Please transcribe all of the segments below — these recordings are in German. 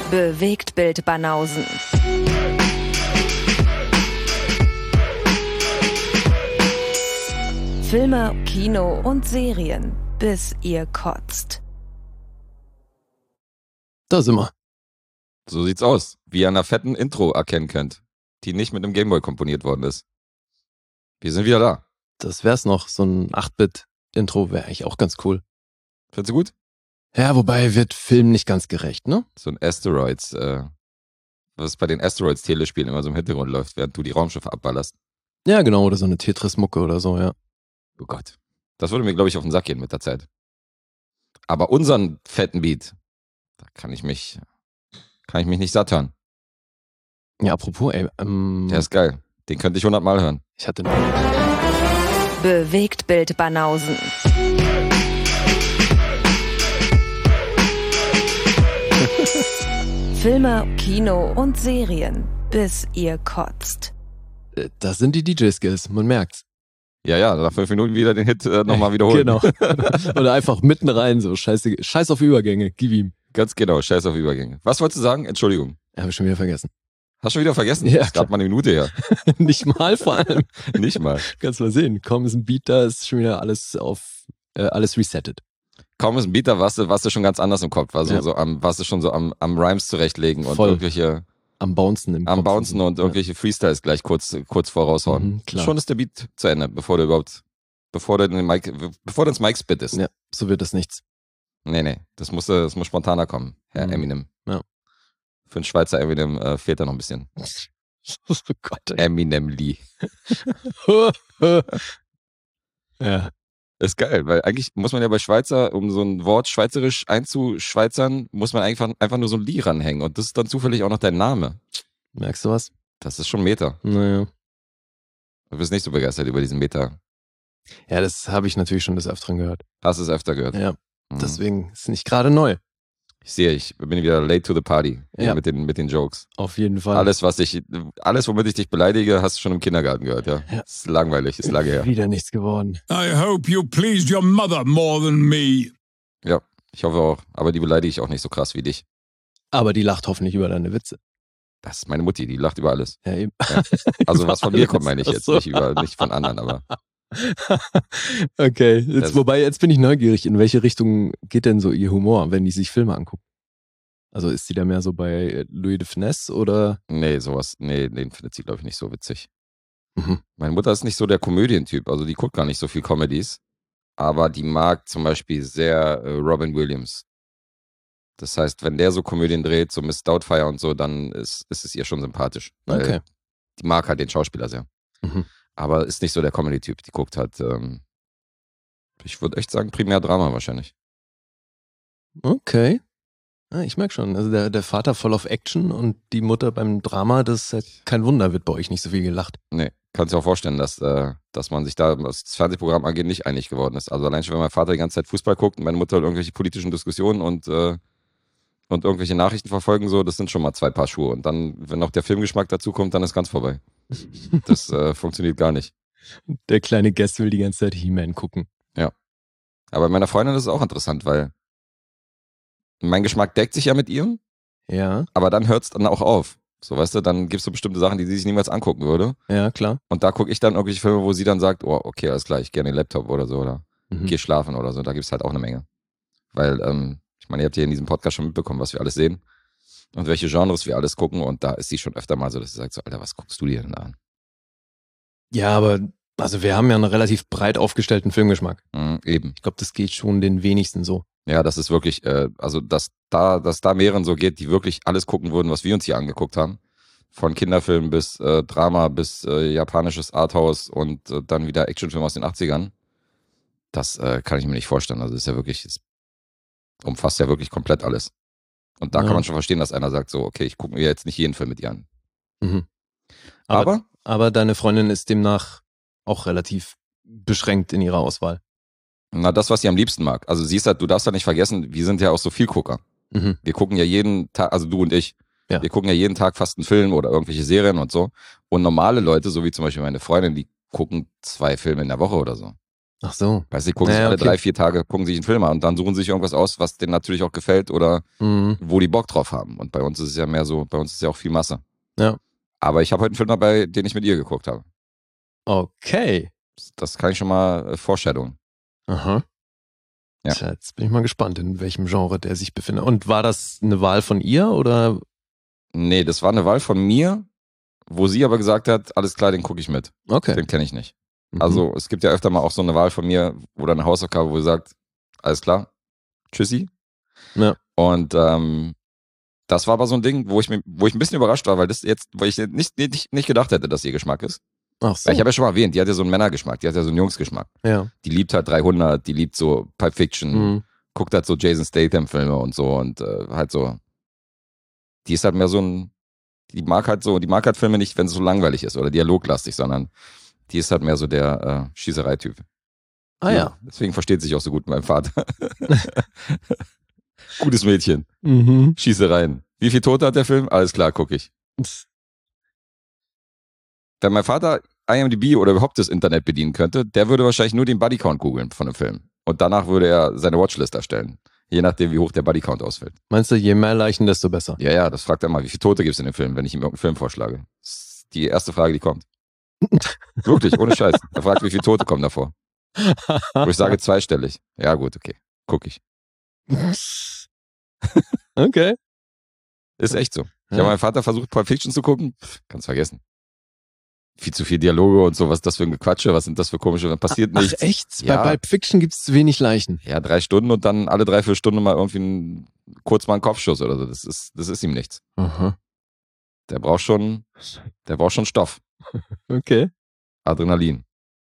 Bewegtbild Banausen. Filme, Kino und Serien, bis ihr kotzt. Da sind wir. So sieht's aus, wie ihr an einer fetten Intro erkennen könnt, die nicht mit einem Gameboy komponiert worden ist. Wir sind wieder da. Das wär's noch, so ein 8-Bit-Intro wäre eigentlich auch ganz cool. Findest du gut? Ja, wobei wird Film nicht ganz gerecht, ne? So ein Asteroids, was bei den Asteroids-Telespielen immer so im Hintergrund läuft, während du die Raumschiffe abballerst. Ja, genau, oder so eine Tetris-Mucke oder so, ja. Oh Gott. Das würde mir, glaube ich, auf den Sack gehen mit der Zeit. Aber unseren fetten Beat, da kann ich mich nicht satt hören. Ja, apropos, ey, Der ist geil. Den könnte ich 100 Mal hören. ich hatte Bewegtbild Banausen. Filme, Kino und Serien, bis ihr kotzt. das sind die DJ-Skills, man merkt's. Ja, nach 5 Minuten wieder den Hit nochmal wiederholen. Genau. Oder einfach mitten rein, so scheiß auf Übergänge, gib ihm. Ganz genau, scheiß auf Übergänge. Was wolltest du sagen? Entschuldigung. Hab ich schon wieder vergessen. Hast du schon wieder vergessen? Ja, Das ist gerade mal eine Minute her. Nicht mal vor allem. Nicht mal. Kannst mal sehen. Kaum ist ein Beat da, ist schon wieder alles resettet. Kaum ist ein Beat da, warst du schon ganz anders im Kopf. Also Ja. warst du schon so am Rhymes zurechtlegen und Voll. irgendwelche Am Bouncen im Kopf. und irgendwelche Freestyles gleich kurz voraushauen. Mhm, klar. Schon ist der Beat zu Ende, bevor du ins Mic spittest. Ja, so wird das nichts. Nee, das muss spontaner kommen, Herr Eminem. Ja. Für einen Schweizer Eminem fehlt da noch ein bisschen. Oh Gott, ey. Eminem Lee. Ja. Ist geil, weil eigentlich muss man ja bei Schweizer, um so ein Wort schweizerisch einzuschweizern, muss man einfach nur so ein Lee ranhängen. Und das ist dann zufällig auch noch dein Name. Merkst du was? Das ist schon Meta. Naja. Du bist nicht so begeistert über diesen Meta. Ja, das habe ich natürlich schon des Öfteren gehört. Hast du es öfter gehört? Ja, Mhm. deswegen ist nicht gerade neu. Ich bin wieder late to the party Ja. mit den Jokes. Auf jeden Fall. Alles, womit ich dich beleidige, hast du schon im Kindergarten gehört, ja. Ja. Ist langweilig, ist lange her. Wieder nichts geworden. I hope you pleased your mother more than me. Ja, ich hoffe auch. Aber die beleidige ich auch nicht so krass wie dich. Aber die lacht hoffentlich über deine Witze. Das ist meine Mutti, die lacht über alles. Ja, eben. Ja. Also was von mir kommt, meine ich Ach jetzt. so. Nicht von anderen, aber Okay, Das- jetzt bin ich neugierig, in welche Richtung geht denn so ihr Humor, wenn die sich Filme angucken? Also ist sie da mehr so bei Louis de Funès oder? nee, den findet sie, glaube ich, nicht so witzig. Mhm. Meine Mutter ist nicht so der Komödientyp, also die guckt gar nicht so viel Comedies, aber die mag zum Beispiel sehr Robin Williams. Das heißt, wenn der so Komödien dreht, so Miss Doubtfire und so, dann ist es ihr schon sympathisch. Weil Okay. die mag halt den Schauspieler sehr. Mhm. Aber ist nicht so der Comedy-Typ. Die guckt halt, ich würde echt sagen, primär Drama wahrscheinlich. Okay. Ah, ich merke schon, also der Vater voll auf Action und die Mutter beim Drama, das ist halt kein Wunder, wird bei euch nicht so viel gelacht. Nee, kannst dir auch vorstellen, dass man sich da, was das Fernsehprogramm angeht, nicht einig geworden ist. Also allein schon, wenn mein Vater die ganze Zeit Fußball guckt und meine Mutter irgendwelche politischen Diskussionen und irgendwelche Nachrichten verfolgen, so, das sind schon mal 2 Paar Schuhe. Und dann, wenn noch der Filmgeschmack dazu kommt, dann ist ganz vorbei. Das funktioniert gar nicht. Der kleine Guest will die ganze Zeit He-Man gucken. Aber bei meiner Freundin ist es auch interessant, weil mein Geschmack deckt sich ja mit ihrem, Ja, aber dann hört es dann auch auf. So, weißt du, dann gibt es so bestimmte Sachen, die sie sich niemals angucken würde. ja, klar. Und da gucke ich dann irgendwelche Filme, wo sie dann sagt, oh, okay, alles klar, ich gehe an den Laptop oder so, oder Mhm. geh schlafen oder so. Da gibt es halt auch eine Menge. Weil, ich meine, ihr habt ja in diesem Podcast schon mitbekommen, was wir alles sehen und welche Genres wir alles gucken. Und da ist sie schon öfter mal so, dass sie sagt so, Alter, was guckst du dir denn da an? Ja, aber also wir haben ja einen relativ breit aufgestellten Filmgeschmack. Eben. Ich glaube, das geht schon den wenigsten so. Ja, das ist wirklich, also dass da mehreren so geht, die wirklich alles gucken würden, was wir uns hier angeguckt haben. Von Kinderfilmen bis Drama bis japanisches Arthouse und dann wieder Actionfilm aus den 80ern. Das kann ich mir nicht vorstellen. Also das ist ja wirklich, es umfasst ja wirklich komplett alles. Und da Ja. kann man schon verstehen, dass einer sagt so, okay, ich gucke mir jetzt nicht jeden Film mit dir an. Mhm. Aber deine Freundin ist demnach auch relativ beschränkt in ihrer Auswahl. Na, das, was sie am liebsten mag. Also siehst du, darfst ja nicht vergessen, wir sind ja auch so Vielgucker. Mhm. Wir gucken ja jeden Tag, also du und ich, Ja. wir gucken ja jeden Tag fast einen Film oder irgendwelche Serien und so. Und normale Leute, so wie zum Beispiel meine Freundin, die gucken 2 Filme in der Woche oder so. Ach so. Weißt du, die gucken sich alle 3-4 Tage, gucken sich einen Film an und dann suchen sich irgendwas aus, was denen natürlich auch gefällt oder wo die Bock drauf haben. Und bei uns ist es ja mehr so, bei uns ist ja auch viel Masse. Ja. Aber ich habe heute einen Film dabei, den ich mit ihr geguckt habe. Okay. Das kann ich schon mal foreshadowen. Aha. Ja. Tja, jetzt bin ich mal gespannt, in welchem Genre der sich befindet. Und war das eine Wahl von ihr oder? Nee, das war eine Wahl von mir, wo sie aber gesagt hat, alles klar, den gucke ich mit. Okay. Den kenne ich nicht. Also es gibt ja öfter mal auch so eine Wahl von mir oder eine Hausaufgabe, wo sie sagt, alles klar, tschüssi. Ja. Und das war aber so ein Ding, wo ich ein bisschen überrascht war, weil ich nicht gedacht hätte, dass ihr Geschmack ist. Ach so. Weil ich habe ja schon mal erwähnt, die hat ja so einen Männergeschmack, die hat ja so einen Jungsgeschmack. Ja. Die liebt halt 300, die liebt so Pulp Fiction, guckt halt so Jason Statham-Filme und so und halt so. Die ist halt mehr so ein, die mag halt Filme nicht, wenn es so langweilig ist oder dialoglastig, sondern die ist halt mehr so der Schießereityp. Ah ja. Deswegen versteht sich auch so gut mit meinem Vater. Gutes Mädchen. Schießereien. Wie viele Tote hat der Film? Alles klar, gucke ich. Wenn mein Vater IMDb oder überhaupt das Internet bedienen könnte, der würde wahrscheinlich nur den Bodycount googeln von einem Film. Und danach würde er seine Watchlist erstellen. Je nachdem, wie hoch der Bodycount ausfällt. Meinst du, je mehr Leichen, desto besser? Ja, das fragt er mal. Wie viele Tote gibt es in dem Film, wenn ich ihm irgendeinen Film vorschlage? Das ist die erste Frage, die kommt. Wirklich, ohne Scheiß. Er fragt, wie viele Tote kommen davor. Wo ich sage, zweistellig. Ja gut, okay. Guck ich. Okay. Ist echt so. Ich habe meinem Vater versucht, Pulp Fiction zu gucken. Kannst vergessen. Viel zu viel Dialoge und so, was ist das für ein Gequatsche, was sind das für komische, dann passiert nichts. Ach echt? Ja. Bei Pulp Fiction gibt es wenig Leichen. Ja, 3 Stunden und dann alle 3-4 Stunden mal irgendwie kurz mal einen Kopfschuss oder so. Das ist ihm nichts. Aha. Der braucht schon Stoff. Okay. Adrenalin.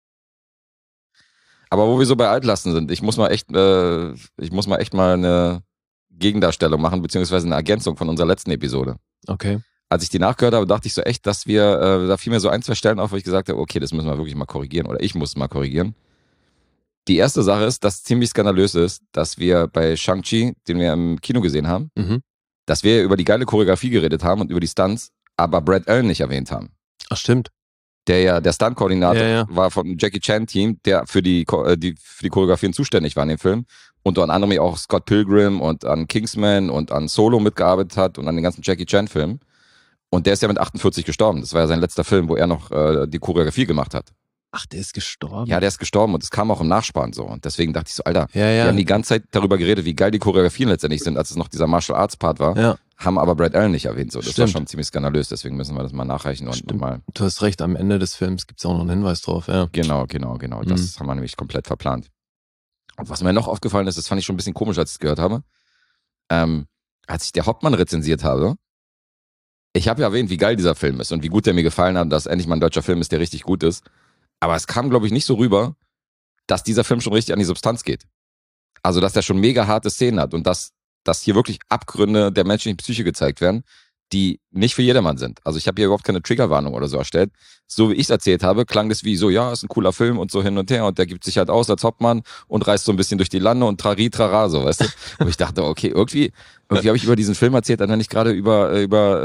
Aber wo wir so bei Altlasten sind, ich muss mal echt mal eine Gegendarstellung machen, beziehungsweise eine Ergänzung von unserer letzten Episode. Okay. Als ich die nachgehört habe, dachte ich so echt, dass wir, da fiel mir so 1-2 Stellen auf, wo ich gesagt habe, okay, das müssen wir wirklich mal korrigieren oder ich muss es mal korrigieren. Die erste Sache ist, dass ziemlich skandalös ist, dass wir bei Shang-Chi, den wir im Kino gesehen haben, dass wir über die geile Choreografie geredet haben und über die Stunts, aber Brad Allan nicht erwähnt haben. Ach stimmt. Der Stunt-Koordinator war vom Jackie Chan-Team, der für die Choreografien zuständig war in dem Film. Und unter anderem auch Scott Pilgrim und an Kingsman und an Solo mitgearbeitet hat und an den ganzen Jackie Chan-Filmen. Und der ist ja mit 48 gestorben. Das war ja sein letzter Film, wo er noch die Choreografie gemacht hat. Ach, der ist gestorben? Ja, der ist gestorben und es kam auch im Nachspann so. Und deswegen dachte ich so, Alter, wir haben die ganze Zeit darüber geredet, wie geil die Choreografien letztendlich sind, als es noch dieser Martial Arts Part war. Haben aber Brad Allan nicht erwähnt. So. Das war schon ziemlich skandalös, deswegen müssen wir das mal nachreichen und nochmal. Du hast recht, am Ende des Films gibt es auch noch einen Hinweis drauf. Ja. Genau. Das haben wir nämlich komplett verplant. Und was mir noch aufgefallen ist, das fand ich schon ein bisschen komisch, als ich es gehört habe, als ich der Hauptmann rezensiert habe, ich habe ja erwähnt, wie geil dieser Film ist und wie gut der mir gefallen hat, dass endlich mal ein deutscher Film ist, der richtig gut ist. Aber es kam, glaube ich, nicht so rüber, dass dieser Film schon richtig an die Substanz geht. Also, dass der schon mega harte Szenen hat und dass hier wirklich Abgründe der menschlichen Psyche gezeigt werden, die nicht für jedermann sind. Also ich habe hier überhaupt keine Triggerwarnung oder so erstellt. So wie ich es erzählt habe, klang das wie so, ja, ist ein cooler Film und so hin und her und der gibt sich halt aus als Hauptmann und reist so ein bisschen durch die Lande und trari, trara, so, weißt du? Und ich dachte, okay, irgendwie habe ich über diesen Film erzählt, dann nicht gerade über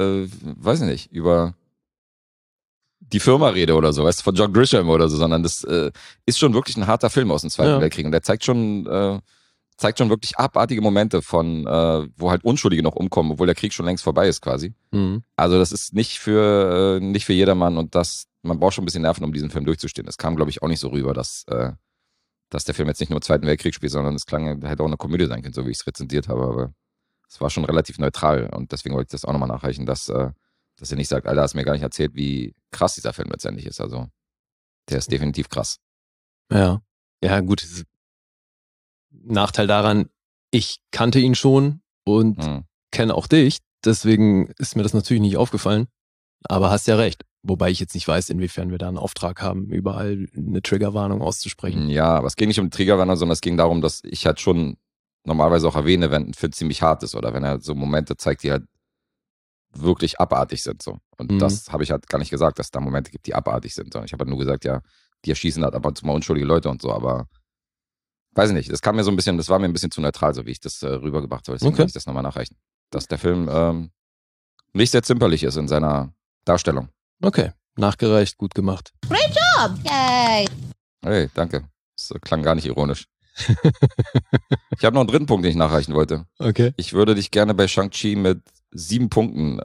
die Firma rede oder so, weißt du, von John Grisham oder so, sondern das ist schon wirklich ein harter Film aus dem Zweiten Weltkrieg und der zeigt schon wirklich abartige Momente von, wo halt Unschuldige noch umkommen, obwohl der Krieg schon längst vorbei ist quasi. Also das ist nicht für jedermann und man braucht schon ein bisschen Nerven, um diesen Film durchzustehen. Das kam, glaube ich, auch nicht so rüber, dass der Film jetzt nicht nur im Zweiten Weltkrieg spielt, sondern es hätte auch eine Komödie sein können, so wie ich es rezensiert habe, aber es war schon relativ neutral und deswegen wollte ich das auch nochmal nachreichen, dass ihr nicht sagt, Alter, hast mir gar nicht erzählt, wie krass dieser Film letztendlich ist. Also der ist definitiv krass. Ja, gut. Nachteil daran, ich kannte ihn schon und kenne auch dich, deswegen ist mir das natürlich nicht aufgefallen, aber hast ja recht. Wobei ich jetzt nicht weiß, inwiefern wir da einen Auftrag haben, überall eine Triggerwarnung auszusprechen. Ja, aber es ging nicht um die Triggerwarnung, sondern es ging darum, dass ich halt schon normalerweise auch erwähne, wenn ein Film ziemlich hart ist oder wenn er so Momente zeigt, die halt wirklich abartig sind. So. Und das habe ich halt gar nicht gesagt, dass es da Momente gibt, die abartig sind. Ich habe halt nur gesagt, ja, die erschießen halt ab und zu mal unschuldige Leute und so, aber weiß ich nicht, das war mir ein bisschen zu neutral, so wie ich das rübergebracht habe. Deswegen will ich das nochmal nachreichen. Dass der Film nicht sehr zimperlich ist in seiner Darstellung. Okay, nachgereicht, gut gemacht. Great job! Yay! Hey, danke. Das klang gar nicht ironisch. Ich habe noch einen dritten Punkt, den ich nachreichen wollte. Okay. Ich würde dich gerne bei Shang-Chi mit 7 Punkten,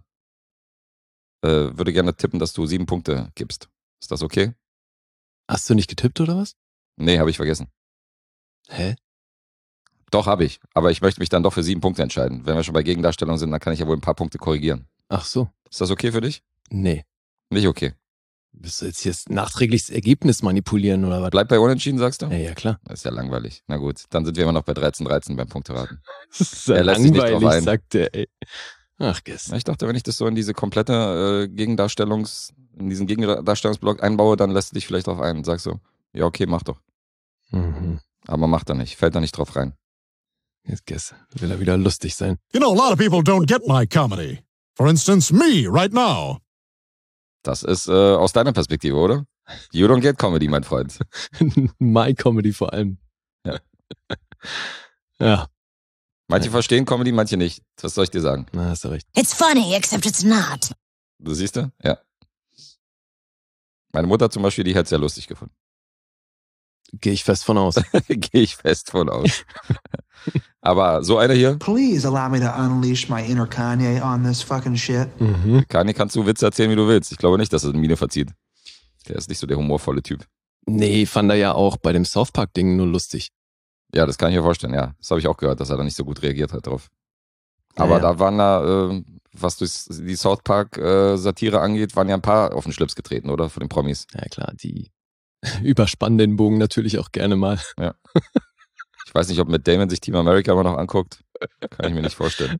würde gerne tippen, dass du 7 Punkte gibst. Ist das okay? Hast du nicht getippt oder was? Nee, habe ich vergessen. Hä? Doch, habe ich. Aber ich möchte mich dann doch für 7 Punkte entscheiden. Wenn wir schon bei Gegendarstellung sind, dann kann ich ja wohl ein paar Punkte korrigieren. Ach so. Ist das okay für dich? Nee. Nicht okay. Willst du jetzt hier nachträglich das Ergebnis manipulieren oder was? Bleib bei Unentschieden, sagst du? Ja, klar. Das ist ja langweilig. Na gut, dann sind wir immer noch bei 13-13 beim Punkteraten. Das ist ja Er lässt sich nicht drauf langweilig, ein. sagt der, ey. Ach, gestern. Ich dachte, wenn ich das so in diese komplette in diesen Gegendarstellungsblock einbaue, dann lässt du dich vielleicht drauf ein und sagst so, ja okay, mach doch. Mhm. Aber macht er nicht, fällt da nicht drauf rein. Jetzt gestern will er wieder lustig sein. You know, a lot of people don't get my comedy. For instance, me right now. Das ist aus deiner Perspektive, oder? You don't get comedy, mein Freund. My Comedy vor allem. Ja. Ja, Manche verstehen Comedy, manche nicht. Was soll ich dir sagen? na, hast du recht. It's funny, except it's not. Du siehst du? Ja. Meine Mutter zum Beispiel, die hätte es sehr lustig gefunden. Gehe ich fest von aus. Gehe ich fest von aus. Aber so einer hier, Please allow me to unleash my inner Kanye on this fucking shit. Mhm. Kanye, kannst du Witze erzählen, wie du willst. Ich glaube nicht, dass er eine Miene verzieht. Der ist nicht so der humorvolle Typ. Nee, fand er ja auch bei dem South Park-Ding nur lustig. Ja, das kann ich mir vorstellen, ja. Das habe ich auch gehört, dass er da nicht so gut reagiert hat drauf. Aber Ja. da waren da, was die South Park-Satire angeht, waren ja ein paar auf den Schlips getreten, oder? Von den Promis. Ja klar, die überspannen den Bogen natürlich auch gerne mal. Ich weiß nicht, ob mit Damon sich Team America immer noch anguckt. Kann ich mir nicht vorstellen.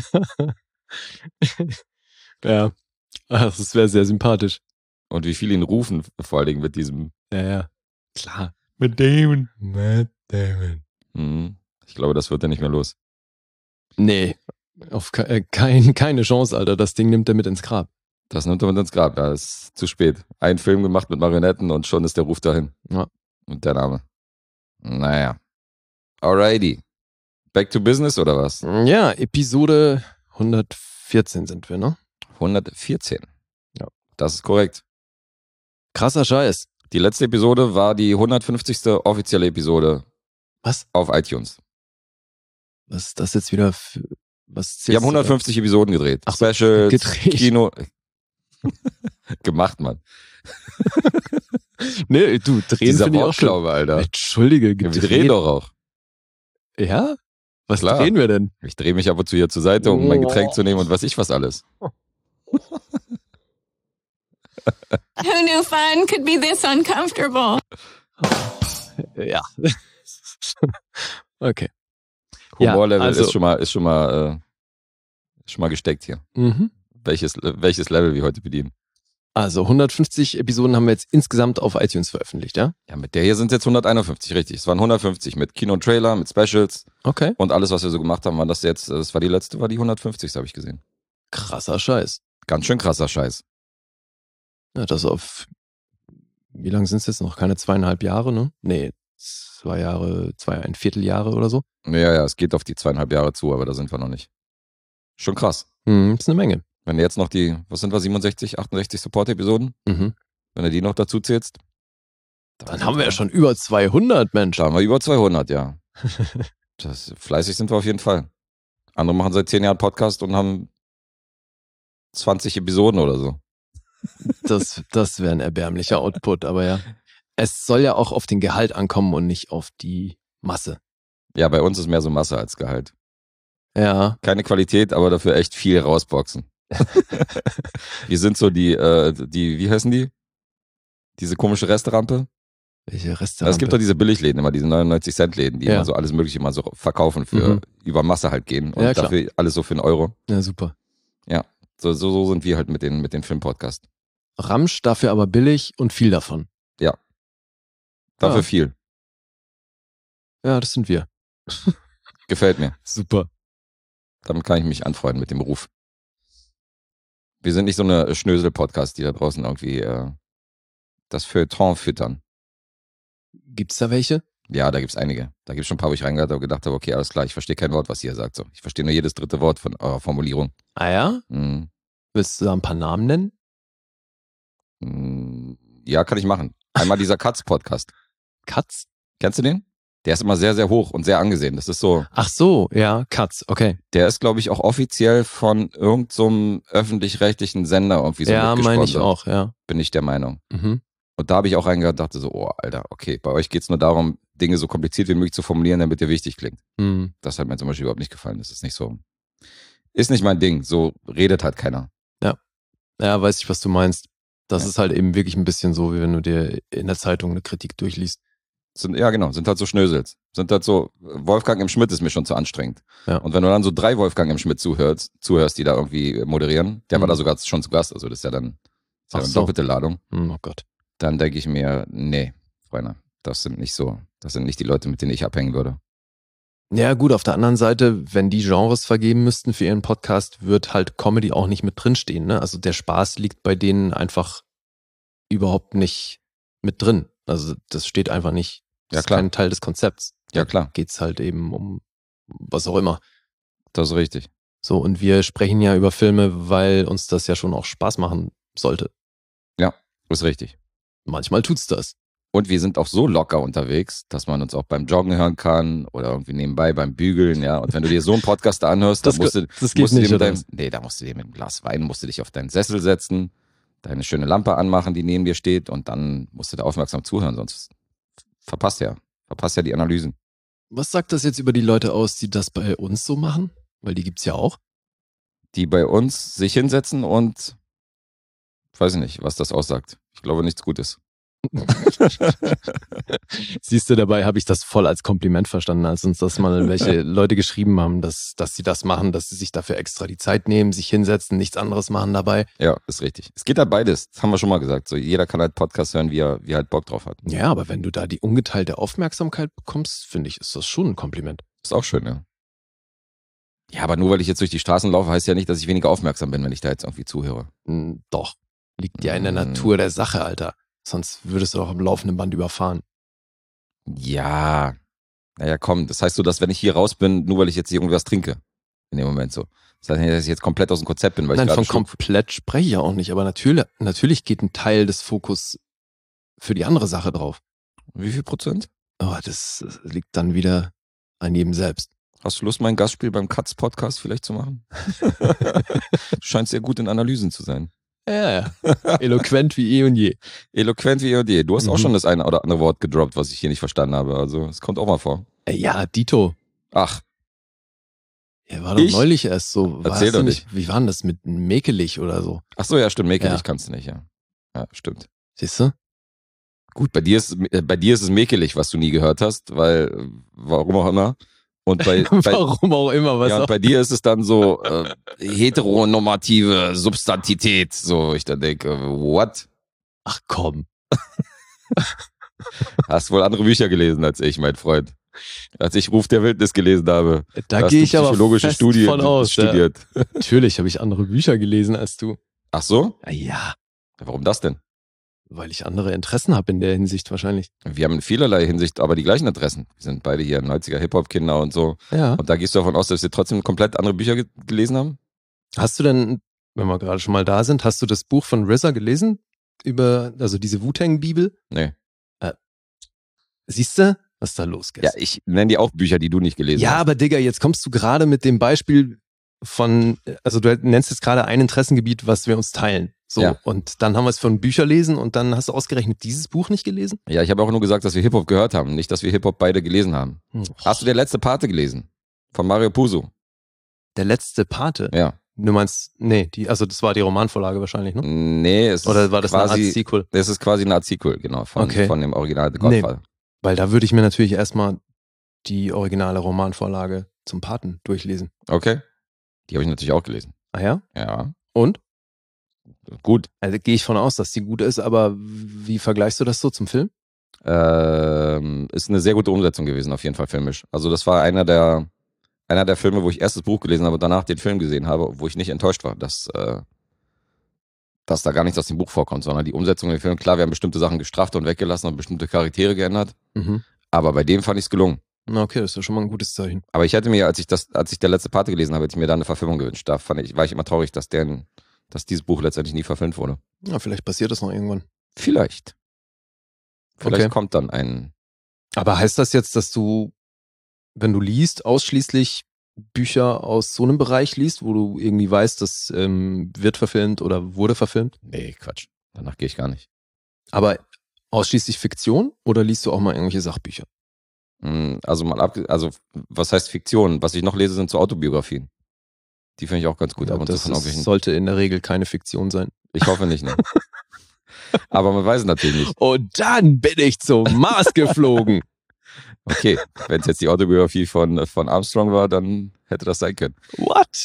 Ja, ach, das wäre sehr sympathisch. Und wie viele ihn rufen, vor allen Dingen mit diesem. Ja. Klar. Matt Damon. Ich glaube, das wird er nicht mehr los. Nee, auf keine Chance, Alter. Das Ding nimmt er mit ins Grab. Das nimmt er mit ins Grab. Ja, ist zu spät. Ein Film gemacht mit Marionetten und schon ist der Ruf dahin. Ja. Und der Name. Naja. Alrighty. Back to business oder was? Ja, Episode 114 sind wir, ne? 114. Ja. Das ist korrekt. Krasser Scheiß. Die letzte Episode war die 150. offizielle Episode Was? auf iTunes. Was ist das jetzt wieder für... Was Wir haben 150 Episoden gedreht. Ach so, Specials, gedreht. Kino. Gemacht, Mann. Nee, du, drehen Dieser finde ich auch schon. Wortglaube, Alter. Entschuldige, Ja, wir gedreht. drehen doch auch. Ja? Was Klar. drehen wir denn? Ich drehe mich ab und zu hier zur Seite, um mein Getränk zu nehmen und weiß ich was alles. Who knew fun could be this uncomfortable? Ja. Okay. Ja, Humorlevel also- ist schon mal gesteckt hier. Mhm. Welches Level wir heute bedienen. Also 150 Episoden haben wir jetzt insgesamt auf iTunes veröffentlicht, ja? Ja, mit der hier sind es jetzt 151, richtig. Es waren 150 mit Kino und Trailer, mit Specials Okay. und alles, was wir so gemacht haben, das war die letzte, war die 150, habe ich gesehen. Krasser Scheiß. Ganz schön krasser Scheiß. Ja, das auf, wie lange sind es jetzt noch? Keine 2,5 Jahre, ne? Nee, 2 Jahre, 2,25 Vierteljahre oder so. Ja, es geht auf die 2,5 Jahre zu, aber da sind wir noch nicht. Schon krass. Ist eine Menge. Wenn du jetzt noch die, was sind wir, 67, 68 Support-Episoden, Mhm. wenn du die noch dazu zählst, Dann haben wir ja schon über 200, Mensch. Da haben wir über 200, ja. Fleißig sind wir auf jeden Fall. Andere machen seit 10 Jahren Podcast und haben 20 Episoden oder so. Das wäre ein erbärmlicher Output, aber ja. Es soll ja auch auf den Gehalt ankommen und nicht auf die Masse. Ja, bei uns ist mehr so Masse als Gehalt. Ja. Keine Qualität, aber dafür echt viel rausboxen. Wir sind so die, wie heißen die? Diese komische Resterampe? Welche Reste? Es gibt doch diese Billigläden, immer diese 99-Cent-Läden, die Ja. immer so alles Mögliche mal so verkaufen für über Masse halt gehen und Ja, klar. dafür alles so für 1 Euro. Ja, super. So sind wir halt mit den Filmpodcast. Ramsch, dafür aber billig und viel davon. Dafür Ja. viel. Ja, das sind wir. Gefällt mir. Super. Damit kann ich mich anfreunden mit dem Beruf. Wir sind nicht so eine Schnösel-Podcast, die da draußen irgendwie das Feuilleton füttern. Gibt's da welche? Ja, da gibt's einige. Da gibt's schon ein paar, wo ich reingehört habe und gedacht habe, okay, alles klar, ich verstehe kein Wort, was ihr sagt. So. Ich verstehe nur jedes dritte Wort von eurer Formulierung. Ah ja? Mhm. Willst du da ein paar Namen nennen? Ja, kann ich machen. Einmal dieser Katz-Podcast. Katz? Kennst du den? Der ist immer sehr, sehr hoch und sehr angesehen. Das ist so. Ach so, ja, Katz, okay. Der ist, glaube ich, auch offiziell von irgendeinem so öffentlich-rechtlichen Sender irgendwie so Ja, meine ich mitgesponsert. auch, ja. Bin ich der Meinung. Mhm. Und da habe ich auch reingehört und dachte so, oh, Alter, okay, bei euch geht es nur darum, Dinge so kompliziert wie möglich zu formulieren, damit ihr wichtig klingt. Mhm. Das hat mir zum Beispiel überhaupt nicht gefallen. Das ist nicht so. Ist nicht mein Ding. So redet halt keiner. Ja, weiß ich, was du meinst. Das Ja. ist halt eben wirklich ein bisschen so, wie wenn du dir in der Zeitung eine Kritik durchliest. Sind halt so Schnösels. Sind halt so, Wolfgang M. Schmidt ist mir schon zu anstrengend. Ja. Und wenn du dann so 3 Wolfgang M. Schmidt zuhörst, die da irgendwie moderieren, der war da sogar schon zu Gast, also das ist ja dann Ach so. doppelte Ladung, Oh Gott. dann denke ich mir, nee, Freunde, das sind nicht die Leute, mit denen ich abhängen würde. Ja gut, auf der anderen Seite, wenn die Genres vergeben müssten für ihren Podcast, wird halt Comedy auch nicht mit drinstehen. Ne? Also der Spaß liegt bei denen einfach überhaupt nicht mit drin. Also das steht einfach nicht. Das Ja, ist klar. kein Teil des Konzepts. Ja, klar, Geht's halt eben um was auch immer. das ist richtig. So, und wir sprechen ja über Filme, weil uns das ja schon auch Spaß machen sollte. Das ist richtig. Manchmal tut's das. Und wir sind auch so locker unterwegs, dass man uns auch beim Joggen hören kann oder irgendwie nebenbei beim Bügeln, ja. Und wenn du dir so einen Podcast anhörst, dann musst du geht dir nicht, mit oder? da musst du dir mit einem Glas Wein, musst du dich auf deinen Sessel setzen, deine schöne Lampe anmachen, die neben dir steht und dann musst du da aufmerksam zuhören, sonst verpasst ja die Analysen. Was sagt das jetzt über die Leute aus, die das bei uns so machen? Weil die gibt's ja auch. Die bei uns sich hinsetzen und weiß ich nicht, was das aussagt. Ich glaube nichts Gutes. Siehst du, dabei habe ich das voll als Kompliment verstanden, als uns das mal welche Leute geschrieben haben, dass sie das machen, dass sie sich dafür extra die Zeit nehmen, sich hinsetzen, nichts anderes machen dabei. Ja, ist richtig. Es geht halt beides. Das haben wir schon mal gesagt. So, jeder kann halt Podcast hören, wie er halt Bock drauf hat. Ja, aber wenn du da die ungeteilte Aufmerksamkeit bekommst, finde ich, ist das schon ein Kompliment. Ist auch schön, ja. Ja, aber nur weil ich jetzt durch die Straßen laufe, heißt ja nicht, dass ich weniger aufmerksam bin, wenn ich da jetzt irgendwie zuhöre. Doch, liegt ja in der Natur der Sache, Alter. Sonst würdest du doch am laufenden Band überfahren. Ja. Naja, komm. Das heißt so, dass wenn ich hier raus bin, nur weil ich jetzt hier irgendwas trinke. In dem Moment so. Das heißt nicht, dass ich jetzt komplett aus dem Konzept bin, weil Nein, ich von gerade komplett spreche ich ja auch nicht, aber natürlich geht ein Teil des Fokus für die andere Sache drauf. Wie viel Prozent? Aber das liegt dann wieder an jedem selbst. Hast du Lust, mein Gastspiel beim Katz-Podcast vielleicht zu machen? Du scheinst sehr gut in Analysen zu sein. Ja. Eloquent wie eh und je. Eloquent wie je. Du hast auch schon das eine oder andere Wort gedroppt, was ich hier nicht verstanden habe. Also, es kommt auch mal vor. Ja, Dito. Ach, Er war doch Ich? neulich erst so. Erzähl Warst du doch nicht. Wie war denn das mit Mäkelich oder so? ach so, ja, stimmt. Mäkelig Ja. kannst du nicht, ja. Ja, stimmt. Siehst du? Gut, bei dir ist es mäkelig, was du nie gehört hast, weil, warum auch immer. Und bei Warum auch immer, was ja, und auch. bei dir ist es dann so heteronormative Substantität. So, ich dann denke, what? Ach komm. Hast wohl andere Bücher gelesen als ich, mein Freund. Als ich Ruf der Wildnis gelesen habe. Da hast gehe du ich aber psychologische fest Studien von aus. Ja. studiert. Natürlich habe ich andere Bücher gelesen als du. Ach so? Ja, Warum das denn? weil ich andere Interessen habe in der Hinsicht wahrscheinlich. Wir haben in vielerlei Hinsicht aber die gleichen Interessen. Wir sind beide hier 90er Hip-Hop-Kinder und so. Ja. Und da gehst du davon aus, dass wir trotzdem komplett andere Bücher gelesen haben? Hast du denn, wenn wir gerade schon mal da sind, hast du das Buch von RZA gelesen? Also diese Wu-Tang-Bibel? Nee. Siehst du? Was ist da los, Guess? Ja, ich nenne dir auch Bücher, die du nicht gelesen Ja, hast. aber Digga, jetzt kommst du gerade mit dem Beispiel von, also du nennst jetzt gerade ein Interessengebiet, was wir uns teilen. So, Ja. und dann haben wir es von Bücher lesen und dann hast du ausgerechnet dieses Buch nicht gelesen? Ja, ich habe auch nur gesagt, dass wir Hip-Hop gehört haben, nicht, dass wir Hip-Hop beide gelesen haben. Hast du der letzte Pate gelesen? Von Mario Puzo? Der letzte Pate? Ja. Du meinst, nee, also das war die Romanvorlage wahrscheinlich, ne? Nee, es Oder ist war das quasi, eine Art Sequel? Es ist quasi eine Art Sequel, genau, von dem Original The Nee. Godfather. Weil da würde ich mir natürlich erstmal die originale Romanvorlage zum Paten durchlesen. Okay. Die habe ich natürlich auch gelesen. Ah ja? Ja. Und? Gut. Also gehe ich von aus, dass die gut ist, aber wie vergleichst du das so zum Film? Ist eine sehr gute Umsetzung gewesen, auf jeden Fall filmisch. Also das war einer der Filme, wo ich erst das Buch gelesen habe und danach den Film gesehen habe, wo ich nicht enttäuscht war, dass da gar nichts aus dem Buch vorkommt, sondern die Umsetzung im Film. Klar, wir haben bestimmte Sachen gestrafft und weggelassen und bestimmte Charaktere geändert, Mhm. aber bei dem fand ich es gelungen. Na okay, das ist ja schon mal ein gutes Zeichen. Aber ich hätte mir, als ich der letzte Pate gelesen habe, hätte ich mir da eine Verfilmung gewünscht. Da war ich immer traurig, dass dieses Buch letztendlich nie verfilmt wurde. Ja, vielleicht passiert das noch irgendwann. Vielleicht Okay. kommt dann ein Aber heißt das jetzt, dass du, wenn du liest, ausschließlich Bücher aus so einem Bereich liest, wo du irgendwie weißt, das wird verfilmt oder wurde verfilmt? Nee, Quatsch. Danach gehe ich gar nicht. Aber ausschließlich Fiktion oder liest du auch mal irgendwelche Sachbücher? Also was heißt Fiktion? Was ich noch lese, sind so Autobiografien. Die finde ich auch ganz gut. Ja, ab und zu von irgendwelchen. Sollte in der Regel keine Fiktion sein. Ich hoffe nicht, ne? Aber man weiß es natürlich nicht. Und dann bin ich zum Mars geflogen. Okay, wenn es jetzt die Autobiografie von Armstrong war, dann hätte das sein können. What?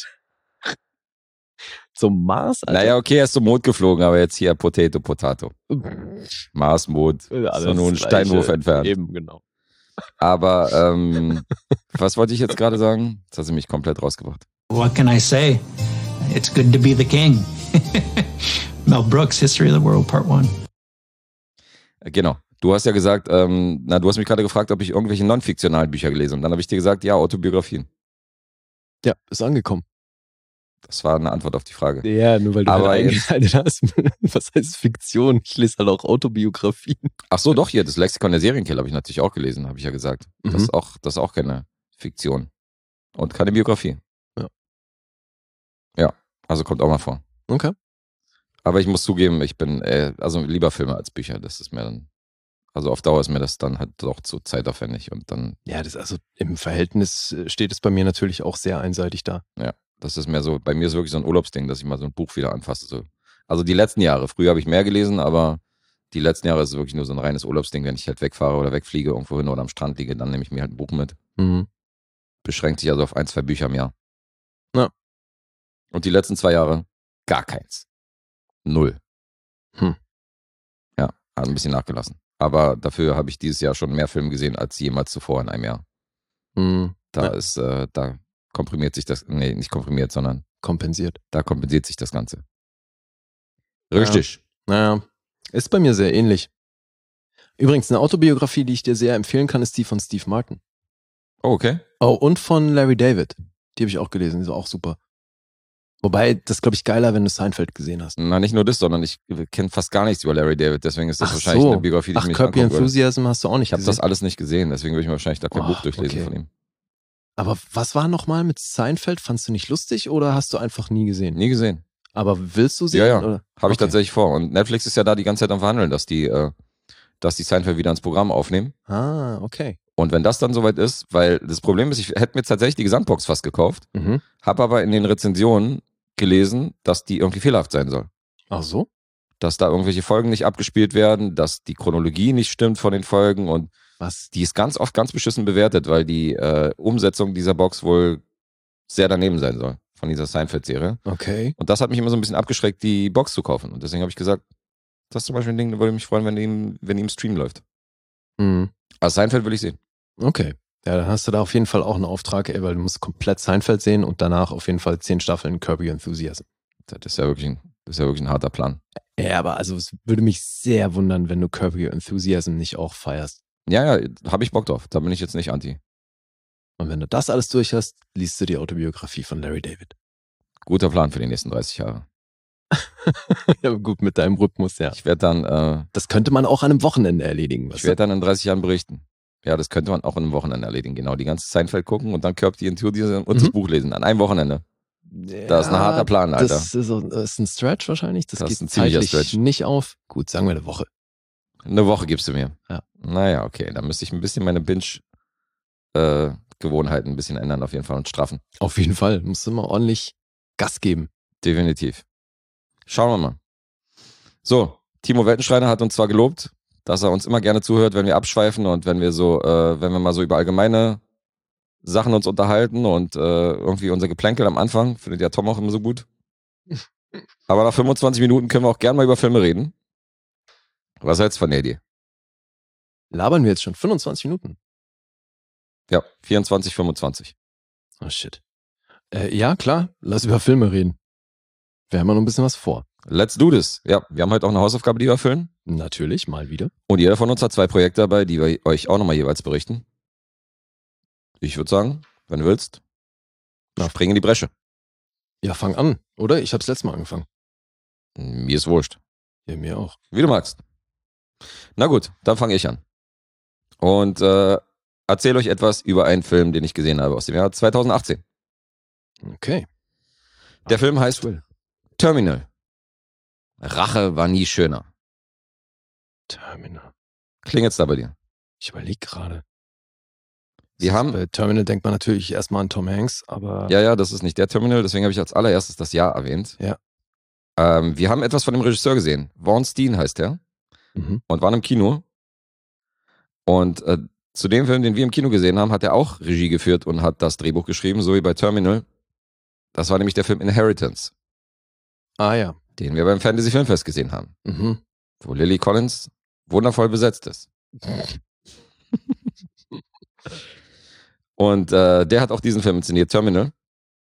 Zum Mars? Alter? Naja, okay, er ist zum Mond geflogen, aber jetzt hier Potato. Mars, Mond, Alles so nur ein Steinwurf entfernt. Eben, genau. Aber was wollte ich jetzt gerade sagen? Jetzt hast du mich komplett rausgebracht. What can I say? It's good to be the king. Mel Brooks, History of the World, Part 1. Genau. Du hast ja gesagt, du hast mich gerade gefragt, ob ich irgendwelche non-fiktionalen Bücher gelesen habe. Und dann habe ich dir gesagt, ja, Autobiografien. Ja, ist angekommen. Das war eine Antwort auf die Frage. Ja, nur weil du Aber halt eingeschaltet hast. Was heißt Fiktion? Ich lese halt auch Autobiografien. Ach so, doch, hier, das Lexikon der Serienkiller habe ich natürlich auch gelesen, habe ich ja gesagt. Das ist auch keine Fiktion. Und keine Biografie. Ja, also kommt auch mal vor. Okay. Aber ich muss zugeben, ich bin lieber Filme als Bücher. Das ist mir dann, also auf Dauer ist mir das dann halt doch zu zeitaufwendig und dann. Ja, das also im Verhältnis steht es bei mir natürlich auch sehr einseitig da. Ja, das ist mehr so, bei mir ist wirklich so ein Urlaubsding, dass ich mal so ein Buch wieder anfasse. So. Also die letzten Jahre, früher habe ich mehr gelesen, aber die letzten Jahre ist es wirklich nur so ein reines Urlaubsding, wenn ich halt wegfahre oder wegfliege irgendwo hin oder am Strand liege, dann nehme ich mir halt ein Buch mit. Beschränkt sich also auf 1, 2 Bücher im Jahr. Ja. Und die letzten 2 Jahre gar keins. 0. Ja, hat ein bisschen nachgelassen. Aber dafür habe ich dieses Jahr schon mehr Filme gesehen als jemals zuvor in einem Jahr. Da komprimiert sich das, nee, nicht komprimiert, sondern kompensiert. Da kompensiert sich das Ganze. Richtig. Naja, ist bei mir sehr ähnlich. Übrigens, eine Autobiografie, die ich dir sehr empfehlen kann, ist die von Steve Martin. Oh, okay. Oh, und von Larry David. Die habe ich auch gelesen, die ist auch super. Wobei, das glaube ich geiler, wenn du Seinfeld gesehen hast. Na, nicht nur das, sondern ich kenne fast gar nichts über Larry David, deswegen ist das wahrscheinlich eine Biografie, die ich mir nicht Curb Your angucken würde. Enthusiasm hast du auch nicht gesehen. Ich habe das alles nicht gesehen, deswegen würde ich mir wahrscheinlich da kein Buch durchlesen von ihm. Aber was war nochmal mit Seinfeld? Fandst du nicht lustig oder hast du einfach nie gesehen? Nie gesehen. Aber willst du sehen? Ja. Habe ich tatsächlich vor. Und Netflix ist ja da die ganze Zeit am Verhandeln, dass die Seinfeld wieder ins Programm aufnehmen. Ah, okay. Und wenn das dann soweit ist, weil das Problem ist, ich hätte mir tatsächlich die Gesamtbox fast gekauft, habe aber in den Rezensionen gelesen, dass die irgendwie fehlerhaft sein soll. Ach so? Dass da irgendwelche Folgen nicht abgespielt werden, dass die Chronologie nicht stimmt von den Folgen und die ist ganz oft ganz beschissen bewertet, weil die Umsetzung dieser Box wohl sehr daneben sein soll, von dieser Seinfeld-Serie. Okay. Und das hat mich immer so ein bisschen abgeschreckt, die Box zu kaufen. Und deswegen habe ich gesagt, das ist zum Beispiel ein Ding, da würde ich mich freuen, wenn die im Stream läuft. Also Seinfeld will ich sehen. Okay. Ja, dann hast du da auf jeden Fall auch einen Auftrag, weil du musst komplett Seinfeld sehen und danach auf jeden Fall 10 Staffeln Curb Your Enthusiasm. Das ist ja wirklich ein harter Plan. Ja, aber also es würde mich sehr wundern, wenn du Curb Your Enthusiasm nicht auch feierst. Ja, habe ich Bock drauf. Da bin ich jetzt nicht anti. Und wenn du das alles durch hast, liest du die Autobiografie von Larry David. Guter Plan für die nächsten 30 Jahre. Ja, gut, mit deinem Rhythmus, ja. Ich werde dann... das könnte man auch an einem Wochenende erledigen. Ich werde dann in 30 Jahren berichten. Ja, das könnte man auch an einem Wochenende erledigen. Genau, die ganze Seinfeld gucken und dann Curb Your Enthusiasm und das Buch lesen. An einem Wochenende. Ja, das ist ein harter Plan, Alter. Das ist ein Stretch wahrscheinlich. Das ist geht ein ziemlicher zeitlich Stretch. Nicht auf. Gut, sagen wir eine Woche. Eine Woche gibst du mir. Ja. Naja, okay. Dann müsste ich ein bisschen meine Binge-Gewohnheiten ein bisschen ändern auf jeden Fall und straffen. Auf jeden Fall. Musst du mal ordentlich Gas geben. Definitiv. Schauen wir mal. So, Timo Weltenschreiner hat uns zwar gelobt, dass er uns immer gerne zuhört, wenn wir abschweifen und wenn wir mal so über allgemeine Sachen uns unterhalten und irgendwie unser Geplänkel am Anfang findet ja Tom auch immer so gut. Aber nach 25 Minuten können wir auch gerne mal über Filme reden. Was hältst du von der Idee? Labern wir jetzt schon 25 Minuten? Ja, 24, 25. Oh shit. Ja, klar, lass über Filme reden. Wir haben ja noch ein bisschen was vor. Let's do this. Ja, wir haben heute auch eine Hausaufgabe, die wir erfüllen. Natürlich, mal wieder. Und jeder von uns hat 2 Projekte dabei, die wir euch auch nochmal jeweils berichten. Ich würde sagen, wenn du willst, spring in die Bresche. Ja, fang an, oder? Ich hab's letztes Mal angefangen. Mir ist wurscht. Ja, mir auch. Wie du magst. Na gut, dann fange ich an. und erzähle euch etwas über einen Film, den ich gesehen habe aus dem Jahr 2018. Okay. Der Film heißt Terminal. Rache war nie schöner. Terminal. Klingelt's da bei dir? Ich überlege gerade. Bei Terminal denkt man natürlich erstmal an Tom Hanks, aber... Ja, das ist nicht der Terminal, deswegen habe ich als allererstes das Jahr erwähnt. Ja. Wir haben etwas von dem Regisseur gesehen. Vaughn Steen heißt der. Und waren im Kino. Und zu dem Film, den wir im Kino gesehen haben, hat er auch Regie geführt und hat das Drehbuch geschrieben, so wie bei Terminal. Das war nämlich der Film Inheritance. Ah ja. Den wir beim Fantasy Filmfest gesehen haben. Wo Lily Collins wundervoll besetzt ist. Und der hat auch diesen Film inszeniert, Terminal.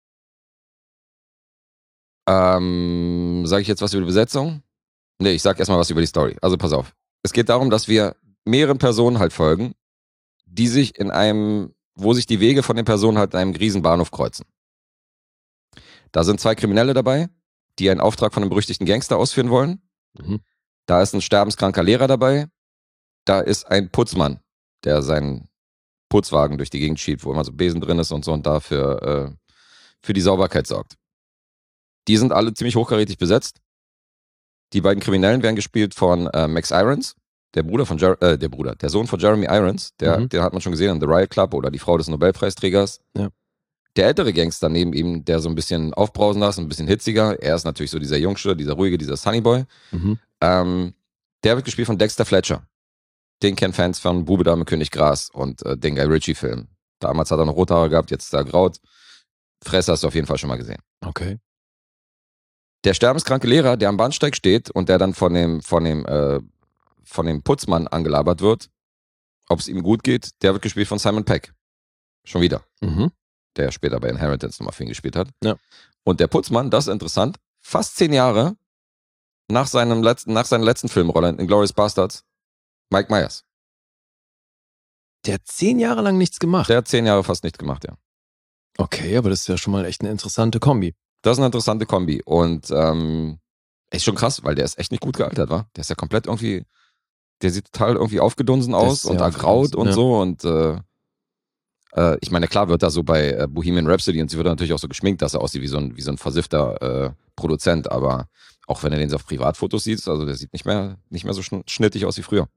Sage ich jetzt was über die Besetzung? Nee, ich sag erstmal was über die Story. Also pass auf. Es geht darum, dass wir mehreren Personen halt folgen, die sich wo sich die Wege von den Personen halt in einem Riesenbahnhof kreuzen. Da sind 2 Kriminelle dabei, die einen Auftrag von einem berüchtigten Gangster ausführen wollen. Da ist ein sterbenskranker Lehrer dabei. Da ist ein Putzmann, der seinen Putzwagen durch die Gegend schiebt, wo immer so Besen drin ist und so und dafür für die Sauberkeit sorgt. Die sind alle ziemlich hochkarätig besetzt. Die beiden Kriminellen werden gespielt von Max Irons, der Sohn von Jeremy Irons. Den hat man schon gesehen in The Riot Club oder die Frau des Nobelpreisträgers. Ja. Der ältere Gangster neben ihm, der so ein bisschen aufbrausender ist, ein bisschen hitziger. Er ist natürlich so dieser Jungsche, dieser ruhige, dieser Sunnyboy. Der wird gespielt von Dexter Fletcher. Den kennen Fans von Bube, Dame, König, Gras und den Guy Ritchie-Film. Damals hat er noch rote Haare gehabt, jetzt ist er graut. Fresse hast du auf jeden Fall schon mal gesehen. Okay. Der sterbenskranke Lehrer, der am Bahnsteig steht und der dann von dem Putzmann angelabert wird, ob es ihm gut geht, der wird gespielt von Simon Pegg. Schon wieder. Der später bei Inheritance nochmal für ihn gespielt hat. Ja. Und der Putzmann, das ist interessant, fast 10 Jahre nach seiner letzten Filmrolle in Inglourious Basterds, Mike Myers. Der hat 10 Jahre lang nichts gemacht. Der hat 10 Jahre fast nichts gemacht, ja. Okay, aber das ist ja schon mal echt eine interessante Kombi. Das ist eine interessante Kombi und ist schon krass, weil der ist echt nicht gut gealtert, wa? Der ist ja komplett irgendwie, der sieht total irgendwie aufgedunsen aus und ergraut und so und ich meine, klar wird da so bei Bohemian Rhapsody und sie wird natürlich auch so geschminkt, dass er aussieht wie so ein versiffter Produzent, aber auch wenn du den so auf Privatfotos siehst, also der sieht nicht mehr so schnittig aus wie früher.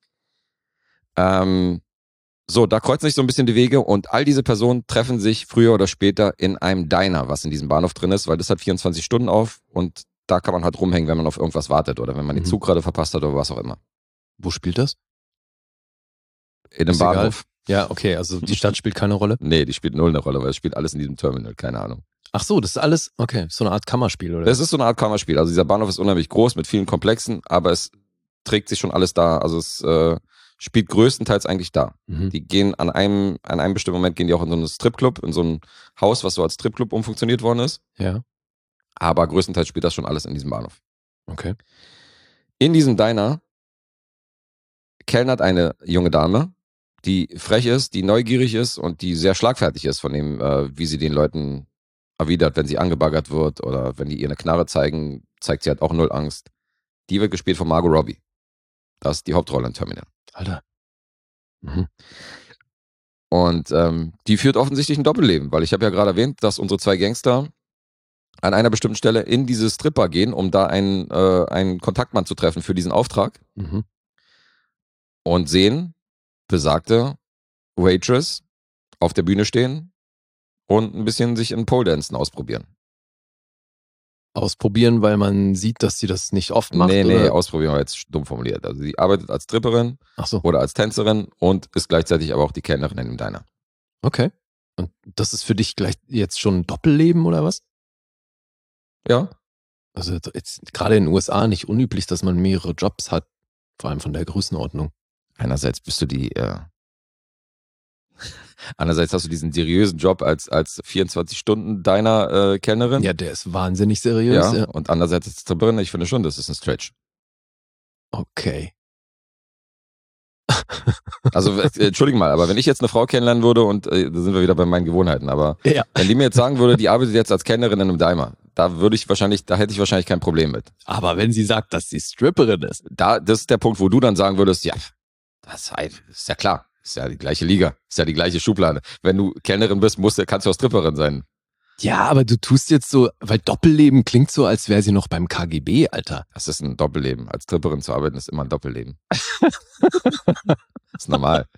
So, da kreuzen sich so ein bisschen die Wege und all diese Personen treffen sich früher oder später in einem Diner, was in diesem Bahnhof drin ist, weil das hat 24 Stunden auf und da kann man halt rumhängen, wenn man auf irgendwas wartet oder wenn man den Zug gerade verpasst hat oder was auch immer. Wo spielt das? In einem Bahnhof. Ja, okay, also die Stadt spielt keine Rolle? Nee, die spielt null eine Rolle, weil es spielt alles in diesem Terminal, keine Ahnung. Ach so, das ist alles, okay, so eine Art Kammerspiel, oder? Das ist so eine Art Kammerspiel, also dieser Bahnhof ist unheimlich groß mit vielen Komplexen, aber es trägt sich schon alles da, also es spielt größtenteils eigentlich da. Die gehen an einem bestimmten Moment gehen die auch in so einen Stripclub, in so ein Haus, was so als Stripclub umfunktioniert worden ist. Ja. Aber größtenteils spielt das schon alles in diesem Bahnhof. Okay. In diesem Diner kellnert eine junge Dame, die frech ist, die neugierig ist und die sehr schlagfertig ist von dem, wie sie den Leuten erwidert, wenn sie angebaggert wird oder wenn die ihr eine Knarre zeigen, zeigt sie halt auch null Angst. Die wird gespielt von Margot Robbie. Das ist die Hauptrolle in Terminal. Alter. Und die führt offensichtlich ein Doppelleben, weil ich habe ja gerade erwähnt, dass unsere 2 Gangster an einer bestimmten Stelle in diese Stripper gehen, um da einen Kontaktmann zu treffen für diesen Auftrag. Und sehen besagte Waitress auf der Bühne stehen und ein bisschen sich in Pole-Dancen ausprobieren. Ausprobieren, weil man sieht, dass sie das nicht oft macht? Nee, ausprobieren war jetzt dumm formuliert. Also sie arbeitet als Stripperin oder als Tänzerin und ist gleichzeitig aber auch die Kellnerin in dem Diner. Okay. Und das ist für dich gleich jetzt schon ein Doppelleben oder was? Ja. Also jetzt gerade in den USA nicht unüblich, dass man mehrere Jobs hat, vor allem von der Größenordnung. Einerseits bist du andererseits hast du diesen seriösen Job als 24-Stunden-Diner-Kellnerin. Ja, der ist wahnsinnig seriös. Ja. Und andererseits ist es drin, ich finde schon, das ist ein Stretch. Okay. Also, entschuldige mal, aber wenn ich jetzt eine Frau kennenlernen würde und da sind wir wieder bei meinen Gewohnheiten, aber wenn die mir jetzt sagen würde, die arbeitet jetzt als Kellnerin in einem Diner, da hätte ich wahrscheinlich kein Problem mit. Aber wenn sie sagt, dass sie Stripperin ist. Das ist der Punkt, wo du dann sagen würdest, ja, das ist ja klar. Ist ja die gleiche Liga. Ist ja die gleiche Schublade. Wenn du Kellnerin bist, kannst du auch Stripperin sein. Ja, aber du tust jetzt so, weil Doppelleben klingt so, als wäre sie noch beim KGB, Alter. Das ist ein Doppelleben. Als Stripperin zu arbeiten ist immer ein Doppelleben. Ist normal.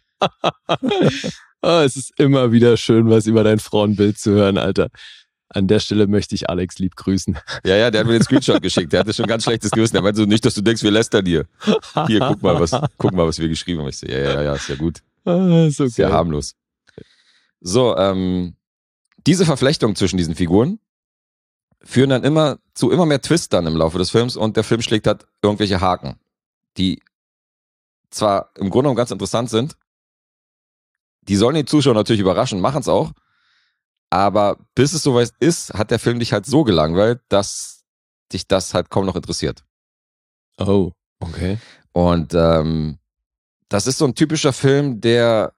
Es ist immer wieder schön, was über dein Frauenbild zu hören, Alter. An der Stelle möchte ich Alex lieb grüßen. Ja, der hat mir den Screenshot geschickt. Der hatte schon ganz schlechtes Gewissen. Der meinte so, nicht, dass du denkst, wir lästern dir. Hier, guck mal, was wir geschrieben haben. Ich so, ja, ist ja gut. So ist ja harmlos. So, diese Verflechtung zwischen diesen Figuren führen dann immer zu immer mehr Twists dann im Laufe des Films und der Film schlägt halt irgendwelche Haken, die zwar im Grunde genommen ganz interessant sind, die sollen die Zuschauer natürlich überraschen, machen es auch, aber bis es soweit ist, hat der Film dich halt so gelangweilt, dass dich das halt kaum noch interessiert. Oh, okay. Und das ist so ein typischer Film, der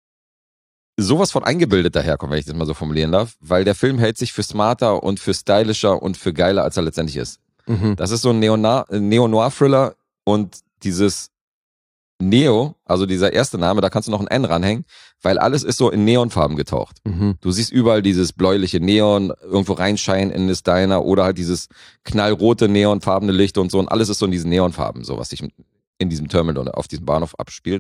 sowas von eingebildet daherkommt, wenn ich das mal so formulieren darf, weil der Film hält sich für smarter und für stylischer und für geiler, als er letztendlich ist. Mhm. Das ist so ein Neo-Noir-Thriller und dieses Neo, also dieser erste Name, da kannst du noch ein N ranhängen, weil alles ist so in Neonfarben getaucht. Mhm. Du siehst überall dieses bläuliche Neon irgendwo reinscheinen in das Diner oder halt dieses knallrote neonfarbene Licht und so und alles ist so in diesen Neonfarben, so was sich in diesem Terminal oder auf diesem Bahnhof abspielt.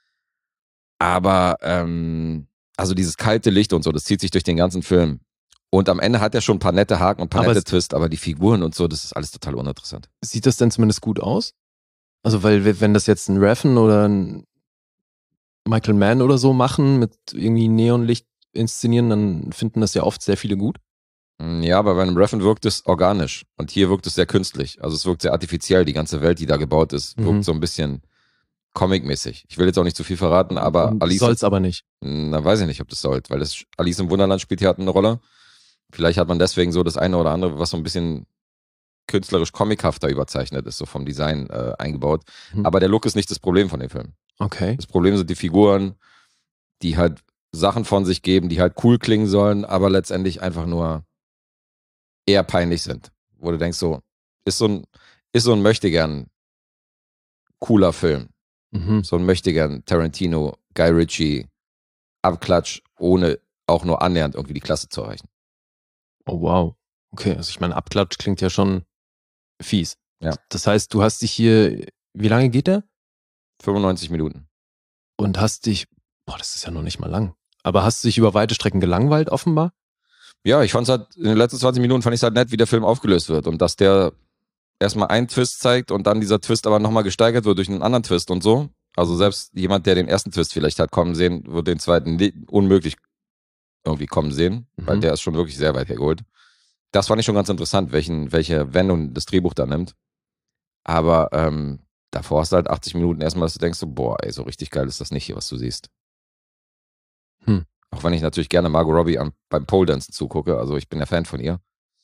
Aber also dieses kalte Licht und so, das zieht sich durch den ganzen Film. Und am Ende hat er schon ein paar nette Haken und ein paar nette Twists, aber die Figuren und so, das ist alles total uninteressant. Sieht das denn zumindest gut aus? Also, weil wenn das jetzt ein Refn oder ein Michael Mann oder so machen, mit irgendwie Neonlicht inszenieren, dann finden das ja oft sehr viele gut. Ja, aber bei einem Refn wirkt es organisch und hier wirkt es sehr künstlich. Also es wirkt sehr artifiziell, die ganze Welt, die da gebaut ist, wirkt so ein bisschen comic-mäßig. Ich will jetzt auch nicht zu viel verraten, aber Alice... Soll's aber nicht. Na, weiß ich nicht, ob das sollt, weil das Alice im Wunderland spielt hier halt eine Rolle. Vielleicht hat man deswegen so das eine oder andere, was so ein bisschen künstlerisch comichafter überzeichnet ist, so vom Design eingebaut. Aber der Look ist nicht das Problem von dem Film. Okay. Das Problem sind die Figuren, die halt Sachen von sich geben, die halt cool klingen sollen, aber letztendlich einfach nur eher peinlich sind. Wo du denkst so, ist so ein möchtegern cooler Film. So ein möchtegern Tarantino, Guy Ritchie, Abklatsch, ohne auch nur annähernd irgendwie die Klasse zu erreichen. Oh wow. Okay, also ich meine, Abklatsch klingt ja schon fies. Ja. Das heißt, du hast dich hier, wie lange geht der? 95 Minuten. Und hast dich, das ist ja noch nicht mal lang, aber hast du dich über weite Strecken gelangweilt offenbar? Ja, ich fand's halt, in den letzten 20 Minuten fand ich es halt nett, wie der Film aufgelöst wird und dass der erstmal einen Twist zeigt und dann dieser Twist aber nochmal gesteigert wird durch einen anderen Twist und so. Also selbst jemand, der den ersten Twist vielleicht hat kommen sehen, wird den zweiten unmöglich irgendwie kommen sehen, weil der ist schon wirklich sehr weit hergeholt. Das fand ich schon ganz interessant, welche Wendung das Drehbuch da nimmt. Aber davor hast du halt 80 Minuten erstmal, dass du denkst, so, boah, ey, so richtig geil ist das nicht hier, was du siehst. Auch wenn ich natürlich gerne Margot Robbie beim Pole Dancen zugucke, also ich bin ja Fan von ihr.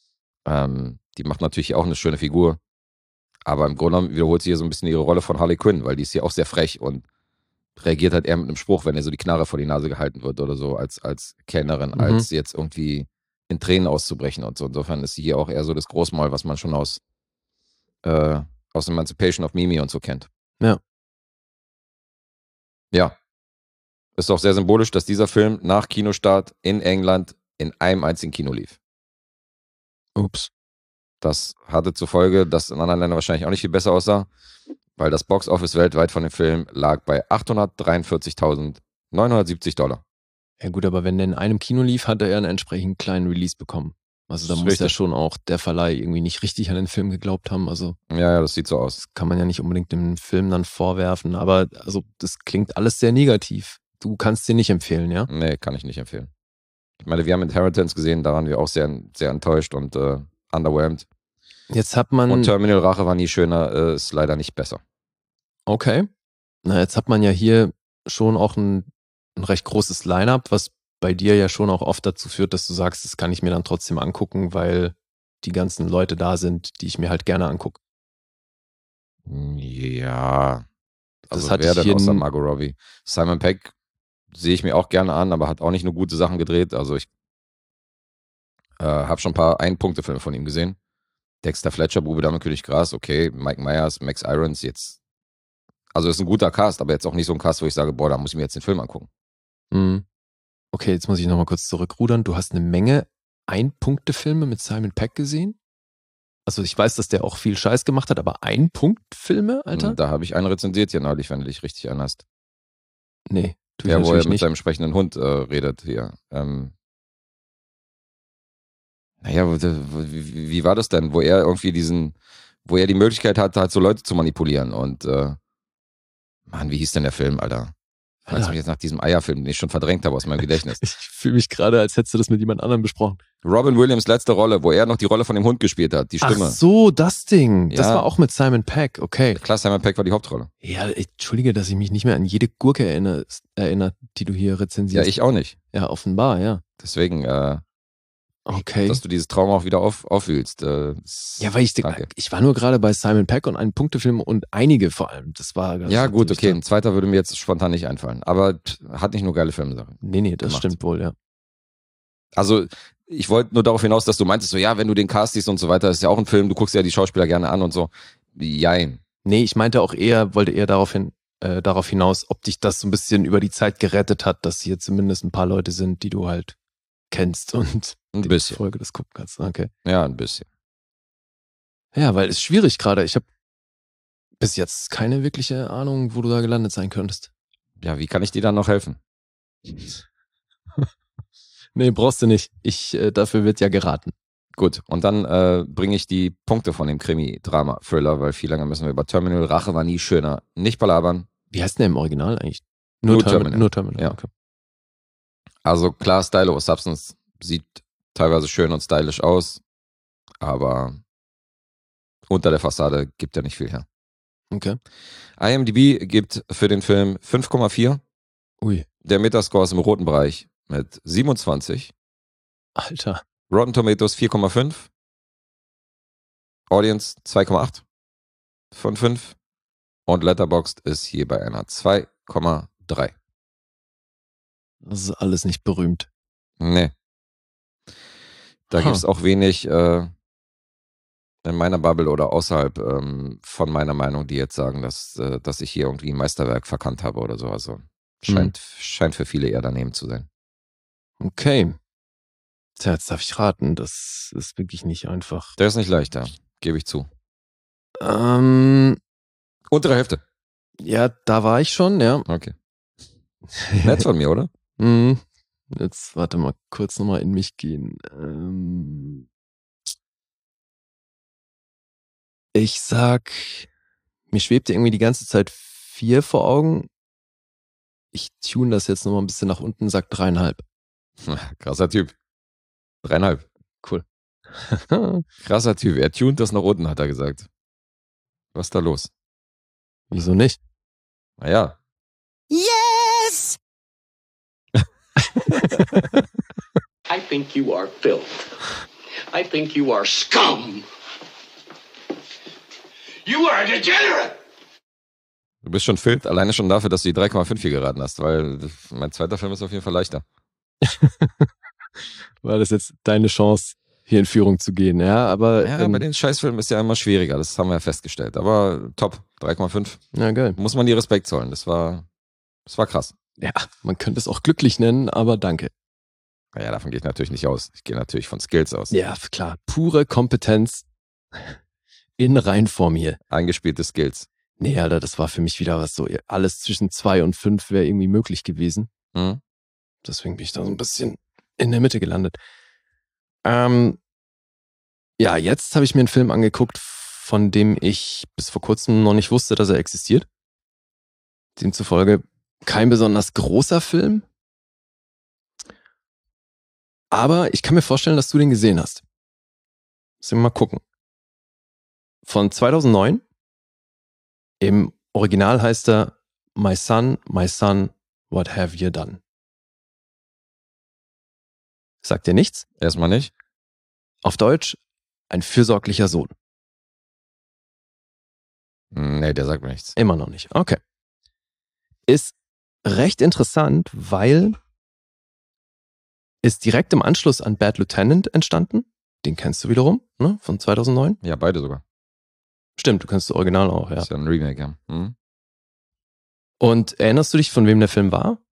Die macht natürlich auch eine schöne Figur. Aber im Grunde genommen wiederholt sie hier so ein bisschen ihre Rolle von Harley Quinn, weil die ist hier auch sehr frech und reagiert halt eher mit einem Spruch, wenn ihr so die Knarre vor die Nase gehalten wird oder so als Kellnerin, als jetzt irgendwie in Tränen auszubrechen und so. Insofern ist sie hier auch eher so das Großmaul, was man schon aus Emancipation of Mimi und so kennt. Ja. Ja. Ist auch sehr symbolisch, dass dieser Film nach Kinostart in England in einem einzigen Kino lief. Ups. Das hatte zur Folge, dass in anderen Ländern wahrscheinlich auch nicht viel besser aussah, weil das Box-Office weltweit von dem Film lag bei $843.970. Ja gut, aber wenn der in einem Kino lief, hat er einen entsprechend kleinen Release bekommen. Also da muss ja schon auch der Verleih irgendwie nicht richtig an den Film geglaubt haben. Also ja, das sieht so aus. Das kann man ja nicht unbedingt dem Film dann vorwerfen, aber also das klingt alles sehr negativ. Du kannst den nicht empfehlen, ja? Nee, kann ich nicht empfehlen. Ich meine, wir haben Inheritance gesehen, da waren wir auch sehr, sehr enttäuscht und underwhelmed. Jetzt hat man... Und Terminal Rache war nie schöner, ist leider nicht besser. Okay. Na, jetzt hat man ja hier schon auch ein recht großes Line-Up, was bei dir ja schon auch oft dazu führt, dass du sagst, das kann ich mir dann trotzdem angucken, weil die ganzen Leute da sind, die ich mir halt gerne angucke. Ja. Also das wer denn außer Margot Robbie? Simon Pegg sehe ich mir auch gerne an, aber hat auch nicht nur gute Sachen gedreht. Also ich habe schon ein paar Ein-Punkte-Filme von ihm gesehen. Dexter Fletcher, Bube, Dame, König, Gras, okay. Mike Myers, Max Irons, jetzt Also ist ein guter Cast, aber jetzt auch nicht so ein Cast, wo ich sage, boah, da muss ich mir jetzt den Film angucken. Mhm. Okay, jetzt muss ich nochmal kurz zurückrudern. Du hast eine Menge Ein-Punkte-Filme mit Simon Pegg gesehen? Also ich weiß, dass der auch viel Scheiß gemacht hat, aber Ein-Punkt-Filme, Alter? Da habe ich einen rezensiert hier neulich, wenn du dich richtig erinnerst. Nee, tu ich Ja, wo er natürlich mit nicht. seinem sprechenden Hund redet hier. Naja, wie war das denn? Wo er irgendwie wo er die Möglichkeit hat, halt so Leute zu manipulieren und Mann, wie hieß denn der Film, Alter? Fragst du mich jetzt nach diesem Eierfilm, den ich schon verdrängt habe aus meinem Gedächtnis. Ich fühle mich gerade, als hättest du das mit jemand anderem besprochen. Robin Williams letzte Rolle, wo er noch die Rolle von dem Hund gespielt hat, die Stimme. Ach so, das Ding. Das Ja. war auch mit Simon Pegg, okay. Klar, Simon Pegg war die Hauptrolle. Ja, entschuldige, dass ich mich nicht mehr an jede Gurke erinnert, die du hier Ja, rezensierst. ich auch nicht. Ja, offenbar, ja. Deswegen, Okay. dass du dieses Trauma auch wieder aufwühlst. Ja, weil danke. ich war nur gerade bei Simon Pegg und einen Punktefilm und einige vor allem. Das war ganz Ja, gut, ziemlich okay. toll. Ein zweiter würde mir jetzt spontan nicht einfallen. Aber hat nicht nur geile Filme. Nee, das gemacht. stimmt wohl, ja. Also, ich wollte nur darauf hinaus, dass du meintest, so, ja, wenn du den Cast siehst und so weiter, ist ja auch ein Film, du guckst ja die Schauspieler gerne an und so. Jein. Nee, ich meinte auch wollte eher darauf hinaus, ob dich das so ein bisschen über die Zeit gerettet hat, dass hier zumindest ein paar Leute sind, die du halt kennst und Ein die bisschen. Folge des gucken kannst. Okay. Ja, ein bisschen. Ja, weil es ist schwierig gerade. Ich habe bis jetzt keine wirkliche Ahnung, wo du da gelandet sein könntest. Ja, wie kann ich dir dann noch helfen? Nee, brauchst du nicht. Dafür wird ja geraten. Gut, und dann bringe ich die Punkte von dem Krimi-Drama-Thriller, weil viel länger müssen wir über Terminal. Rache war nie schöner. Nicht palabern. Wie heißt denn der im Original eigentlich? Nur Terminal. Nur Terminal, Ja. okay. Also klar, Style over Substance sieht teilweise schön und stylisch aus, aber unter der Fassade gibt er nicht viel her. Okay. IMDb gibt für den Film 5,4. Ui, Der Metascore ist im roten Bereich mit 27. Alter. Rotten Tomatoes 4,5. Audience 2,8 von 5. Und Letterboxd ist hier bei einer 2,3. Das ist alles nicht berühmt. Nee. Da gibt es auch wenig in meiner Bubble oder außerhalb von meiner Meinung, die jetzt sagen, dass ich hier irgendwie ein Meisterwerk verkannt habe oder so. Also scheint für viele eher daneben zu sein. Okay. Tja, jetzt darf ich raten. Das ist wirklich nicht einfach. Der ist nicht leicht, ja. Gebe ich zu. Ähm, Untere Hälfte. ja, da war ich schon, ja. Okay. Nett von mir, oder? Jetzt warte mal, kurz nochmal in mich gehen. Ich sag, mir schwebte irgendwie die ganze Zeit 4 vor Augen. Ich tune das jetzt nochmal ein bisschen nach unten, sag 3,5. Krasser Typ. 3,5. Cool. Krasser Typ. Er tunt das nach unten, hat er gesagt. Was ist da los? Wieso nicht? Naja. Yes! I think you are filth. I think you are scum. You are a degenerate! Du bist schon Filth, alleine schon dafür, dass du die 3,5 hier geraten hast, weil mein zweiter Film ist auf jeden Fall leichter. War das jetzt deine Chance, hier in Führung zu gehen, ja? Aber Ja, bei den Scheißfilmen ist ja immer schwieriger, das haben wir ja festgestellt. Aber top, 3,5. ja, geil. Muss man dir Respekt zollen, das war krass. Ja, man könnte es auch glücklich nennen, aber danke. Naja, davon gehe ich natürlich nicht aus. Ich gehe natürlich von Skills aus. Ja, klar. Pure Kompetenz in Reinform hier. Eingespielte Skills. Nee, Alter, das war für mich wieder was so. Alles zwischen 2 und 5 wäre irgendwie möglich gewesen. Hm? Deswegen bin ich da so ein bisschen in der Mitte gelandet. Ja, jetzt habe ich mir einen Film angeguckt, von dem ich bis vor kurzem noch nicht wusste, dass er existiert. Demzufolge kein besonders großer Film. Aber ich kann mir vorstellen, dass du den gesehen hast. Müssen wir mal gucken. Von 2009. Im Original heißt er My Son, What Have You Done? Sagt dir nichts? Erstmal nicht. Auf Deutsch, ein fürsorglicher Sohn. Nee, der sagt mir nichts. Immer noch nicht. Okay. Ist recht interessant, weil ist direkt im Anschluss an Bad Lieutenant entstanden. Den kennst du wiederum, ne? Von 2009. Ja, beide sogar. Stimmt, du kennst das Original auch, ja. Das ist ja ein Remake, ja. Hm? Und erinnerst du dich, von wem der Film war?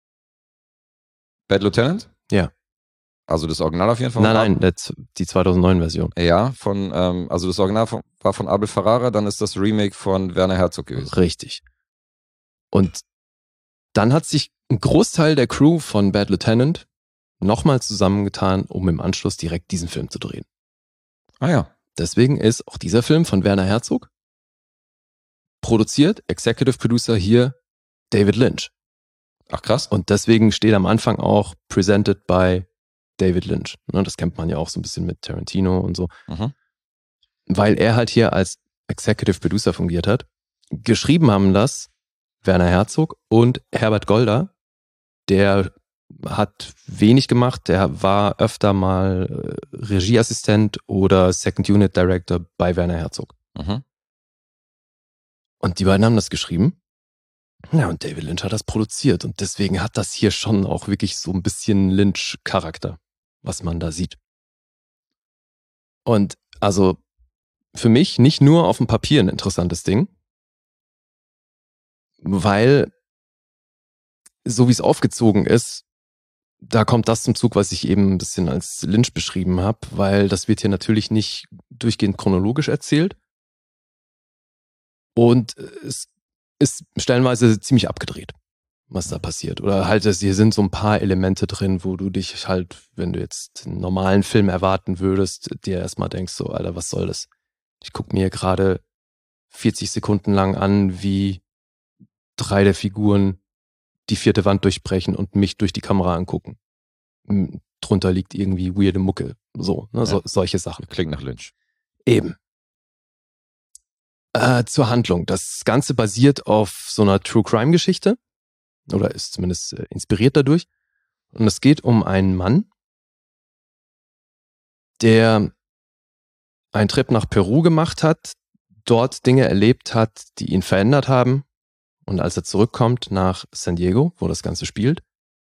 Bad Lieutenant? Ja. Also das Original auf jeden Fall? Nein, die 2009-Version. Ja, also das Original war von Abel Ferrara, dann ist das Remake von Werner Herzog gewesen. Richtig. Und dann hat sich ein Großteil der Crew von Bad Lieutenant nochmal zusammengetan, um im Anschluss direkt diesen Film zu drehen. Ah ja. Deswegen ist auch dieser Film von Werner Herzog produziert, Executive Producer hier David Lynch. Ach krass. Und deswegen steht am Anfang auch Presented by David Lynch. Das kennt man ja auch so ein bisschen mit Tarantino und so. Mhm. Weil er halt hier als Executive Producer fungiert hat. Geschrieben haben das Werner Herzog und Herbert Golder. Der hat wenig gemacht. Der war öfter mal Regieassistent oder Second Unit Director bei Werner Herzog. Mhm. Und die beiden haben das geschrieben. Ja, und David Lynch hat das produziert. Und deswegen hat das hier schon auch wirklich so ein bisschen Lynch-Charakter, was man da sieht. Und also für mich nicht nur auf dem Papier ein interessantes Ding, weil so wie es aufgezogen ist, da kommt das zum Zug, was ich eben ein bisschen als Lynch beschrieben habe, weil das wird hier natürlich nicht durchgehend chronologisch erzählt. Und es ist stellenweise ziemlich abgedreht, was da passiert. Oder halt, hier sind so ein paar Elemente drin, wo du dich halt, wenn du jetzt einen normalen Film erwarten würdest, dir erstmal denkst so, Alter, was soll das? Ich gucke mir gerade 40 Sekunden lang an, wie 3 der Figuren die 4. Wand durchbrechen und mich durch die Kamera angucken. Drunter liegt irgendwie weirde Mucke. So, ne? Ja. Solche Sachen. Klingt nach Lynch. Eben. Zur Handlung. Das Ganze basiert auf so einer True-Crime-Geschichte oder ist zumindest inspiriert dadurch. Und es geht um einen Mann, der einen Trip nach Peru gemacht hat, dort Dinge erlebt hat, die ihn verändert haben. Und als er zurückkommt nach San Diego, wo das Ganze spielt,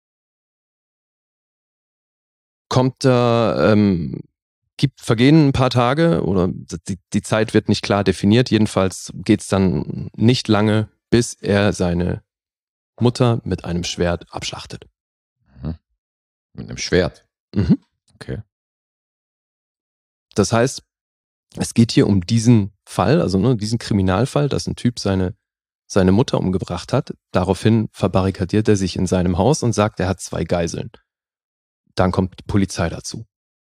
vergehen ein paar Tage oder die Zeit wird nicht klar definiert. Jedenfalls geht es dann nicht lange, bis er seine Mutter mit einem Schwert abschlachtet. Mhm. Mit einem Schwert? Mhm. Okay. Das heißt, es geht hier um diesen Fall, also diesen Kriminalfall, dass ein Typ seine Mutter umgebracht hat. Daraufhin verbarrikadiert er sich in seinem Haus und sagt, er hat 2 Geiseln. Dann kommt die Polizei dazu.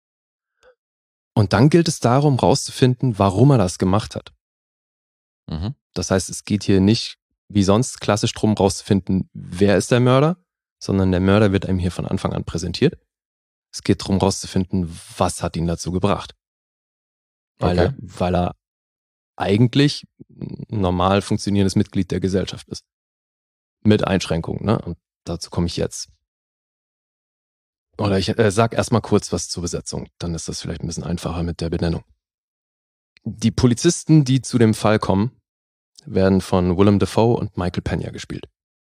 Und dann gilt es darum, rauszufinden, warum er das gemacht hat. Mhm. Das heißt, es geht hier nicht wie sonst klassisch drum, rauszufinden, wer ist der Mörder, sondern der Mörder wird einem hier von Anfang an präsentiert. Es geht darum, rauszufinden, was hat ihn dazu gebracht. Weil er eigentlich ein normal funktionierendes Mitglied der Gesellschaft ist. Mit Einschränkungen, ne? Und dazu komme ich jetzt. Oder ich sag erstmal kurz was zur Besetzung, dann ist das vielleicht ein bisschen einfacher mit der Benennung. Die Polizisten, die zu dem Fall kommen, werden von Willem Dafoe und Michael Peña gespielt.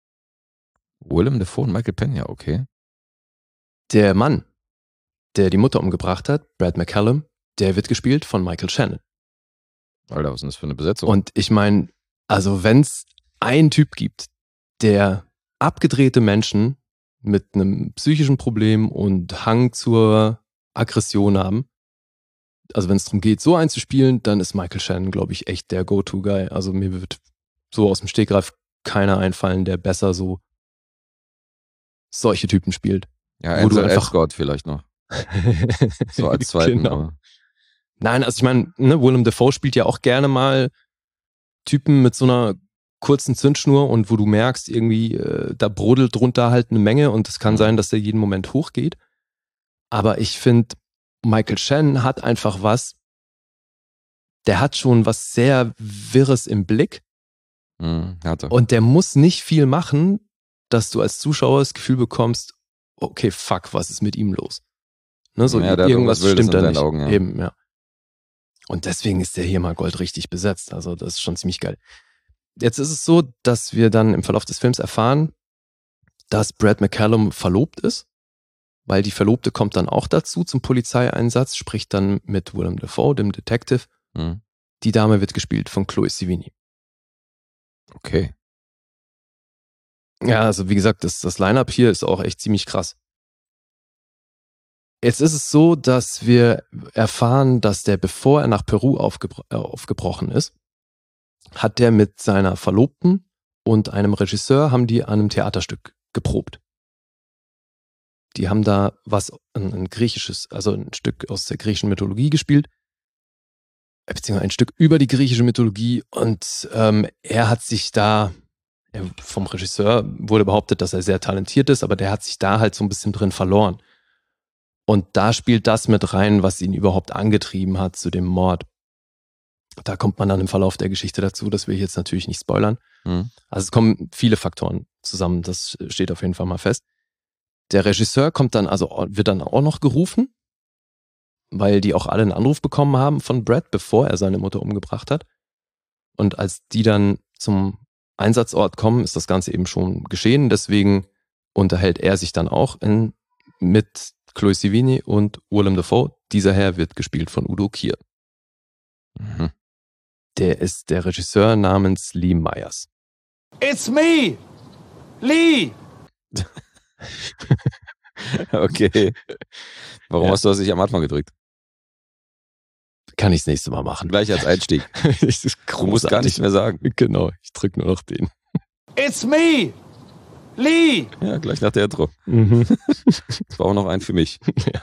Willem Dafoe und Michael Peña, okay. Der Mann, der die Mutter umgebracht hat, Brad McCallum, der wird gespielt von Michael Shannon. Alter, was ist denn das für eine Besetzung? Und ich meine, also wenn es einen Typ gibt, der abgedrehte Menschen mit einem psychischen Problem und Hang zur Aggression haben, also wenn es darum geht, so einzuspielen, dann ist Michael Shannon, glaube ich, echt der Go-To-Guy. Also mir wird so aus dem Stegreif keiner einfallen, der besser so solche Typen spielt. Ja, Ansel Elgort vielleicht noch. So als zweiten. Genau. Nein, also ich meine, Willem Dafoe spielt ja auch gerne mal Typen mit so einer kurzen Zündschnur und wo du merkst, irgendwie, da brodelt drunter halt eine Menge und es kann sein, dass der jeden Moment hochgeht. Aber ich finde, Michael Shannon hat einfach der hat schon was sehr Wirres im Blick. Und der muss nicht viel machen, dass du als Zuschauer das Gefühl bekommst, okay, fuck, was ist mit ihm los? Ne, so ja, irgendwas stimmt da nicht. Augen, ja. Eben, ja. Und deswegen ist der hier mal goldrichtig besetzt. Also das ist schon ziemlich geil. Jetzt ist es so, dass wir dann im Verlauf des Films erfahren, dass Brad McCallum verlobt ist, weil die Verlobte kommt dann auch dazu zum Polizeieinsatz, spricht dann mit Willem Dafoe, dem Detective. Die Dame wird gespielt von Chloe Sevigny. Okay. Ja, also wie gesagt, das Line-Up hier ist auch echt ziemlich krass. Jetzt ist es so, dass wir erfahren, dass der, bevor er nach Peru aufgebrochen ist, hat der mit seiner Verlobten und einem Regisseur, haben die an einem Theaterstück geprobt. Die haben da ein griechisches, also ein Stück aus der griechischen Mythologie gespielt, beziehungsweise ein Stück über die griechische Mythologie, und er hat sich da, vom Regisseur wurde behauptet, dass er sehr talentiert ist, aber der hat sich da halt so ein bisschen drin verloren. Und da spielt das mit rein, was ihn überhaupt angetrieben hat zu dem Mord. Da kommt man dann im Verlauf der Geschichte dazu, das will ich jetzt natürlich nicht spoilern. Also es kommen viele Faktoren zusammen, das steht auf jeden Fall mal fest. Der Regisseur wird dann auch noch gerufen, weil die auch alle einen Anruf bekommen haben von Brad, bevor er seine Mutter umgebracht hat. Und als die dann zum Einsatzort kommen, ist das Ganze eben schon geschehen. Deswegen unterhält er sich dann auch mit Chloe Sevigny und Willem Dafoe. Dieser Herr wird gespielt von Udo Kier. Der ist der Regisseur namens Lee Myers. It's me, Lee! Okay. Warum hast du das nicht am Anfang gedrückt? Kann ich das nächste Mal machen. Gleich als Einstieg. Du musst gar nichts mehr sagen. Genau, ich drücke nur noch den. It's me, Lee! Ja, gleich nach der Intro. Das war auch noch ein für mich. Ja.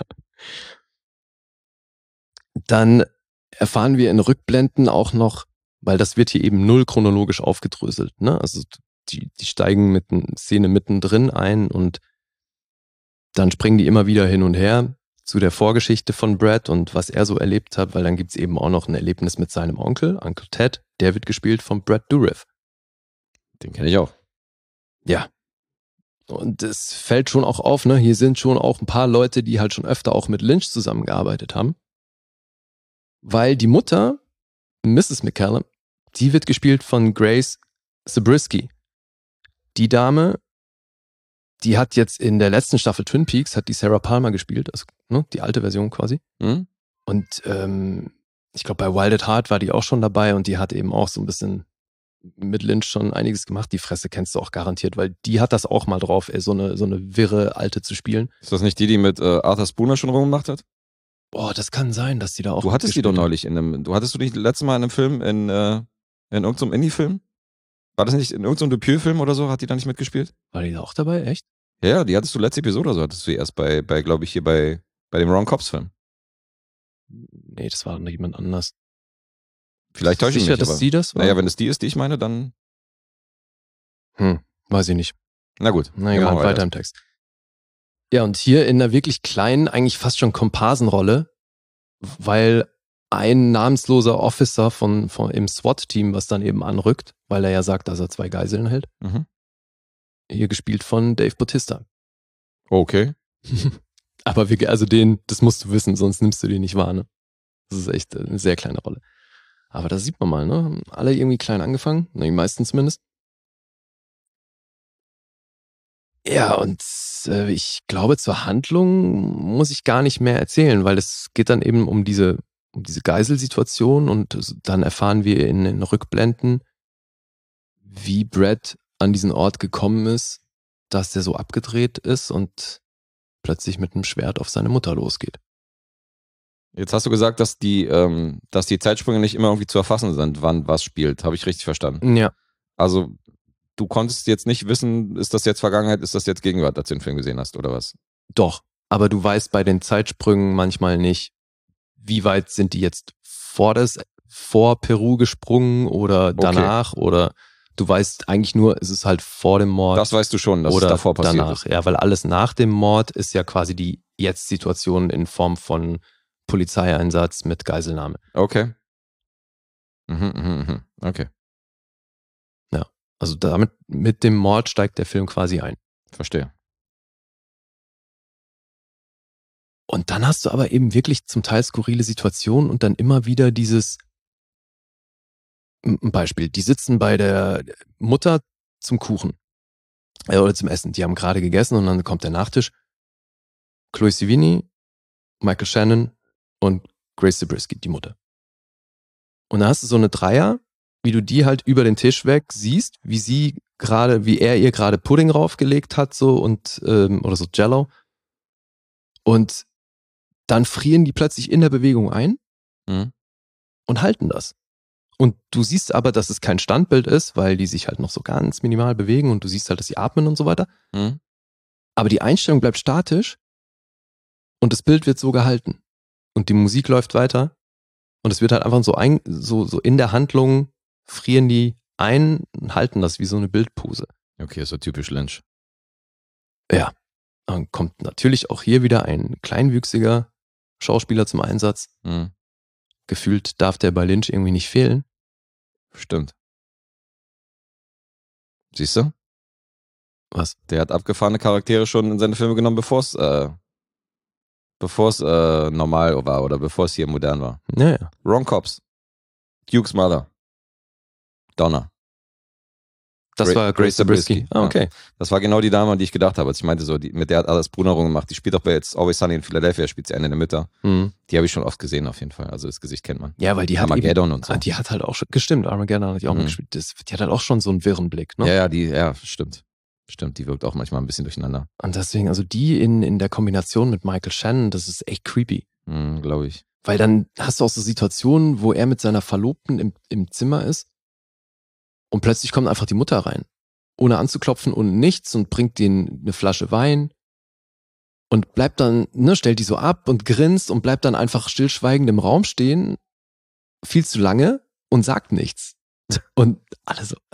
Dann erfahren wir in Rückblenden auch noch, weil das wird hier eben null chronologisch aufgedröselt, ne? Also die steigen mit einer Szene mittendrin ein und dann springen die immer wieder hin und her zu der Vorgeschichte von Brad und was er so erlebt hat, weil dann gibt's eben auch noch ein Erlebnis mit seinem Onkel Ted, der wird gespielt von Brad Dourif. Den kenne ich auch. Ja. Und es fällt schon auch auf, ne? Hier sind schon auch ein paar Leute, die halt schon öfter auch mit Lynch zusammengearbeitet haben. Weil die Mutter, Mrs. McCallum, die wird gespielt von Grace Zabriskie. Die Dame, die hat jetzt in der letzten Staffel Twin Peaks, hat die Sarah Palmer gespielt, also ne, die alte Version quasi. Und ich glaube, bei Wild at Heart war die auch schon dabei und die hat eben auch so ein bisschen mit Lynch schon einiges gemacht. Die Fresse kennst du auch garantiert, weil die hat das auch mal drauf, so eine wirre Alte zu spielen. Ist das nicht die mit Arthur Spooner schon rumgemacht hat? Boah, das kann sein, dass die da auch. Du hattest die doch neulich hattest du die letzte Mal in einem Film, in irgendeinem Indie-Film? War das nicht in irgendeinem Dupieux-Film oder so? Hat die da nicht mitgespielt? War die da auch dabei? Echt? Ja, die hattest du letzte Episode oder so, hattest du die erst bei glaube ich, hier bei dem Wrong Cops-Film. Nee, das war noch jemand anders. Vielleicht täusche ich mich. Sicher, dass sie das war? Naja, wenn es die ist, die ich meine, dann. Weiß ich nicht. Na gut. Na egal, weiter im Text. Ja, und hier in einer wirklich kleinen, eigentlich fast schon Komparsenrolle, weil ein namensloser Officer im SWAT-Team, was dann eben anrückt, weil er ja sagt, dass er 2 Geiseln hält. Hier gespielt von Dave Bautista. Okay. Aber das musst du wissen, sonst nimmst du den nicht wahr, ne? Das ist echt eine sehr kleine Rolle. Aber da sieht man mal, ne? Alle irgendwie klein angefangen, die meisten zumindest. Ja, und ich glaube, zur Handlung muss ich gar nicht mehr erzählen, weil es geht dann eben um diese Geiselsituation und dann erfahren wir in den Rückblenden, wie Brad an diesen Ort gekommen ist, dass der so abgedreht ist und plötzlich mit einem Schwert auf seine Mutter losgeht. Jetzt hast du gesagt, dass die Zeitsprünge nicht immer irgendwie zu erfassen sind, wann was spielt. Habe ich richtig verstanden? Ja. Also du konntest jetzt nicht wissen, ist das jetzt Vergangenheit, ist das jetzt Gegenwart, als du den Film gesehen hast, oder was? Doch, aber du weißt bei den Zeitsprüngen manchmal nicht, wie weit sind die jetzt vor Peru gesprungen oder danach, oder du weißt eigentlich nur, es ist halt vor dem Mord. Das weißt du schon, dass oder es davor passiert danach. ist. Ja, weil alles nach dem Mord ist ja quasi die Jetzt-Situation in Form von Polizeieinsatz mit Geiselnahme. Okay. Okay. Ja, also mit dem Mord steigt der Film quasi ein. Verstehe. Und dann hast du aber eben wirklich zum Teil skurrile Situationen und dann immer wieder dieses ein Beispiel, die sitzen bei der Mutter zum Kuchen oder zum Essen. Die haben gerade gegessen und dann kommt der Nachtisch. Chloe Sevigny, Michael Shannon und Grace Zabriskie, die Mutter. Und da hast du so eine Dreier, wie du die halt über den Tisch weg siehst, wie er ihr gerade Pudding raufgelegt hat, so und oder so Jello. Und dann frieren die plötzlich in der Bewegung ein und halten das. Und du siehst aber, dass es kein Standbild ist, weil die sich halt noch so ganz minimal bewegen und du siehst halt, dass sie atmen und so weiter. Aber die Einstellung bleibt statisch und das Bild wird so gehalten. Und die Musik läuft weiter und es wird halt einfach so in der Handlung frieren die ein und halten das wie so eine Bildpose. Okay, so typisch Lynch. Ja. Dann kommt natürlich auch hier wieder ein kleinwüchsiger Schauspieler zum Einsatz. Gefühlt darf der bei Lynch irgendwie nicht fehlen. Stimmt. Siehst du? Was? Der hat abgefahrene Charaktere schon in seine Filme genommen, bevor es normal war oder bevor es hier modern war. Ja. Wrong Cops. Duke's Mother. Donna. Das war Grace Zabriskie. Ah, okay. Ja. Das war genau die Dame, an die ich gedacht habe. Als ich meinte, so, mit der hat Alice Brunner gemacht. Die spielt auch bei jetzt Always Sunny in Philadelphia, spielt sie eine in der Mitte. Die habe ich schon oft gesehen, auf jeden Fall. Also das Gesicht kennt man. Ja, weil die hat Armageddon und so. Die hat halt auch schon, gestimmt, Armageddon hat die auch mal gespielt. Die hat halt auch schon so einen wirren Blick, ne? Ja, stimmt. Stimmt, die wirkt auch manchmal ein bisschen durcheinander. Und deswegen, also die in der Kombination mit Michael Shannon, das ist echt creepy. Glaube ich. Weil dann hast du auch so Situationen, wo er mit seiner Verlobten im Zimmer ist und plötzlich kommt einfach die Mutter rein. Ohne anzuklopfen und nichts und bringt denen eine Flasche Wein und bleibt dann, stellt die so ab und grinst und bleibt dann einfach stillschweigend im Raum stehen, viel zu lange und sagt nichts. Und alle so,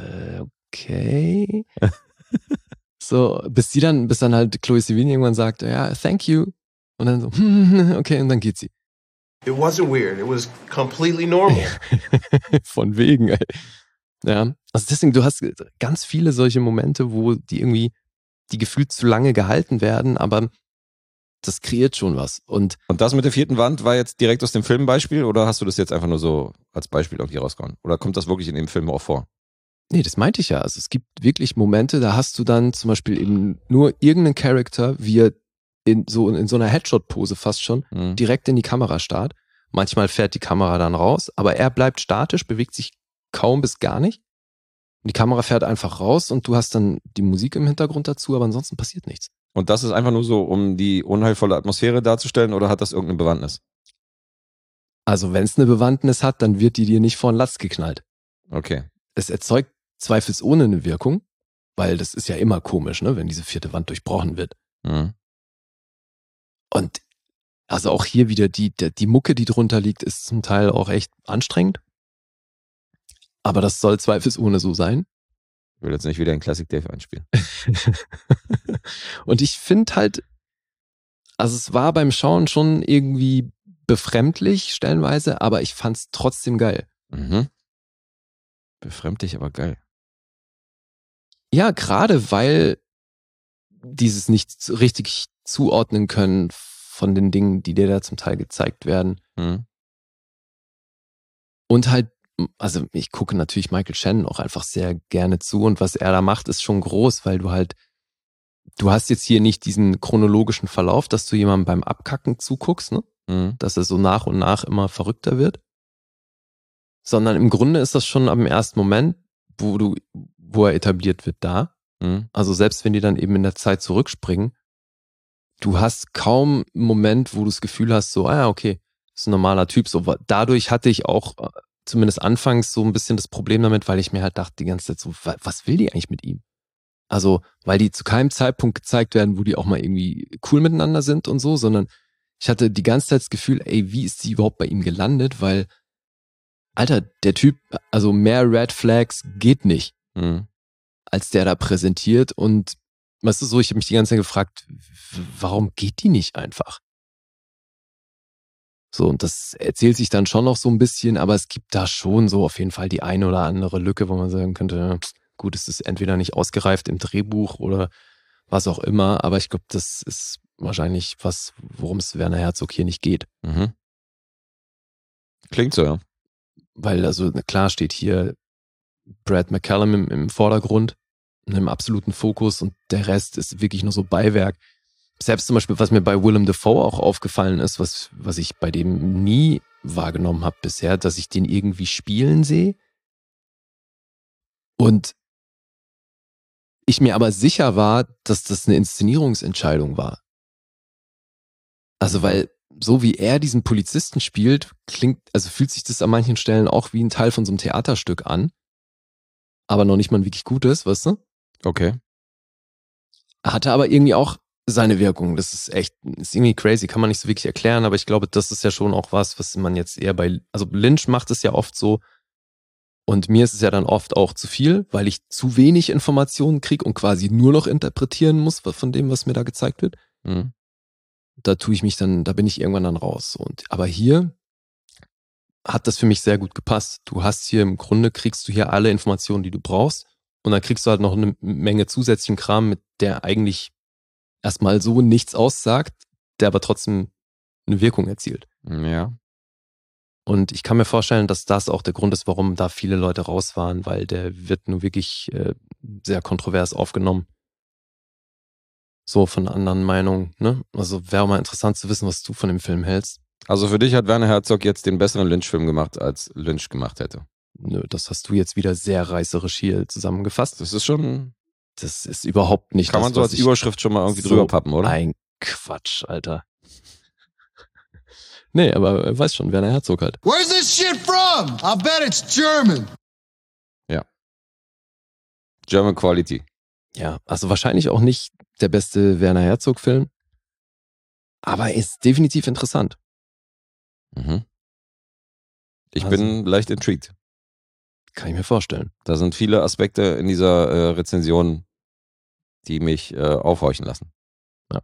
okay. So, bis dann halt Chloe Sevigny irgendwann sagt, ja, thank you. Und dann so, okay, und dann geht sie. It wasn't weird, it was completely normal. Von wegen, ey. Ja, also deswegen, du hast ganz viele solche Momente, wo die irgendwie, die gefühlt zu lange gehalten werden, aber das kreiert schon was. Und das mit der vierten Wand war jetzt direkt aus dem Filmbeispiel oder hast du das jetzt einfach nur so als Beispiel irgendwie rausgehauen? Oder kommt das wirklich in dem Film auch vor? Nee, das meinte ich ja. Also es gibt wirklich Momente, da hast du dann zum Beispiel eben nur irgendeinen Charakter, wie er in so einer Headshot-Pose fast schon direkt in die Kamera starrt. Manchmal fährt die Kamera dann raus, aber er bleibt statisch, bewegt sich kaum bis gar nicht. Und die Kamera fährt einfach raus und du hast dann die Musik im Hintergrund dazu, aber ansonsten passiert nichts. Und das ist einfach nur so, um die unheilvolle Atmosphäre darzustellen oder hat das irgendeine Bewandtnis? Also wenn es eine Bewandtnis hat, dann wird die dir nicht vor den Latz geknallt. Okay. Es erzeugt zweifelsohne eine Wirkung, weil das ist ja immer komisch, ne, wenn diese vierte Wand durchbrochen wird. Und also auch hier wieder die Mucke, die drunter liegt, ist zum Teil auch echt anstrengend. Aber das soll zweifelsohne so sein. Ich will jetzt nicht wieder in Classic Dave einspielen. Und ich finde halt, also es war beim Schauen schon irgendwie befremdlich stellenweise, aber ich fand's trotzdem geil. Befremdlich, aber geil. Ja, gerade weil dieses nicht richtig zuordnen können von den Dingen, die dir da zum Teil gezeigt werden. Und halt, also ich gucke natürlich Michael Shannon auch einfach sehr gerne zu und was er da macht, ist schon groß, weil du hast jetzt hier nicht diesen chronologischen Verlauf, dass du jemandem beim Abkacken zuguckst, ne? Dass er so nach und nach immer verrückter wird, sondern im Grunde ist das schon am ersten Moment, wo er etabliert wird, da. Also selbst wenn die dann eben in der Zeit zurückspringen, du hast kaum einen Moment, wo du das Gefühl hast, so, okay, ist ein normaler Typ. So, dadurch hatte ich auch zumindest anfangs so ein bisschen das Problem damit, weil ich mir halt dachte die ganze Zeit so, was will die eigentlich mit ihm? Also, weil die zu keinem Zeitpunkt gezeigt werden, wo die auch mal irgendwie cool miteinander sind und so, sondern ich hatte die ganze Zeit das Gefühl, wie ist sie überhaupt bei ihm gelandet? Weil, Alter, der Typ, also mehr Red Flags geht nicht, als der da präsentiert. Und weißt du so, ich habe mich die ganze Zeit gefragt, warum geht die nicht einfach? So, und das erzählt sich dann schon noch so ein bisschen, aber es gibt da schon so auf jeden Fall die eine oder andere Lücke, wo man sagen könnte, gut, es ist entweder nicht ausgereift im Drehbuch oder was auch immer, aber ich glaube, das ist wahrscheinlich was, worum es Werner Herzog hier nicht geht. Klingt so, ja. Weil, also klar steht hier Brad McCallum im Vordergrund, im absoluten Fokus und der Rest ist wirklich nur so Beiwerk. Selbst zum Beispiel, was mir bei Willem Dafoe auch aufgefallen ist, was ich bei dem nie wahrgenommen habe bisher, dass ich den irgendwie spielen sehe, Und ich mir aber sicher war, dass das eine Inszenierungsentscheidung war. Also weil so wie er diesen Polizisten spielt, fühlt sich das an manchen Stellen auch wie ein Teil von so einem Theaterstück an. Aber noch nicht mal ein wirklich gutes, weißt du? Okay. Hatte aber irgendwie auch seine Wirkung. Das ist irgendwie crazy, kann man nicht so wirklich erklären, aber ich glaube, das ist ja schon auch was man jetzt eher also Lynch macht es ja oft so und mir ist es ja dann oft auch zu viel, weil ich zu wenig Informationen kriege und quasi nur noch interpretieren muss von dem, was mir da gezeigt wird. Mhm. Da bin ich irgendwann dann raus. Aber hier hat das für mich sehr gut gepasst. Kriegst du hier alle Informationen, die du brauchst und dann kriegst du halt noch eine Menge zusätzlichen Kram, mit der eigentlich erstmal so nichts aussagt, der aber trotzdem eine Wirkung erzielt. Ja. Und ich kann mir vorstellen, dass das auch der Grund ist, warum da viele Leute raus waren, weil der wird nur wirklich sehr kontrovers aufgenommen. So von anderen Meinungen, ne? Also wäre mal interessant zu wissen, was du von dem Film hältst. Also für dich hat Werner Herzog jetzt den besseren Lynch-Film gemacht, als Lynch gemacht hätte. Nö, das hast du jetzt wieder sehr reißerisch hier zusammengefasst. Das ist schon... Das ist überhaupt nicht Kann man so als Überschrift schon mal irgendwie drüber pappen, oder? Ein Quatsch, Alter. Nee, aber weiß schon, Werner Herzog halt. Where's this shit from? I bet it's German. Ja. German Quality. Ja, also wahrscheinlich auch nicht der beste Werner Herzog-Film, aber ist definitiv interessant. Mhm. Ich bin leicht intrigued. Kann ich mir vorstellen. Da sind viele Aspekte in dieser Rezension, die mich aufhorchen lassen. Ja.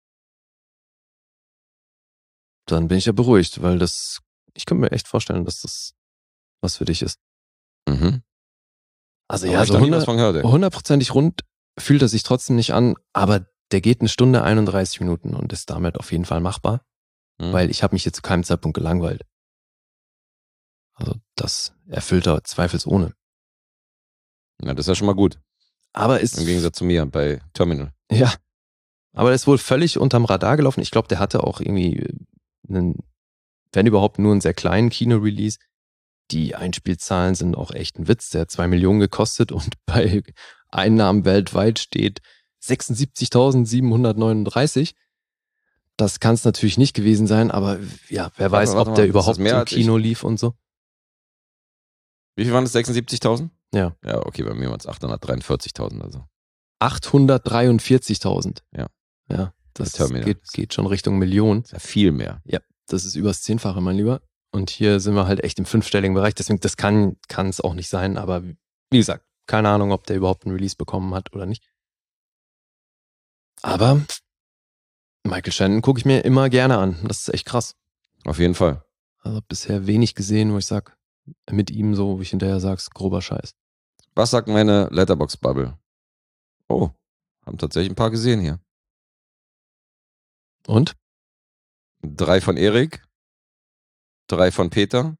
Dann bin ich ja beruhigt, weil ich könnte mir echt vorstellen, dass das was für dich ist. Mhm. Also aber ja, so 100%ig rund fühlt er sich trotzdem nicht an, aber der geht 1 Stunde 31 Minuten und ist damit auf jeden Fall machbar, weil ich habe mich hier zu keinem Zeitpunkt gelangweilt. Also das erfüllt er zweifelsohne. Ja, das ist ja schon mal gut. Aber im Gegensatz zu mir bei Terminal. Ja, aber der ist wohl völlig unterm Radar gelaufen. Ich glaube, der hatte auch irgendwie wenn überhaupt, nur einen sehr kleinen Kino-Release. Die Einspielzahlen sind auch echt ein Witz. Der hat 2 Millionen gekostet und bei Einnahmen weltweit steht 76.739. Das kann es natürlich nicht gewesen sein, aber ja, wer weiß, ob der überhaupt im Kino lief und so. Wie viel waren das? 76.000? Ja. Ja, okay, bei mir waren es 843.000. Also. 843.000. Ja. Ja, das geht schon Richtung Million. Das ist ja viel mehr. Ja, das ist übers 10-fache, mein Lieber. Und hier sind wir halt echt im 5-stelligen Bereich. Deswegen, das kann es auch nicht sein. Aber wie gesagt, keine Ahnung, ob der überhaupt einen Release bekommen hat oder nicht. Aber Michael Shannon gucke ich mir immer gerne an. Das ist echt krass. Auf jeden Fall. Also bisher wenig gesehen, wo ich sage, mit ihm so, wo ich hinterher sage, grober Scheiß. Was sagt meine Letterboxd-Bubble? Oh, haben tatsächlich ein paar gesehen hier. Und? 3 von Erik, 3 von Peter.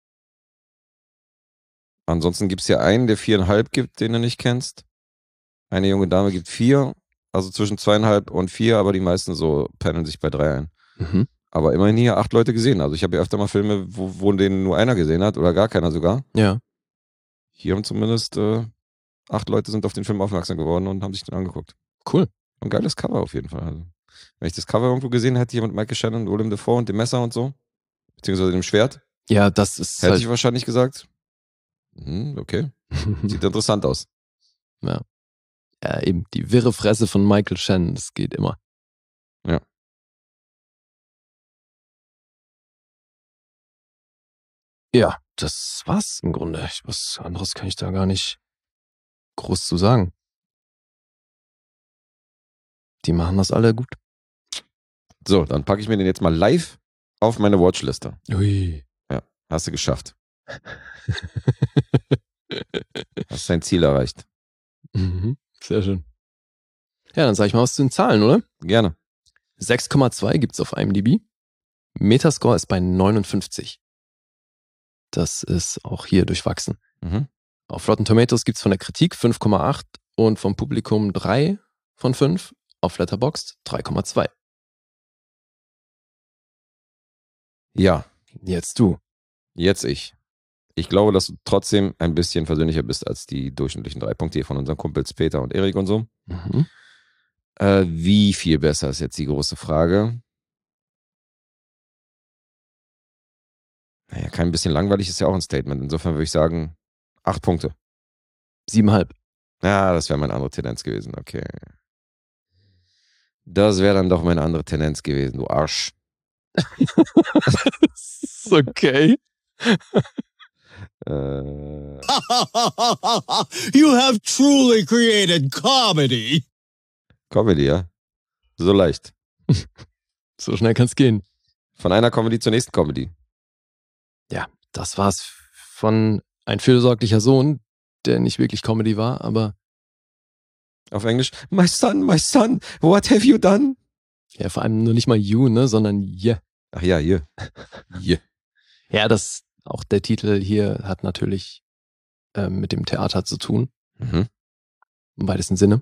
Ansonsten gibt es hier einen, der 4,5 gibt, den du nicht kennst. Eine junge Dame gibt 4, also zwischen 2,5 und 4, aber die meisten so pendeln sich bei 3 ein. Mhm. Aber immerhin hier 8 Leute gesehen. Also ich habe ja öfter mal Filme, wo den nur einer gesehen hat oder gar keiner sogar. Ja. Hier haben zumindest 8 Leute sind auf den Film aufmerksam geworden und haben sich den angeguckt. Cool. Ein geiles Cover auf jeden Fall. Also, wenn ich das Cover irgendwo gesehen hätte, hier mit Michael Shannon, Willem Dafoe und dem Messer und so, beziehungsweise dem Schwert. Ja, das ist hätte ich wahrscheinlich gesagt, okay, sieht interessant aus. Ja. Ja, eben, die wirre Fresse von Michael Shannon, das geht immer. Ja. Ja, das war's im Grunde. Was anderes kann ich da gar nicht groß zu sagen. Die machen das alle gut. So, dann packe ich mir den jetzt mal live auf meine Watchliste. Ui. Ja, hast du geschafft. Hast dein Ziel erreicht. Mhm, sehr schön. Ja, dann sag ich mal was zu den Zahlen, oder? Gerne. 6,2 gibt's auf IMDb. Metascore ist bei 59. Das ist auch hier durchwachsen. Mhm. Auf Rotten Tomatoes gibt's von der Kritik 5,8 und vom Publikum 3 von 5. Auf Letterboxd 3,2. Ja. Jetzt du. Jetzt ich. Ich glaube, dass du trotzdem ein bisschen versöhnlicher bist als die durchschnittlichen 3 Punkte hier von unseren Kumpels Peter und Erik und so. Mhm. Wie viel besser ist jetzt die große Frage? Naja, kein bisschen langweilig ist ja auch ein Statement. Insofern würde ich sagen, 8 Punkte. 7,5. Ja, das wäre meine andere Tendenz gewesen. Okay. Das wäre dann doch meine andere Tendenz gewesen, du Arsch. Ist okay. You have truly created comedy. Comedy, ja? So leicht. So schnell kann's gehen. Von einer Comedy zur nächsten Comedy. Ja, das war's von Ein fürsorglicher Sohn, der nicht wirklich Comedy war, aber... Auf Englisch, my son, what have you done? Ja, vor allem nur nicht mal you, ne, sondern yeah. Ach ja, hier. Yeah. Ja, auch der Titel hier hat natürlich mit dem Theater zu tun. Mhm. Im weitesten Sinne.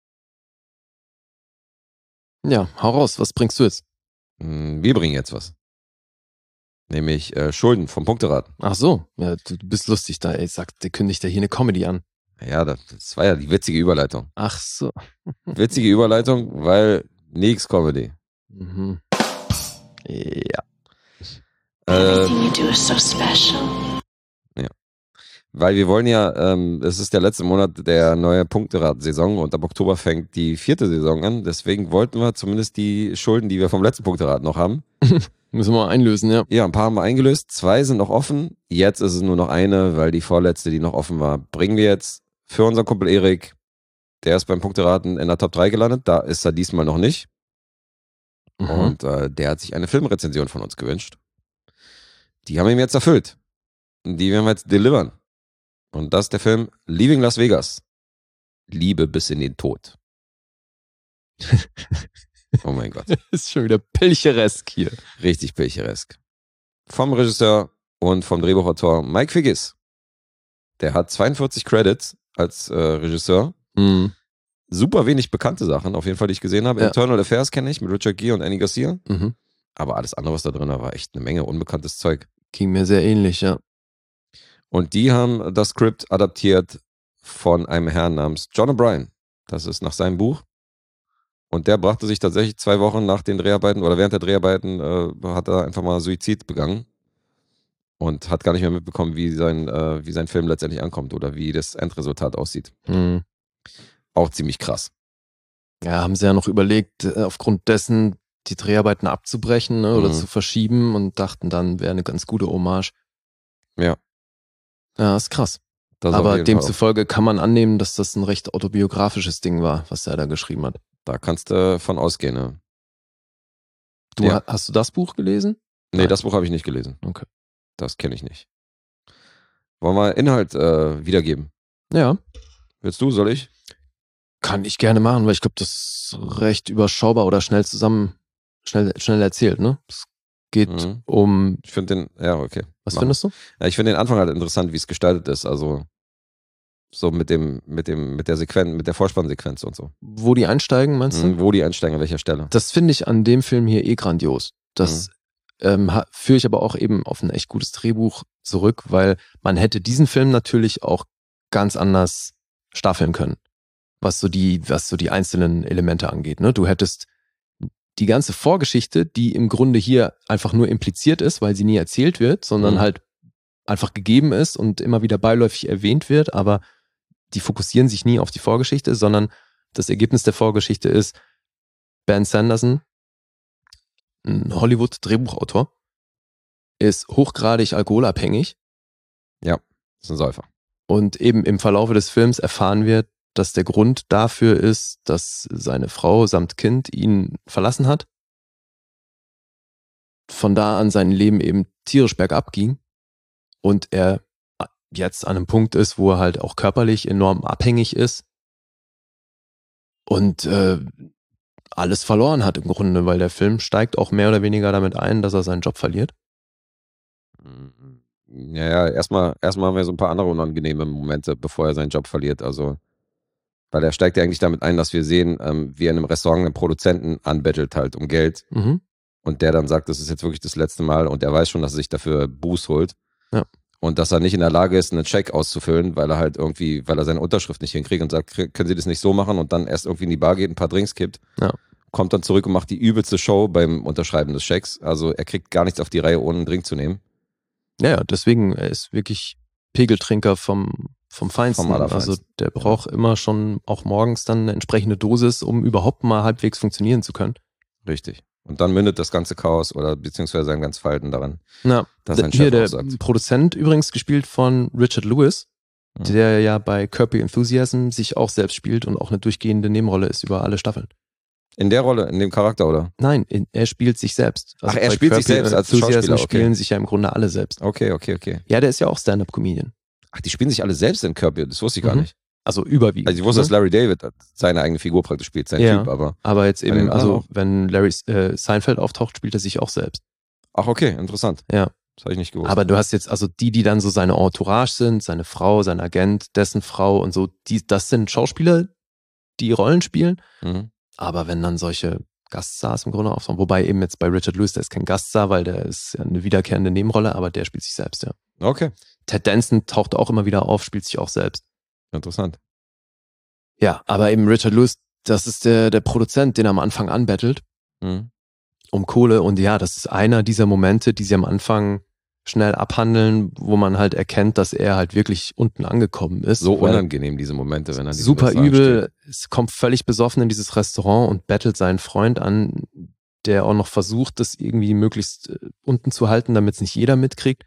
Ja, hau raus, was bringst du jetzt? Wir bringen jetzt was. Nämlich Schulden vom Punkteraten. Ach so, ja, du bist lustig da, ey, der kündigt ja hier eine Comedy an. Ja, das war ja die witzige Überleitung. Ach so. Witzige Überleitung, weil nix Comedy. Mhm. Ja. Everything you do is so special. Ja. Weil wir wollen ja, es ist der letzte Monat der neuen Punkteraten-Saison und ab Oktober fängt die 4. Saison an. Deswegen wollten wir zumindest die Schulden, die wir vom letzten Punkteraten noch haben. Müssen wir mal einlösen, ja. Ja, ein paar haben wir eingelöst. 2 sind noch offen. Jetzt ist es nur noch eine, weil die vorletzte, die noch offen war, bringen wir jetzt für unseren Kumpel Erik. Der ist beim Punkteraten in der Top 3 gelandet. Da ist er diesmal noch nicht. Mhm. Und der hat sich eine Filmrezension von uns gewünscht. Die haben wir ihm jetzt erfüllt. Die werden wir jetzt delivern. Und das ist der Film Leaving Las Vegas. Liebe bis in den Tod. Oh mein Gott. Ist schon wieder pilcheresk hier. Richtig pilcheresk. Vom Regisseur und vom Drehbuchautor Mike Figgis. Der hat 42 Credits als Regisseur. Mhm. Super wenig bekannte Sachen, auf jeden Fall, die ich gesehen habe. Ja. Internal Affairs kenne ich mit Richard Gere und Annie Garcia. Mhm. Aber alles andere, was da drin war, echt eine Menge unbekanntes Zeug. Ging mir sehr ähnlich, ja. Und die haben das Skript adaptiert von einem Herrn namens John O'Brien. Das ist nach seinem Buch. Und der brachte sich tatsächlich 2 Wochen nach den Dreharbeiten oder während der Dreharbeiten hat er einfach mal Suizid begangen. Und hat gar nicht mehr mitbekommen, wie sein Film letztendlich ankommt oder wie das Endresultat aussieht. Mhm. Auch ziemlich krass. Ja, haben sie ja noch überlegt, aufgrund dessen die Dreharbeiten abzubrechen, ne, oder zu verschieben und dachten dann, wäre eine ganz gute Hommage. Ja. Ja, ist krass. Das aber demzufolge kann man annehmen, dass das ein recht autobiografisches Ding war, was er da geschrieben hat. Da kannst du von ausgehen, ne? Hast du das Buch gelesen? Nee, Nein. das Buch habe ich nicht gelesen. Okay. Das kenne ich nicht. Wollen wir Inhalt wiedergeben? Ja. Willst du, soll ich? Kann ich gerne machen, weil ich glaube, das ist recht überschaubar oder schnell erzählt, ne? Es geht um... Ich finde den, ja, okay. Was findest du? Ja, ich finde den Anfang halt interessant, wie es gestaltet ist, also so mit der Vorspannsequenz und so. Wo die einsteigen, meinst du? Wo die einsteigen, an welcher Stelle? Das finde ich an dem Film hier grandios. Das führe ich aber auch eben auf ein echt gutes Drehbuch zurück, weil man hätte diesen Film natürlich auch ganz anders staffeln können, was so die einzelnen Elemente angeht. Ne? Du hättest die ganze Vorgeschichte, die im Grunde hier einfach nur impliziert ist, weil sie nie erzählt wird, sondern halt einfach gegeben ist und immer wieder beiläufig erwähnt wird, aber die fokussieren sich nie auf die Vorgeschichte, sondern das Ergebnis der Vorgeschichte ist, Ben Sanderson, ein Hollywood-Drehbuchautor, ist hochgradig alkoholabhängig. Ja, ist ein Säufer. Und eben im Verlaufe des Films erfahren wir, dass der Grund dafür ist, dass seine Frau samt Kind ihn verlassen hat. Von da an sein Leben eben tierisch bergab ging und er jetzt an einem Punkt ist, wo er halt auch körperlich enorm abhängig ist und alles verloren hat im Grunde, weil der Film steigt auch mehr oder weniger damit ein, dass er seinen Job verliert. Ja, erstmal haben wir so ein paar andere unangenehme Momente, bevor er seinen Job verliert. Also, weil er steigt ja eigentlich damit ein, dass wir sehen, wie er in einem Restaurant einen Produzenten anbettelt halt um Geld. Und der dann sagt, das ist jetzt wirklich das letzte Mal und er weiß schon, dass er sich dafür Buß holt. Ja. Und dass er nicht in der Lage ist, einen Check auszufüllen, weil er seine Unterschrift nicht hinkriegt und sagt, können Sie das nicht so machen und dann erst irgendwie in die Bar geht, ein paar Drinks kippt. Ja. Kommt dann zurück und macht die übelste Show beim Unterschreiben des Checks. Also er kriegt gar nichts auf die Reihe, ohne einen Drink zu nehmen. Ja, deswegen, er ist wirklich Pegeltrinker vom Feinsten. Also der braucht immer schon auch morgens dann eine entsprechende Dosis, um überhaupt mal halbwegs funktionieren zu können. Richtig. Und dann mündet das ganze Chaos oder beziehungsweise sein ganzes Verhalten daran. Dass ein Chef der Produzent übrigens gespielt von Richard Lewis, der ja bei Curb Your Enthusiasm sich auch selbst spielt und auch eine durchgehende Nebenrolle ist über alle Staffeln. In der Rolle, in dem Charakter, oder? Nein, er spielt sich selbst. Also er spielt sich selbst als Schauspieler, spielen sich ja im Grunde alle selbst. Okay. Ja, der ist ja auch Stand-Up-Comedian. Ach, die spielen sich alle selbst in Curb Your, das wusste ich gar nicht. Also überwiegend. Also ich wusste, dass Larry David seine eigene Figur praktisch spielt, sein Typ, aber jetzt eben, also wenn Larry Seinfeld auftaucht, spielt er sich auch selbst. Ach, okay, interessant. Ja. Das habe ich nicht gewusst. Aber du hast jetzt, also die dann so seine Entourage sind, seine Frau, sein Agent, dessen Frau und so, das sind Schauspieler, die Rollen spielen. Aber wenn dann solche Gaststars im Grunde auftauchen, wobei eben jetzt bei Richard Lewis, der ist kein Gaststar, weil der ist ja eine wiederkehrende Nebenrolle, aber der spielt sich selbst, ja. Okay. Ted Danson taucht auch immer wieder auf, spielt sich auch selbst. Interessant. Ja, aber eben Richard Lewis, das ist der Produzent, den er am Anfang anbettelt, um Kohle. Und ja, das ist einer dieser Momente, die sie am Anfang schnell abhandeln, wo man halt erkennt, dass er halt wirklich unten angekommen ist. So unangenehm, diese Momente, wenn er super übel, es kommt völlig besoffen in dieses Restaurant und bettelt seinen Freund an, der auch noch versucht, das irgendwie möglichst unten zu halten, damit es nicht jeder mitkriegt.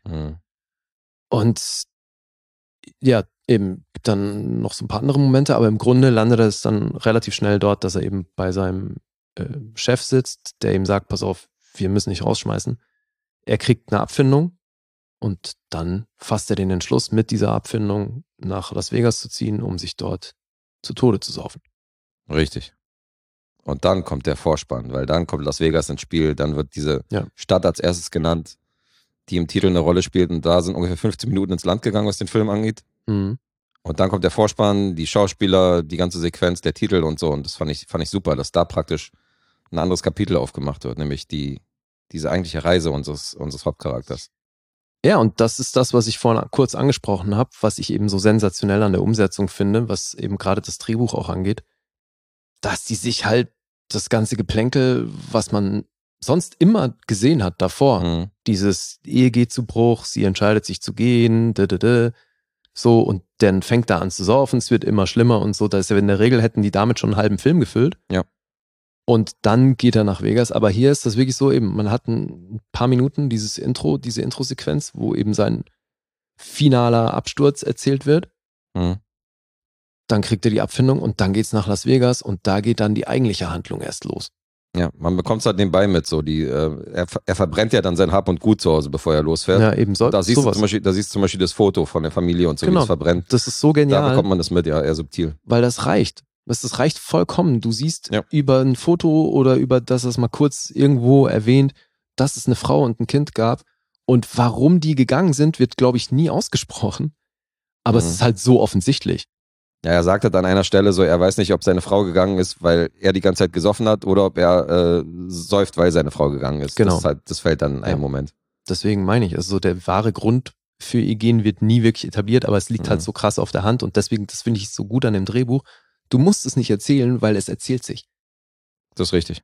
Und ja, eben gibt dann noch so ein paar andere Momente, aber im Grunde landet es dann relativ schnell dort, dass er eben bei seinem Chef sitzt, der ihm sagt, pass auf, wir müssen dich rausschmeißen. Er kriegt eine Abfindung und dann fasst er den Entschluss, mit dieser Abfindung nach Las Vegas zu ziehen, um sich dort zu Tode zu saufen. Richtig. Und dann kommt der Vorspann, weil dann kommt Las Vegas ins Spiel, dann wird diese Stadt als erstes genannt, die im Titel eine Rolle spielt und da sind ungefähr 15 Minuten ins Land gegangen, was den Film angeht. Und dann kommt der Vorspann, die Schauspieler, die ganze Sequenz, der Titel und so und das fand ich super, dass da praktisch ein anderes Kapitel aufgemacht wird, nämlich diese eigentliche Reise unseres Hauptcharakters. Ja, und das ist das, was ich vorhin kurz angesprochen habe, was ich eben so sensationell an der Umsetzung finde, was eben gerade das Drehbuch auch angeht, dass die sich halt das ganze Geplänkel, was man sonst immer gesehen hat davor, dieses Ehe geht zu Bruch, sie entscheidet sich zu gehen, so, und dann fängt er an zu saufen, es wird immer schlimmer und so, da ist ja in der Regel hätten die damit schon einen halben Film gefüllt. Ja. Und dann geht er nach Vegas. Aber hier ist das wirklich so eben, man hat ein paar Minuten diese Intro-Sequenz, wo eben sein finaler Absturz erzählt wird. Dann kriegt er die Abfindung und dann geht's nach Las Vegas und da geht dann die eigentliche Handlung erst los. Ja, man bekommt es halt nebenbei mit, so er verbrennt ja dann sein Hab und Gut zu Hause, bevor er losfährt. Ja, eben so. Da siehst du zum Beispiel das Foto von der Familie und so, wie es verbrennt. Das ist so genial. Da bekommt man das mit, ja, eher subtil. Weil das reicht. Das reicht vollkommen. Du siehst über ein Foto oder über das es mal kurz irgendwo erwähnt, dass es eine Frau und ein Kind gab. Und warum die gegangen sind, wird, glaube ich, nie ausgesprochen. Aber es ist halt so offensichtlich. Ja, er sagt halt an einer Stelle so, er weiß nicht, ob seine Frau gegangen ist, weil er die ganze Zeit gesoffen hat oder ob er säuft, weil seine Frau gegangen ist. Genau. Das fällt dann in einem Moment. Deswegen meine ich, also der wahre Grund für ihr Gehen wird nie wirklich etabliert, aber es liegt halt so krass auf der Hand und deswegen, das finde ich so gut an dem Drehbuch. Du musst es nicht erzählen, weil es erzählt sich. Das ist richtig.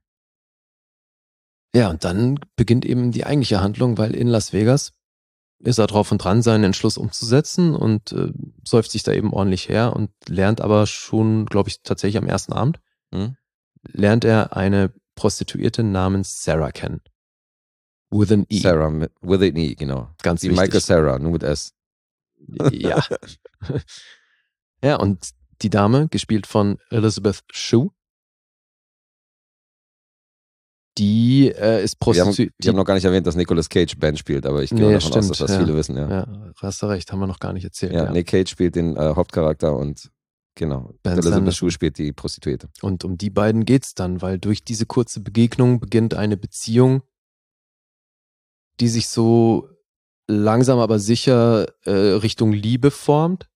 Ja, und dann beginnt eben die eigentliche Handlung, weil in Las Vegas ist er drauf und dran, seinen Entschluss umzusetzen und säuft sich da eben ordentlich her und lernt aber schon, glaube ich, tatsächlich am ersten Abend, lernt er eine Prostituierte namens Sarah kennen. With an E. Sarah, with an E, genau. Ganz wie wichtig. Michael Sarah, nur mit S. Ja. Ja, und die Dame, gespielt von Elizabeth Shue, die ist Prostituierte. Wir haben noch gar nicht erwähnt, dass Nicolas Cage Ben spielt, aber ich gehe davon aus, dass das viele wissen. Ja, hast du recht, haben wir noch gar nicht erzählt. Ja, Nick Cage spielt den Hauptcharakter und genau, Elizabeth Shue spielt die Prostituierte. Und um die beiden geht's dann, weil durch diese kurze Begegnung beginnt eine Beziehung, die sich so langsam aber sicher Richtung Liebe formt.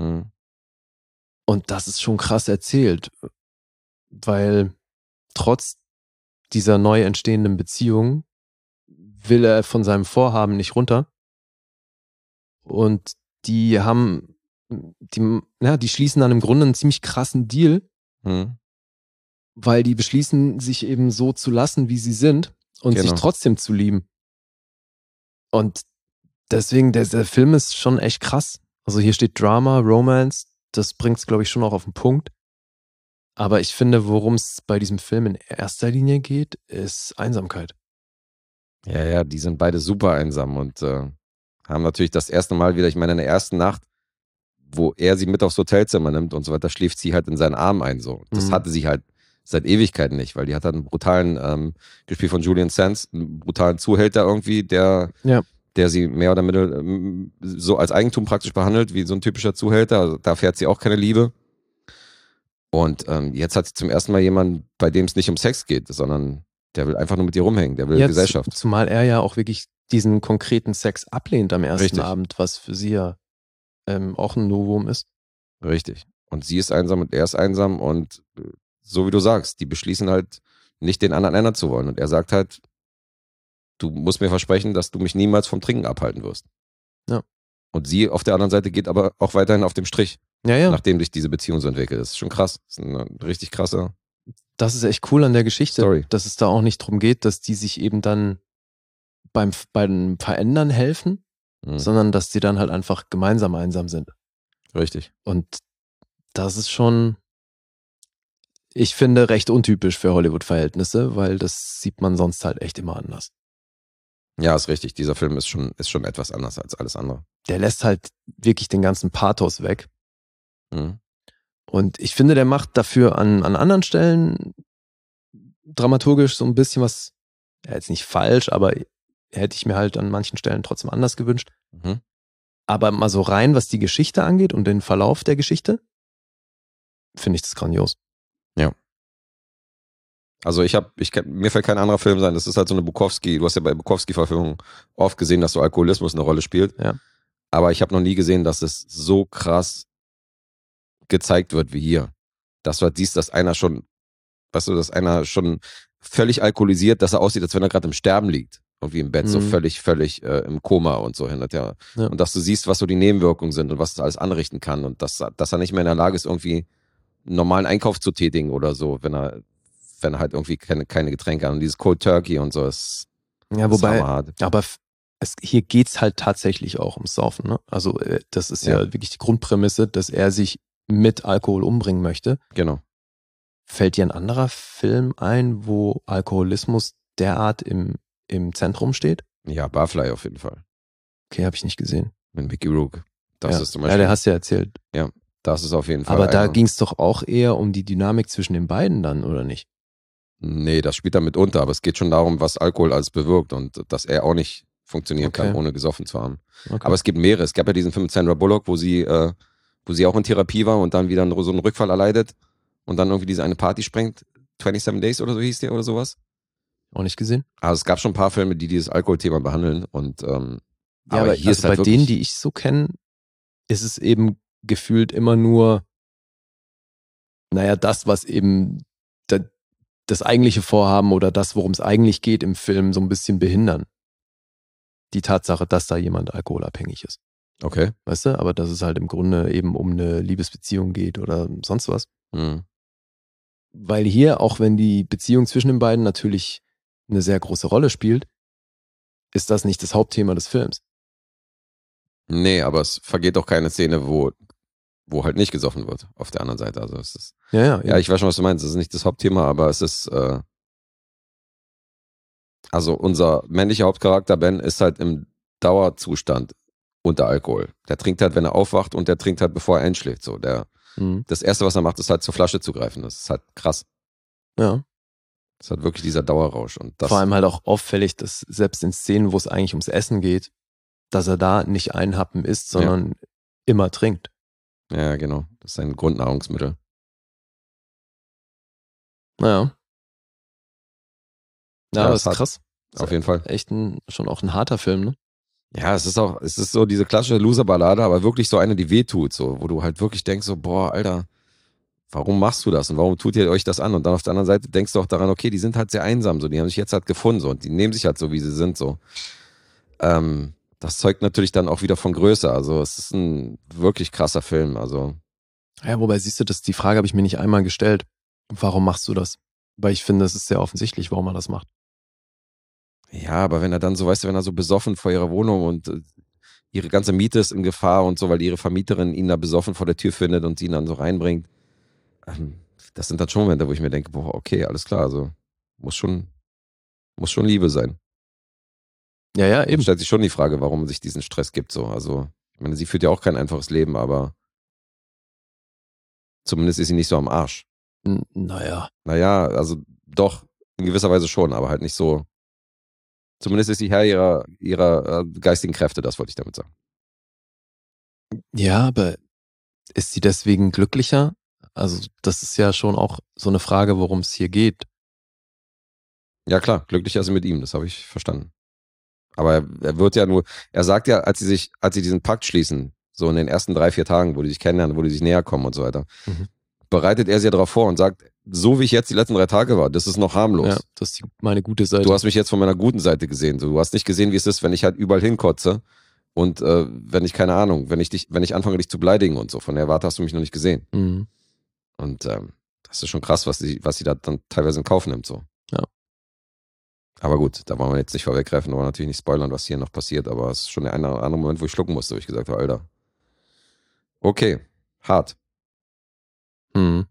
Und das ist schon krass erzählt, weil trotz dieser neu entstehenden Beziehung will er von seinem Vorhaben nicht runter Und die schließen dann im Grunde einen ziemlich krassen Deal, weil die beschließen, sich eben so zu lassen, wie sie sind und sich trotzdem zu lieben. Und deswegen, der Film ist schon echt krass. Also hier steht Drama, Romance, das bringt es, glaube ich, schon auch auf den Punkt. Aber ich finde, worum es bei diesem Film in erster Linie geht, ist Einsamkeit. Ja, die sind beide super einsam und haben natürlich das erste Mal wieder, ich meine, in der ersten Nacht, wo er sie mit aufs Hotelzimmer nimmt und so weiter, schläft sie halt in seinen Armen ein. So. Das hatte sie halt seit Ewigkeiten nicht, weil die hat halt einen brutalen, gespielt von Julian Sands, einen brutalen Zuhälter irgendwie, der sie mehr oder minder so als Eigentum praktisch behandelt, wie so ein typischer Zuhälter. Also da fährt sie auch keine Liebe. Und jetzt hat sie zum ersten Mal jemanden, bei dem es nicht um Sex geht, sondern der will einfach nur mit ihr rumhängen, der will Gesellschaft. Zumal er ja auch wirklich diesen konkreten Sex ablehnt am ersten Abend, was für sie ja auch ein Novum ist. Richtig. Und sie ist einsam und er ist einsam und so wie du sagst, die beschließen halt nicht den anderen ändern zu wollen. Und er sagt halt, du musst mir versprechen, dass du mich niemals vom Trinken abhalten wirst. Ja. Und sie auf der anderen Seite geht aber auch weiterhin auf dem Strich, ja. nachdem sich diese Beziehung so entwickelt. Das ist schon krass. Das ist ein richtig krasser. Das ist echt cool an der Geschichte, Story. Dass es da auch nicht drum geht, dass die sich eben dann beim Verändern helfen, sondern dass die dann halt einfach gemeinsam einsam sind. Richtig. Und das ist schon, ich finde, recht untypisch für Hollywood-Verhältnisse, weil das sieht man sonst halt echt immer anders. Ja, ist richtig. Dieser Film ist schon etwas anders als alles andere. Der lässt halt wirklich den ganzen Pathos weg. Mhm. Und ich finde, der macht dafür an anderen Stellen dramaturgisch so ein bisschen was, ja, jetzt nicht falsch, aber hätte ich mir halt an manchen Stellen trotzdem anders gewünscht. Mhm. Aber mal so rein, was die Geschichte angeht und den Verlauf der Geschichte, finde ich das grandios. Ja. Also mir fällt kein anderer Film sein. Das ist halt so eine Bukowski. Du hast ja bei Bukowski-Verfilmungen oft gesehen, dass so Alkoholismus eine Rolle spielt. Ja. Aber ich habe noch nie gesehen, dass es so krass gezeigt wird wie hier. Dass du halt siehst, dass einer schon völlig alkoholisiert, dass er aussieht, als wenn er gerade im Sterben liegt. Irgendwie im Bett, so völlig im Koma und so hin. Ja. Und dass du siehst, was so die Nebenwirkungen sind und was das alles anrichten kann und dass er nicht mehr in der Lage ist, irgendwie einen normalen Einkauf zu tätigen oder so, wenn er halt irgendwie keine Getränke hat. Und dieses Cold Turkey und so ist hart. Aber hier geht's halt tatsächlich auch ums Saufen. Ne? Also das ist ja wirklich die Grundprämisse, dass er sich mit Alkohol umbringen möchte. Genau. Fällt dir ein anderer Film ein, wo Alkoholismus derart im Zentrum steht? Ja, Barfly auf jeden Fall. Okay, habe ich nicht gesehen. Mit Mickey Rourke. Das ist zum Beispiel. Ja, der hast du ja erzählt. Ja, das ist auf jeden Fall. Aber da ging es doch auch eher um die Dynamik zwischen den beiden dann, oder nicht? Nee, das spielt damit unter, aber es geht schon darum, was Alkohol alles bewirkt und dass er auch nicht funktionieren kann, ohne gesoffen zu haben. Okay. Aber es gibt mehrere. Es gab ja diesen Film mit Sandra Bullock, wo sie auch in Therapie war und dann wieder so einen Rückfall erleidet und dann irgendwie diese eine Party sprengt. 27 Days oder so hieß der oder sowas. Auch nicht gesehen. Also es gab schon ein paar Filme, die dieses Alkoholthema behandeln und aber hier ist halt bei denen, die ich so kenne, ist es eben gefühlt immer nur, das, was eben das eigentliche Vorhaben oder das, worum es eigentlich geht im Film, so ein bisschen behindern. Die Tatsache, dass da jemand alkoholabhängig ist. Okay. Weißt du? Aber dass es halt im Grunde eben um eine Liebesbeziehung geht oder sonst was. Mhm. Weil hier, auch wenn die Beziehung zwischen den beiden natürlich eine sehr große Rolle spielt, ist das nicht das Hauptthema des Films. Nee, aber es vergeht doch keine Szene, wo halt nicht gesoffen wird, auf der anderen Seite. Also es ist. Ja, ich weiß schon, was du meinst. Es ist nicht das Hauptthema, aber es ist. Also unser männlicher Hauptcharakter Ben ist halt im Dauerzustand unter Alkohol. Der trinkt halt, wenn er aufwacht und der trinkt halt, bevor er einschläft. So, das Erste, was er macht, ist halt zur Flasche zu greifen. Das ist halt krass. Ja. Das ist halt wirklich dieser Dauerrausch. Und das vor allem halt auch auffällig, dass selbst in Szenen, wo es eigentlich ums Essen geht, dass er da nicht einen Happen isst, sondern immer trinkt. Ja, genau. Das ist sein Grundnahrungsmittel. Naja. Ja, aber das ist krass. Auf jeden Fall. Echt schon auch ein harter Film, ne? Ja, es ist so diese klassische Loser-Ballade, aber wirklich so eine, die wehtut, so, wo du halt wirklich denkst, so, boah, Alter, warum machst du das und warum tut ihr euch das an? Und dann auf der anderen Seite denkst du auch daran, okay, die sind halt sehr einsam, so, die haben sich jetzt halt gefunden, so, und die nehmen sich halt so, wie sie sind, so. das zeugt natürlich dann auch wieder von Größe. Also es ist ein wirklich krasser Film. Also Ja, wobei siehst du, die Frage habe ich mir nicht einmal gestellt. Warum machst du das? Weil ich finde, es ist sehr offensichtlich, warum er das macht. ja, aber wenn er dann so, weißt du, wenn er so besoffen vor ihrer Wohnung und ihre ganze Miete ist in Gefahr und so, weil ihre Vermieterin ihn da besoffen vor der Tür findet und sie ihn dann so reinbringt. Das sind dann schon Momente, wo ich mir denke, boah, okay, alles klar, also muss schon Liebe sein. Ja, eben. Und stellt sich schon die Frage, warum man sich diesen Stress gibt, so. Also, ich meine, sie führt ja auch kein einfaches Leben, aber zumindest ist sie nicht so am Arsch. Naja. Naja, also doch, in gewisser Weise schon, aber halt nicht so. Zumindest ist sie Herr ihrer geistigen Kräfte, das wollte ich damit sagen. Ja, aber ist sie deswegen glücklicher? Also, das ist ja schon auch so eine Frage, worum es hier geht. Ja klar, glücklicher ist sie mit ihm, das habe ich verstanden. Aber er wird ja nur, er sagt ja, als sie diesen Pakt schließen, so in den ersten 3-4 Tagen, wo die sich kennenlernen, wo die sich näher kommen und so weiter, bereitet er sie ja darauf vor und sagt, so wie ich jetzt die letzten 3 Tage war, das ist noch harmlos. Ja, das ist meine gute Seite. Du hast mich jetzt von meiner guten Seite gesehen. Du hast nicht gesehen, wie es ist, wenn ich halt überall hinkotze und wenn ich, keine Ahnung, wenn ich anfange, dich zu beleidigen und so. Von der Warte hast du mich noch nicht gesehen. Mhm. Und das ist schon krass, was sie da dann teilweise in Kauf nimmt. So. Ja. Aber gut, da wollen wir jetzt nicht vorweggreifen, aber natürlich nicht spoilern, was hier noch passiert. Aber es ist schon der eine oder andere Moment, wo ich schlucken musste, wo ich gesagt habe, Alter. Okay, hart. Mhm.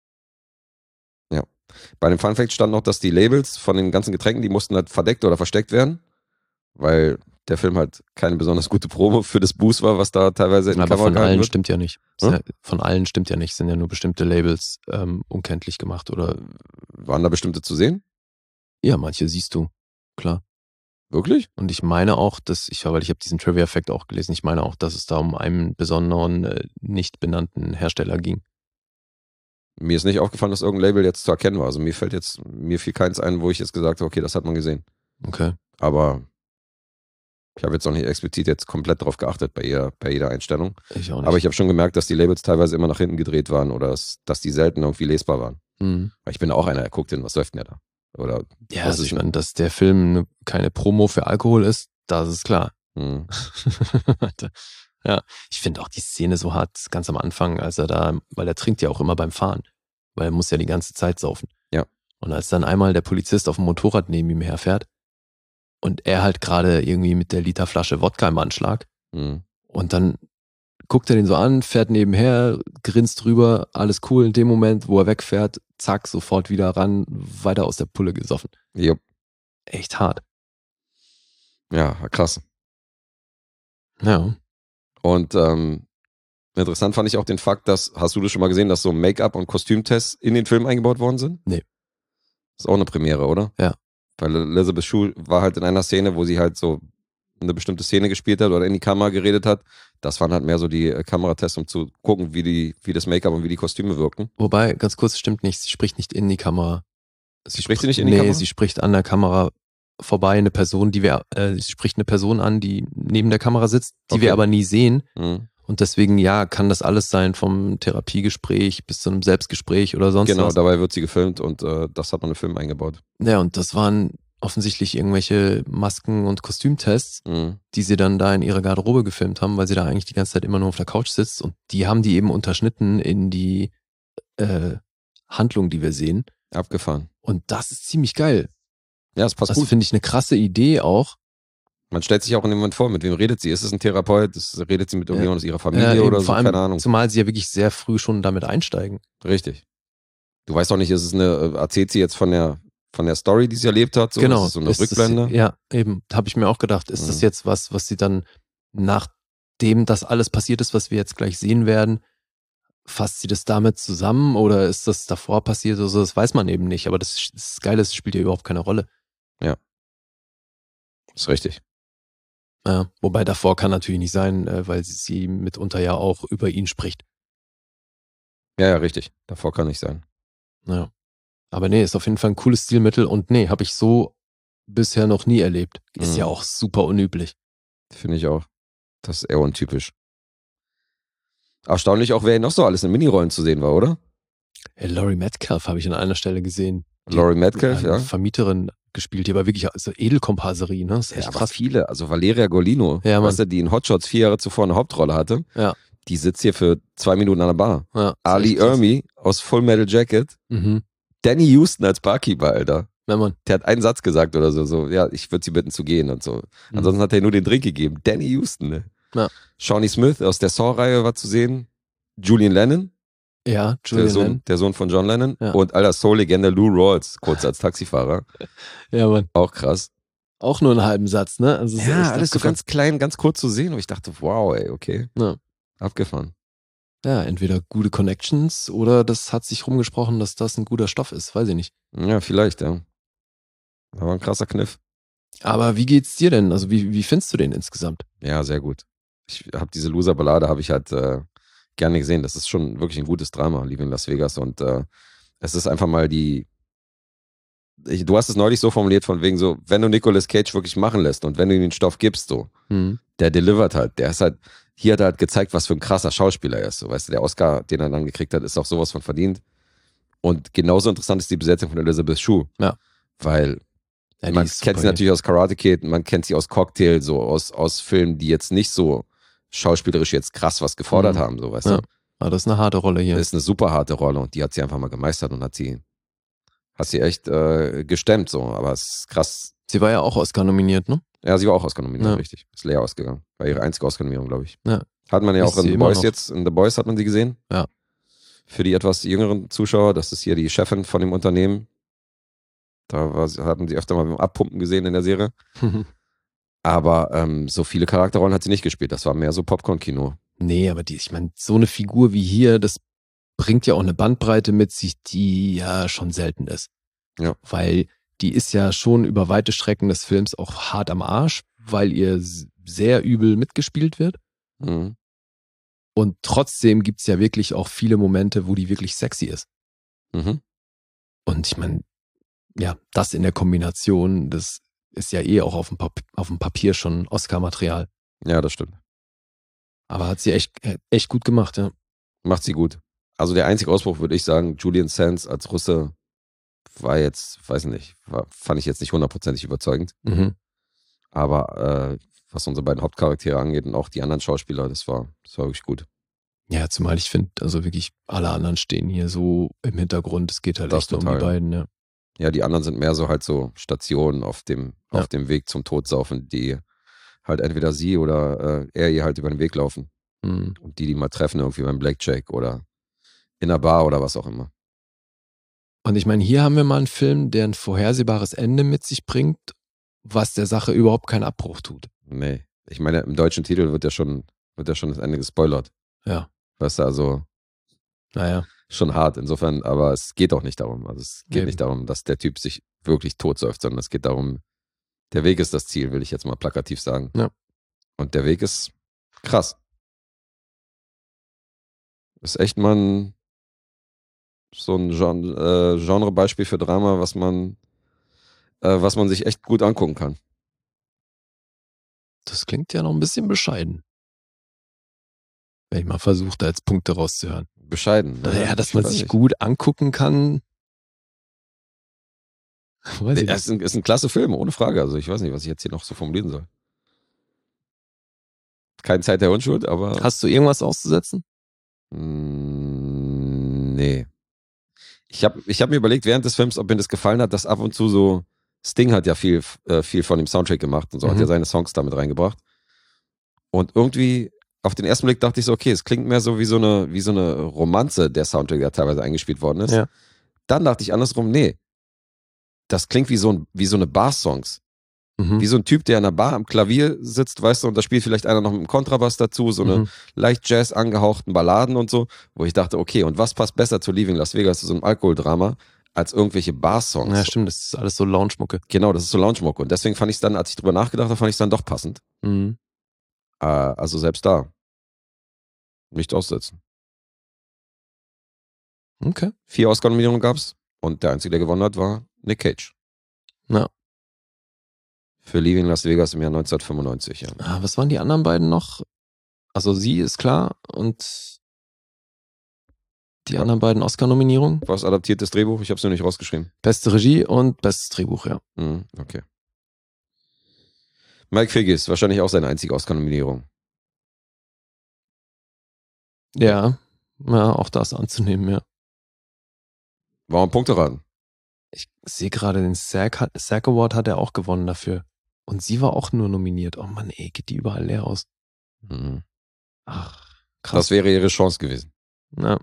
Ja. Bei dem Funfact stand noch, dass die Labels von den ganzen Getränken, die mussten halt verdeckt oder versteckt werden, weil der Film halt keine besonders gute Promo für das Boost war, was da teilweise in der Kamera von allen wird. stimmt ja nicht. Von allen stimmt ja nicht. Sind ja nur bestimmte Labels unkenntlich gemacht, oder? Waren da bestimmte zu sehen? Ja, manche siehst du, klar. Wirklich? Und ich meine auch, weil ich habe diesen Trivia-Fact auch gelesen, ich meine auch, dass es da um einen besonderen, nicht benannten Hersteller ging. Mir ist nicht aufgefallen, dass irgendein Label jetzt zu erkennen war. Also mir fiel keins ein, wo ich jetzt gesagt habe, okay, das hat man gesehen. Okay. Aber ich habe jetzt noch nicht explizit jetzt komplett drauf geachtet bei jeder Einstellung. Ich auch nicht. Aber ich habe schon gemerkt, dass die Labels teilweise immer nach hinten gedreht waren oder dass die selten irgendwie lesbar waren. Mhm. Weil ich bin auch einer, der guckt hin, was läuft denn da? Oder ja, also ich meine, dass der Film keine Promo für Alkohol ist, das ist klar. Mhm. Ja, ich finde auch die Szene so hart, ganz am Anfang, weil er trinkt ja auch immer beim Fahren, weil er muss ja die ganze Zeit saufen. Ja. Und als dann einmal der Polizist auf dem Motorrad neben ihm herfährt und er halt gerade irgendwie mit der Literflasche Wodka im Anschlag und dann guckt er den so an, fährt nebenher, grinst drüber, alles cool. In dem Moment, wo er wegfährt, zack, sofort wieder ran, weiter aus der Pulle gesoffen. Jupp. Echt hart. Ja, krass. Ja. Und interessant fand ich auch den Fakt, hast du das schon mal gesehen, dass so Make-up- und Kostümtests in den Film eingebaut worden sind? Nee. Ist auch eine Premiere, oder? Ja. Weil Elizabeth Shue war halt in einer Szene, wo sie halt so eine bestimmte Szene gespielt hat oder in die Kamera geredet hat. Das waren halt mehr so die Kameratests, um zu gucken, wie das Make-up und wie die Kostüme wirken. Wobei, ganz kurz, stimmt nicht, sie spricht nicht in die Kamera. Spricht sie nicht in die Kamera? Nee, sie spricht an der Kamera vorbei, eine Person, sie spricht eine Person an, die neben der Kamera sitzt, die wir aber nie sehen. Mhm. Und deswegen, ja, kann das alles sein, vom Therapiegespräch bis zu einem Selbstgespräch oder sonst was. Genau, dabei wird sie gefilmt und das hat man im Film eingebaut. Ja, und das waren offensichtlich irgendwelche Masken- und Kostümtests, die sie dann da in ihrer Garderobe gefilmt haben, weil sie da eigentlich die ganze Zeit immer nur auf der Couch sitzt, und die haben die eben unterschnitten in die Handlung, die wir sehen. Abgefahren. Und das ist ziemlich geil. Ja, es passt das gut. Das finde ich eine krasse Idee auch. Man stellt sich auch in dem Moment vor, mit wem redet sie? Ist es ein Therapeut? Redet sie mit irgendjemandem aus ihrer Familie oder so? Vor allem, keine Ahnung. Zumal sie ja wirklich sehr früh schon damit einsteigen. Richtig. Du weißt auch nicht, erzählt sie jetzt von der Story, die sie erlebt hat? So? Genau. Ist das so eine Rückblende? Ja, eben. Habe ich mir auch gedacht, ist das jetzt was sie dann, nachdem das alles passiert ist, was wir jetzt gleich sehen werden, fasst sie das damit zusammen oder ist das davor passiert oder so? Das weiß man eben nicht. Aber das Geile ist, es spielt ja überhaupt keine Rolle. Ja. Ist richtig. Ja, wobei davor kann natürlich nicht sein, weil sie mitunter ja auch über ihn spricht. Ja, richtig. Davor kann nicht sein. Ja. Aber nee, ist auf jeden Fall ein cooles Stilmittel und nee, habe ich so bisher noch nie erlebt. Ist ja auch super unüblich. Finde ich auch. Das ist eher untypisch. Erstaunlich auch, wer noch so alles in Minirollen zu sehen war, oder? Laurie Metcalf habe ich an einer Stelle gesehen. Laurie Metcalf, ja. Vermieterin, mitgespielt hier, aber wirklich so Edelkomparserie, ne? Das ist echt aber krass. viele, also Valeria Golino, Ja, weißt du, die in Hot Shots 4 Jahre zuvor eine Hauptrolle hatte, Ja. die sitzt hier für 2 Minuten an der Bar. Ja, Ali Ermi aus Full Metal Jacket, Danny Houston als Barkeeper, Alter. Ja, Mann. Der hat einen Satz gesagt oder so, ja, ich würde sie bitten zu gehen und so. Ansonsten hat er nur den Drink gegeben. Danny Houston, ne? Ja. Shawnee Smith aus der Saw-Reihe war zu sehen. Julian Lennon. Ja, Julian Lennon. Der Sohn von John Lennon. Ja. Und alter Soul-Legende Lou Rawls, kurz als Taxifahrer. Ja, Mann. Auch krass. Auch nur einen halben Satz, ne? Also Ja, alles so ganz klein, ganz kurz zu sehen. Und ich dachte, wow, ey, okay. Ja. Abgefahren. Ja, entweder gute Connections oder das hat sich rumgesprochen, dass das ein guter Stoff ist. Weiß ich nicht. Ja, vielleicht, ja. Aber ein krasser Kniff. Aber wie geht's dir denn? Also wie findest du den insgesamt? Ja, sehr gut. Ich habe diese Loser-Ballade habe ich halt gerne gesehen. Das ist schon wirklich ein gutes Drama, Leaving Las Vegas. Und es ist einfach mal du hast es neulich so formuliert von wegen so, wenn du Nicolas Cage wirklich machen lässt und wenn du ihm den Stoff gibst, so, der delivert halt. Der ist halt, hier hat er halt gezeigt, was für ein krasser Schauspieler er ist. So, weißt du, der Oscar, den er dann gekriegt hat, ist auch sowas von verdient. Und genauso interessant ist die Besetzung von Elizabeth Shue. Ja. Weil ja, man kennt sie natürlich aus Karate Kid, man kennt sie aus Cocktail, so aus Filmen, die jetzt nicht so schauspielerisch jetzt krass was gefordert haben, so, weißt du. Aber das ist eine harte Rolle hier. Das ist eine super harte Rolle und die hat sie einfach mal gemeistert und hat sie echt gestemmt, so, aber es ist krass. Sie war ja auch Oscar nominiert, ne? Ja, sie war auch Oscar nominiert, richtig. Ist leer ausgegangen. War ihre einzige Oscar-Nominierung, glaube ich. Ja. Hat man ja Ist auch in sie The immer Boys noch. jetzt, in The Boys hat man sie gesehen. Ja. Für die etwas jüngeren Zuschauer, das ist hier die Chefin von dem Unternehmen. Da haben sie öfter mal beim Abpumpen gesehen in der Serie. Aber so viele Charakterrollen hat sie nicht gespielt. Das war mehr so Popcorn-Kino. Nee, aber ich meine, so eine Figur wie hier, das bringt ja auch eine Bandbreite mit sich, die ja schon selten ist. Ja. Weil die ist ja schon über weite Strecken des Films auch hart am Arsch, weil ihr sehr übel mitgespielt wird. Mhm. Und trotzdem gibt's ja wirklich auch viele Momente, wo die wirklich sexy ist. Mhm. Und ich meine, ja, das in der Kombination, das ist ja auch auf dem Papier schon Oscar-Material. Ja, das stimmt. Aber hat sie echt gut gemacht, ja. Macht sie gut. Also der einzige Ausbruch, würde ich sagen, Julian Sands als Russe war jetzt, weiß nicht, fand ich jetzt nicht 100% überzeugend. Mhm. Aber was unsere beiden Hauptcharaktere angeht und auch die anderen Schauspieler, das war wirklich gut. Ja, zumal ich finde, also wirklich alle anderen stehen hier so im Hintergrund. Es geht halt Das echt nur um total. die beiden, ja. Ja, die anderen sind mehr so halt so Stationen auf dem Weg zum Todsaufen, die halt entweder sie oder er ihr halt über den Weg laufen. Mhm. Und die mal treffen irgendwie beim Blackjack oder in einer Bar oder was auch immer. Und ich meine, hier haben wir mal einen Film, der ein vorhersehbares Ende mit sich bringt, was der Sache überhaupt keinen Abbruch tut. Nee. Ich meine, im deutschen Titel wird ja schon das Ende gespoilert. Ja. Weißt du, also Naja. schon hart insofern, aber es geht auch nicht darum. Also es geht Eben. nicht darum, dass der Typ sich wirklich totsäuft, sondern es geht darum, der Weg ist das Ziel, will ich jetzt mal plakativ sagen. Ja. Und der Weg ist krass. Ist echt mal so ein Genrebeispiel für Drama, was man sich echt gut angucken kann. Das klingt ja noch ein bisschen bescheiden. Wenn ich mal versuche, da jetzt Punkte rauszuhören. Bescheiden. Ne? Ja, dass Ich man weiß sich nicht. gut angucken kann. Weiß ich Es nicht. ist ein klasse Film, ohne Frage. Also ich weiß nicht, was ich jetzt hier noch so formulieren soll. Keine Zeit der Unschuld, aber... Hast du irgendwas auszusetzen? Nee. Ich hab mir überlegt während des Films, ob mir das gefallen hat, dass ab und zu so... Sting hat ja viel von dem Soundtrack gemacht und so, hat ja seine Songs damit reingebracht. Und irgendwie... Auf den ersten Blick dachte ich so, okay, es klingt mehr so wie so eine Romanze, der Soundtrack, der teilweise eingespielt worden ist. Ja. Dann dachte ich andersrum, nee, das klingt wie so eine Bar-Songs. Mhm. Wie so ein Typ, der an einer Bar am Klavier sitzt, weißt du, und da spielt vielleicht einer noch mit dem Kontrabass dazu, so eine leicht Jazz angehauchten Balladen und so, wo ich dachte, okay, und was passt besser zu Leaving Las Vegas, zu so einem Alkoholdrama, als irgendwelche Bar-Songs? Ja, stimmt, das ist alles so Lounge-Mucke. Genau, das ist so Lounge-Mucke. Und deswegen fand ich es dann, als ich drüber nachgedacht habe, fand ich es dann doch passend. Mhm. Also selbst da. Nicht aussetzen. Okay. 4 Oscar-Nominierungen gab's und der einzige, der gewonnen hat, war Nick Cage. Ja. Für Leaving Las Vegas im Jahr 1995, ja. Ah, was waren die anderen beiden noch? Also sie ist klar und die anderen beiden Oscar-Nominierungen. Was adaptiertes Drehbuch? Ich habe es nur nicht rausgeschrieben. Beste Regie und bestes Drehbuch, ja. Okay. Mike Figgis, wahrscheinlich auch seine einzige Oscar-Nominierung. Ja, auch das anzunehmen, ja. Warum Punkte raten? Ich sehe gerade, den SAG Award hat er auch gewonnen dafür. Und sie war auch nur nominiert. Oh Mann, ey, geht die überall leer aus. Ach, krass. Das wäre ihre Chance gewesen. Ja.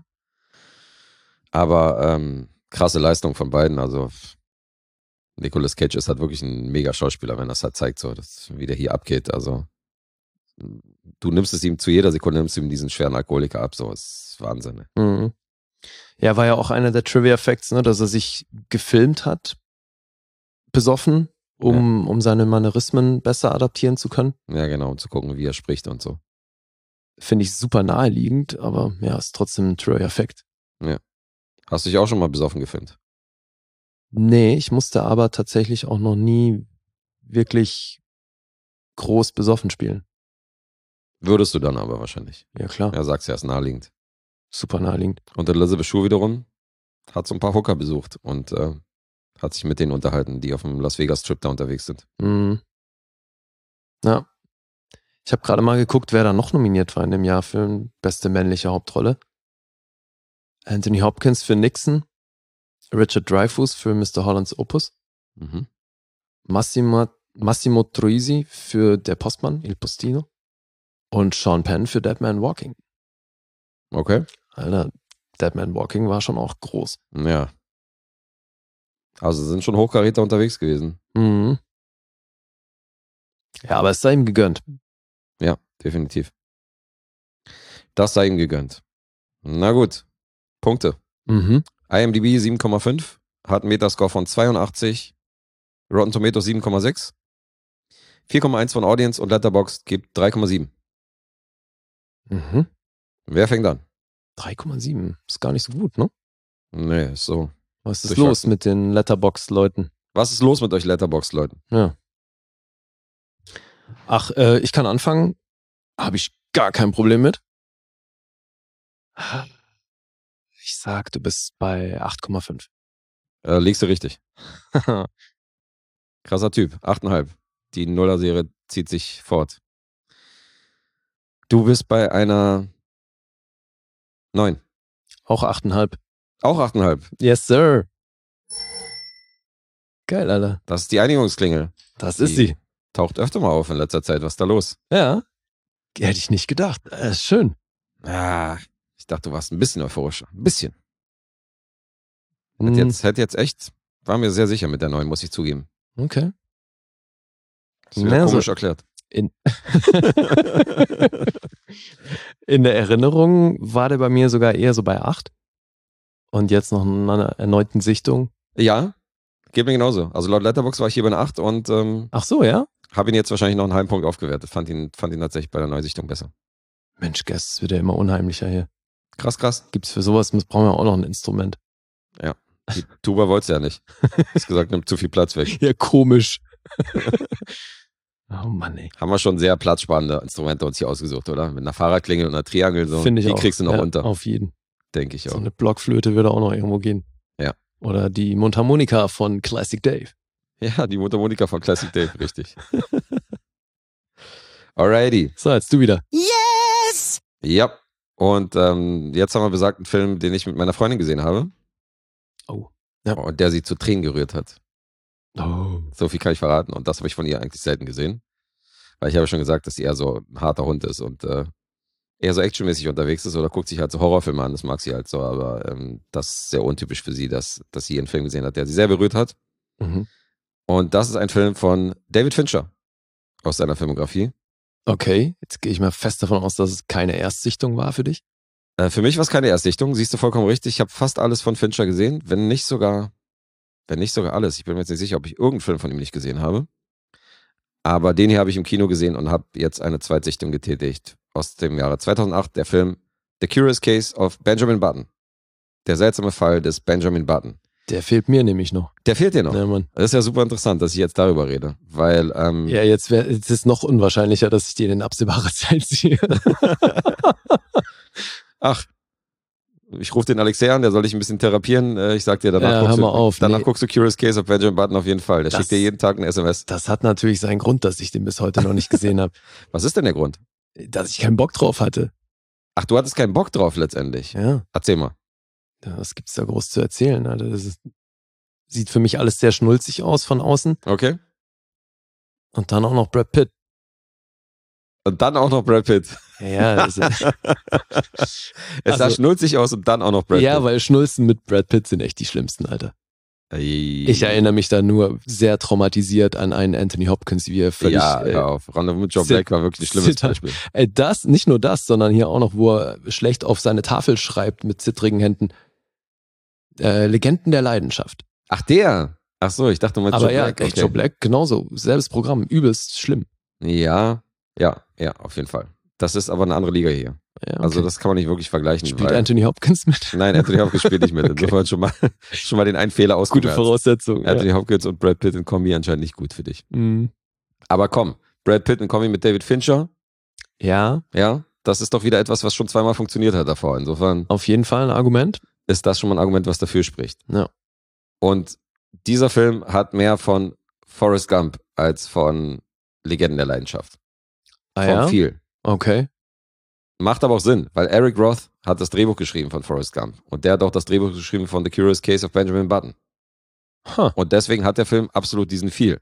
Aber krasse Leistung von beiden. Also Nicolas Cage ist halt wirklich ein mega Schauspieler, wenn das halt zeigt, so, dass wie der hier abgeht. Also du nimmst es ihm zu jeder Sekunde, nimmst ihm diesen schweren Alkoholiker ab. So, ist Wahnsinn. Mhm. Ja, war ja auch einer der Trivia-Facts, ne, dass er sich gefilmt hat, besoffen, um seine Manierismen besser adaptieren zu können. Ja, genau, um zu gucken, wie er spricht und so. Finde ich super naheliegend, aber ja, ist trotzdem ein Trivia-Fact. Ja. Hast du dich auch schon mal besoffen gefilmt? Nee, ich musste aber tatsächlich auch noch nie wirklich groß besoffen spielen. Würdest du dann aber wahrscheinlich. Ja, klar. Ja, sagst ja, ist naheliegend. Super naheliegend. Und Elizabeth Shue wiederum hat so ein paar Hooker besucht und hat sich mit denen unterhalten, die auf dem Las Vegas Trip da unterwegs sind. Mhm. Ja. Ich habe gerade mal geguckt, wer da noch nominiert war in dem Jahr für beste männliche Hauptrolle. Anthony Hopkins für Nixon, Richard Dreyfuss für Mr. Hollands Opus, Massimo Troisi für Der Postmann, Il Postino und Sean Penn für Dead Man Walking. Okay. Alter, Dead Man Walking war schon auch groß. Ja. Also sind schon Hochkaräter unterwegs gewesen. Mhm. Ja, aber es sei ihm gegönnt. Ja, definitiv. Das sei ihm gegönnt. Na gut. Punkte. IMDb 7,5, hat einen Metascore von 82, Rotten Tomatoes 7,6, 4,1 von Audience und Letterboxd gibt 3,7. Wer fängt an? 3,7. Ist gar nicht so gut, ne? Nee, ist so. Was ist los mit den Letterboxd-Leuten? Was ist los mit euch Letterboxd-Leuten? Ja. Ach, ich kann anfangen. Habe ich gar kein Problem mit. Ich sag, du bist bei 8,5. Liegst du richtig. Krasser Typ. 8,5. Die Nuller-Serie zieht sich fort. Du bist bei einer 9. Auch 8,5. Auch 8,5. Yes, sir. Geil, Alter. Das ist die Einigungsklingel. Das ist sie. Taucht öfter mal auf in letzter Zeit. Was ist da los? Ja. Hätte ich nicht gedacht. Ist schön. Ah, ich dachte, du warst ein bisschen euphorischer. Ein bisschen. Hätte jetzt echt, war mir sehr sicher mit der 9, muss ich zugeben. Okay. Das ist wieder komisch erklärt. In der Erinnerung war der bei mir sogar eher so bei 8. Und jetzt noch in einer erneuten Sichtung. Ja, geht mir genauso. Also laut Letterboxd war ich hier bei einer 8 und ach so, ja? Habe ihn jetzt wahrscheinlich noch einen halben Punkt aufgewertet. Fand ihn tatsächlich bei der Neusichtung besser. Mensch, es wird ja immer unheimlicher hier. Krass. Gibt's für sowas, brauchen wir auch noch ein Instrument. Ja, die Tuba wollt's ja nicht. Hast gesagt, nimmt zu viel Platz weg. Ja, komisch. Oh Mann, ey. Haben wir schon sehr platzsparende Instrumente uns hier ausgesucht, oder? Mit einer Fahrradklingel und einer Triangel. So. Finde ich die auch. Kriegst du noch unter. Auf jeden. Denke ich auch. So eine Blockflöte würde auch noch irgendwo gehen. Ja. Oder die Mundharmonika von Classic Dave. Ja, die Mundharmonika von Classic Dave, richtig. Alrighty. So, jetzt du wieder. Yes! Ja. Und jetzt haben wir besagten Film, den ich mit meiner Freundin gesehen habe. Oh. Ja. Und der sie zu Tränen gerührt hat. Oh. So viel kann ich verraten. Und das habe ich von ihr eigentlich selten gesehen. Weil ich habe schon gesagt, dass sie eher so ein harter Hund ist und eher so actionmäßig unterwegs ist oder guckt sich halt so Horrorfilme an. Das mag sie halt so. Aber das ist sehr untypisch für sie, dass sie einen Film gesehen hat, der sie sehr berührt hat. Und das ist ein Film von David Fincher aus seiner Filmografie. Okay, jetzt gehe ich mal fest davon aus, dass es keine Erstsichtung war für dich. Für mich war es keine Erstsichtung, siehst du vollkommen richtig. Ich habe fast alles von Fincher gesehen, wenn nicht sogar alles. Ich bin mir jetzt nicht sicher, ob ich irgendeinen Film von ihm nicht gesehen habe. Aber den hier habe ich im Kino gesehen und habe jetzt eine Zweitsichtung getätigt. Aus dem Jahre 2008, der Film The Curious Case of Benjamin Button. Der seltsame Fall des Benjamin Button. Der fehlt mir nämlich noch. Der fehlt dir noch? Ja, Mann. Das ist ja super interessant, dass ich jetzt darüber rede. Weil, ja, jetzt ist es noch unwahrscheinlicher, dass ich den in absehbarer Zeit sehe. Ach, ich rufe den Alexei an, der soll dich ein bisschen therapieren. Ich sag dir, danach guckst du Curious Case of Benjamin Button auf jeden Fall. Der schickt dir jeden Tag ein SMS. Das hat natürlich seinen Grund, dass ich den bis heute noch nicht gesehen habe. Was ist denn der Grund? Dass ich keinen Bock drauf hatte. Ach, du hattest keinen Bock drauf letztendlich? Ja. Erzähl mal. Ja, was gibt's da groß zu erzählen? Also sieht für mich alles sehr schnulzig aus von außen. Okay. Und dann auch noch Brad Pitt. Ja, es sah schnulzig aus und dann auch noch Brad Pitt. Ja, weil Schnulzen mit Brad Pitt sind echt die schlimmsten, Alter. Ich erinnere mich da nur sehr traumatisiert an einen Anthony Hopkins, wie er völlig... Random mit Joe Black war wirklich ein schlimmes Beispiel. Nicht nur das, sondern hier auch noch, wo er schlecht auf seine Tafel schreibt mit zittrigen Händen. Legenden der Leidenschaft. Ach, der? Ach so, ich dachte mal Joe Black. Aber Joe Black, genauso. Selbes Programm, übelst schlimm. Ja, auf jeden Fall. Das ist aber eine andere Liga hier. Ja, okay. Also das kann man nicht wirklich vergleichen. Spielt Anthony Hopkins mit? Nein, Anthony Hopkins spielt nicht mit. Insofern schon mal den einen Fehler ausgemerzt. Gute Voraussetzung. Anthony Hopkins und Brad Pitt in Kombi anscheinend nicht gut für dich. Mhm. Aber komm, Brad Pitt in Kombi mit David Fincher. Ja. Ja, das ist doch wieder etwas, was schon zweimal funktioniert hat davor. Insofern. Auf jeden Fall ein Argument. Ist das schon mal ein Argument, was dafür spricht. Ja. Und dieser Film hat mehr von Forrest Gump als von Legenden der Leidenschaft. Viel. Okay. Macht aber auch Sinn, weil Eric Roth hat das Drehbuch geschrieben von Forrest Gump. Und der hat auch das Drehbuch geschrieben von The Curious Case of Benjamin Button. Und deswegen hat der Film absolut diesen Feel.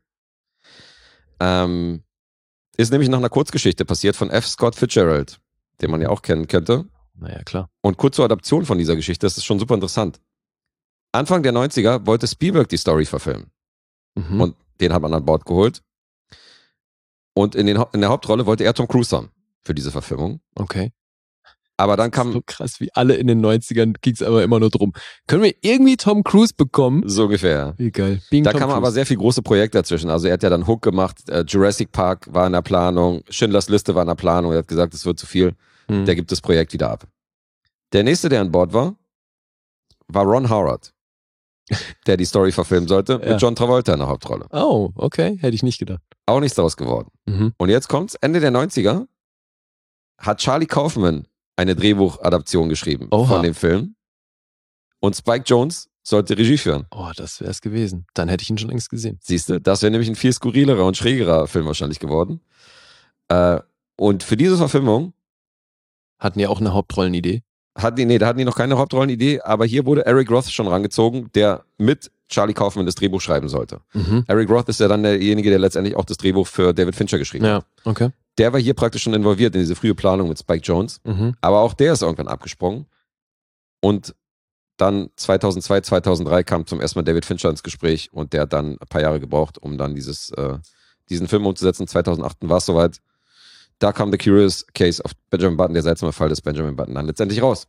Ist nämlich nach einer Kurzgeschichte passiert von F. Scott Fitzgerald, den man ja auch kennen könnte. Naja, klar. Und kurz zur Adaption von dieser Geschichte, das ist schon super interessant. Anfang der 90er wollte Spielberg die Story verfilmen. Mhm. Und den hat man an Bord geholt. Und in der Hauptrolle wollte er Tom Cruise haben für diese Verfilmung. Okay. Aber dann kam... So krass, wie alle in den 90ern ging es aber immer nur drum. Können wir irgendwie Tom Cruise bekommen? So ungefähr. Wie geil. Da kamen aber sehr viele große Projekte dazwischen. Also er hat ja dann Hook gemacht, Jurassic Park war in der Planung, Schindlers Liste war in der Planung. Er hat gesagt, es wird zu viel. Der gibt das Projekt wieder ab. Der nächste, der an Bord war Ron Howard, der die Story verfilmen sollte, mit John Travolta in der Hauptrolle. Oh, okay. Hätte ich nicht gedacht. Auch nichts daraus geworden. Mhm. Und jetzt kommt's, Ende der 90er hat Charlie Kaufman eine Drehbuchadaption geschrieben von dem Film. Und Spike Jonze sollte Regie führen. Oh, das wäre es gewesen. Dann hätte ich ihn schon längst gesehen. Siehst du, das wäre nämlich ein viel skurrilerer und schrägerer Film wahrscheinlich geworden. Und für diese Verfilmung hatten die auch eine Hauptrollenidee? Da hatten die noch keine Hauptrollenidee, aber hier wurde Eric Roth schon rangezogen, der mit Charlie Kaufman das Drehbuch schreiben sollte. Mhm. Eric Roth ist ja dann derjenige, der letztendlich auch das Drehbuch für David Fincher geschrieben hat. Ja, okay. Der war hier praktisch schon involviert in diese frühe Planung mit Spike Jonze. Mhm. Aber auch der ist irgendwann abgesprungen. Und dann 2002, 2003 kam zum ersten Mal David Fincher ins Gespräch und der hat dann ein paar Jahre gebraucht, um dann diesen Film umzusetzen. 2008 war es soweit. Da kam The Curious Case of Benjamin Button, der seltsame Fall des Benjamin Button, dann letztendlich raus.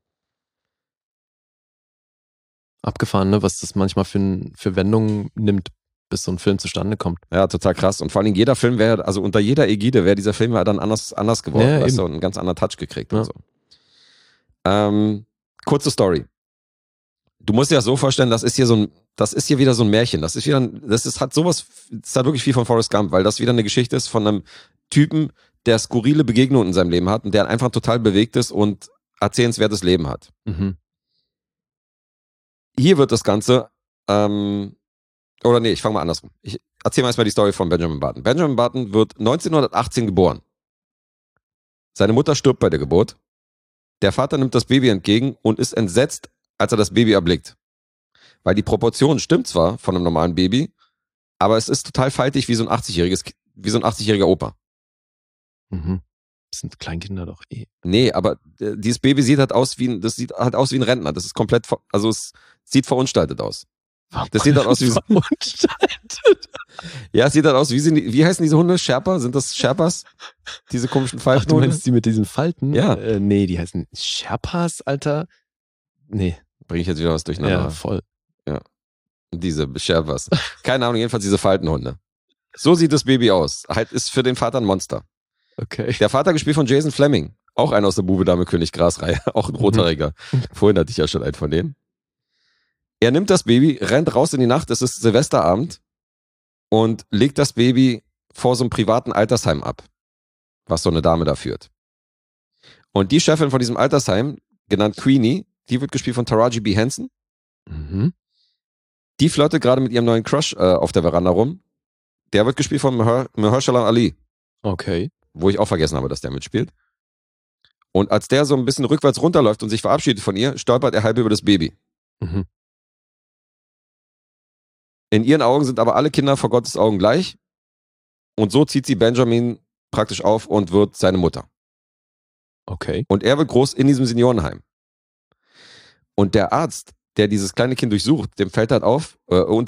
Abgefahren, ne? Was das manchmal für Wendungen nimmt, bis so ein Film zustande kommt. Ja, total krass. Und vor allem jeder Film wäre, also unter jeder Ägide wäre dieser Film ja dann anders geworden. Ja, weißt du, einen ganz anderen Touch gekriegt und so. Kurze Story. Du musst dir das so vorstellen, das ist hier wieder so ein Märchen. Das hat wirklich viel von Forrest Gump, weil das wieder eine Geschichte ist von einem Typen, der skurrile Begegnungen in seinem Leben hat und der einfach total bewegtes und erzählenswertes Leben hat. Mhm. Hier wird das Ganze, ich fange mal andersrum. Ich erzähle mal erstmal die Story von Benjamin Button. Benjamin Button wird 1918 geboren. Seine Mutter stirbt bei der Geburt. Der Vater nimmt das Baby entgegen und ist entsetzt, als er das Baby erblickt. Weil die Proportion stimmt zwar von einem normalen Baby, aber es ist total faltig wie so ein 80-jähriger Opa. Mhm. Das sind Kleinkinder doch eh. Nee, aber dieses Baby sieht halt aus wie ein Rentner. Das ist komplett, also es sieht verunstaltet aus. Das sieht halt aus wie verunstaltet. Ja, es sieht halt aus wie heißen diese Hunde? Sherpa? Sind das Sherpas? Diese komischen Falten? Ach, du meinst die mit diesen Falten? Ja. Nee, die heißen Sherpas, Alter. Nee. Bring ich jetzt wieder was durcheinander. Ja, voll. Ja. Diese Sherpas. Keine Ahnung, jedenfalls diese Faltenhunde. So sieht das Baby aus. Halt ist für den Vater ein Monster. Okay. Der Vater gespielt von Jason Fleming. Auch einer aus der Bube, Dame, König, Gras-Reihe. Auch ein Rothaariger. Vorhin hatte ich ja schon einen von denen. Er nimmt das Baby, rennt raus in die Nacht, es ist Silvesterabend und legt das Baby vor so einem privaten Altersheim ab, was so eine Dame da führt. Und die Chefin von diesem Altersheim, genannt Queenie, die wird gespielt von Taraji B. Henson. Mhm. Die flirtet gerade mit ihrem neuen Crush auf der Veranda rum. Der wird gespielt von Mahershala Ali. Okay. Wo ich auch vergessen habe, dass der mitspielt. Und als der so ein bisschen rückwärts runterläuft und sich verabschiedet von ihr, stolpert er halb über das Baby. Mhm. In ihren Augen sind aber alle Kinder vor Gottes Augen gleich. Und so zieht sie Benjamin praktisch auf und wird seine Mutter. Okay. Und er wird groß in diesem Seniorenheim. Und der Arzt, der dieses kleine Kind untersucht, dem fällt halt auf,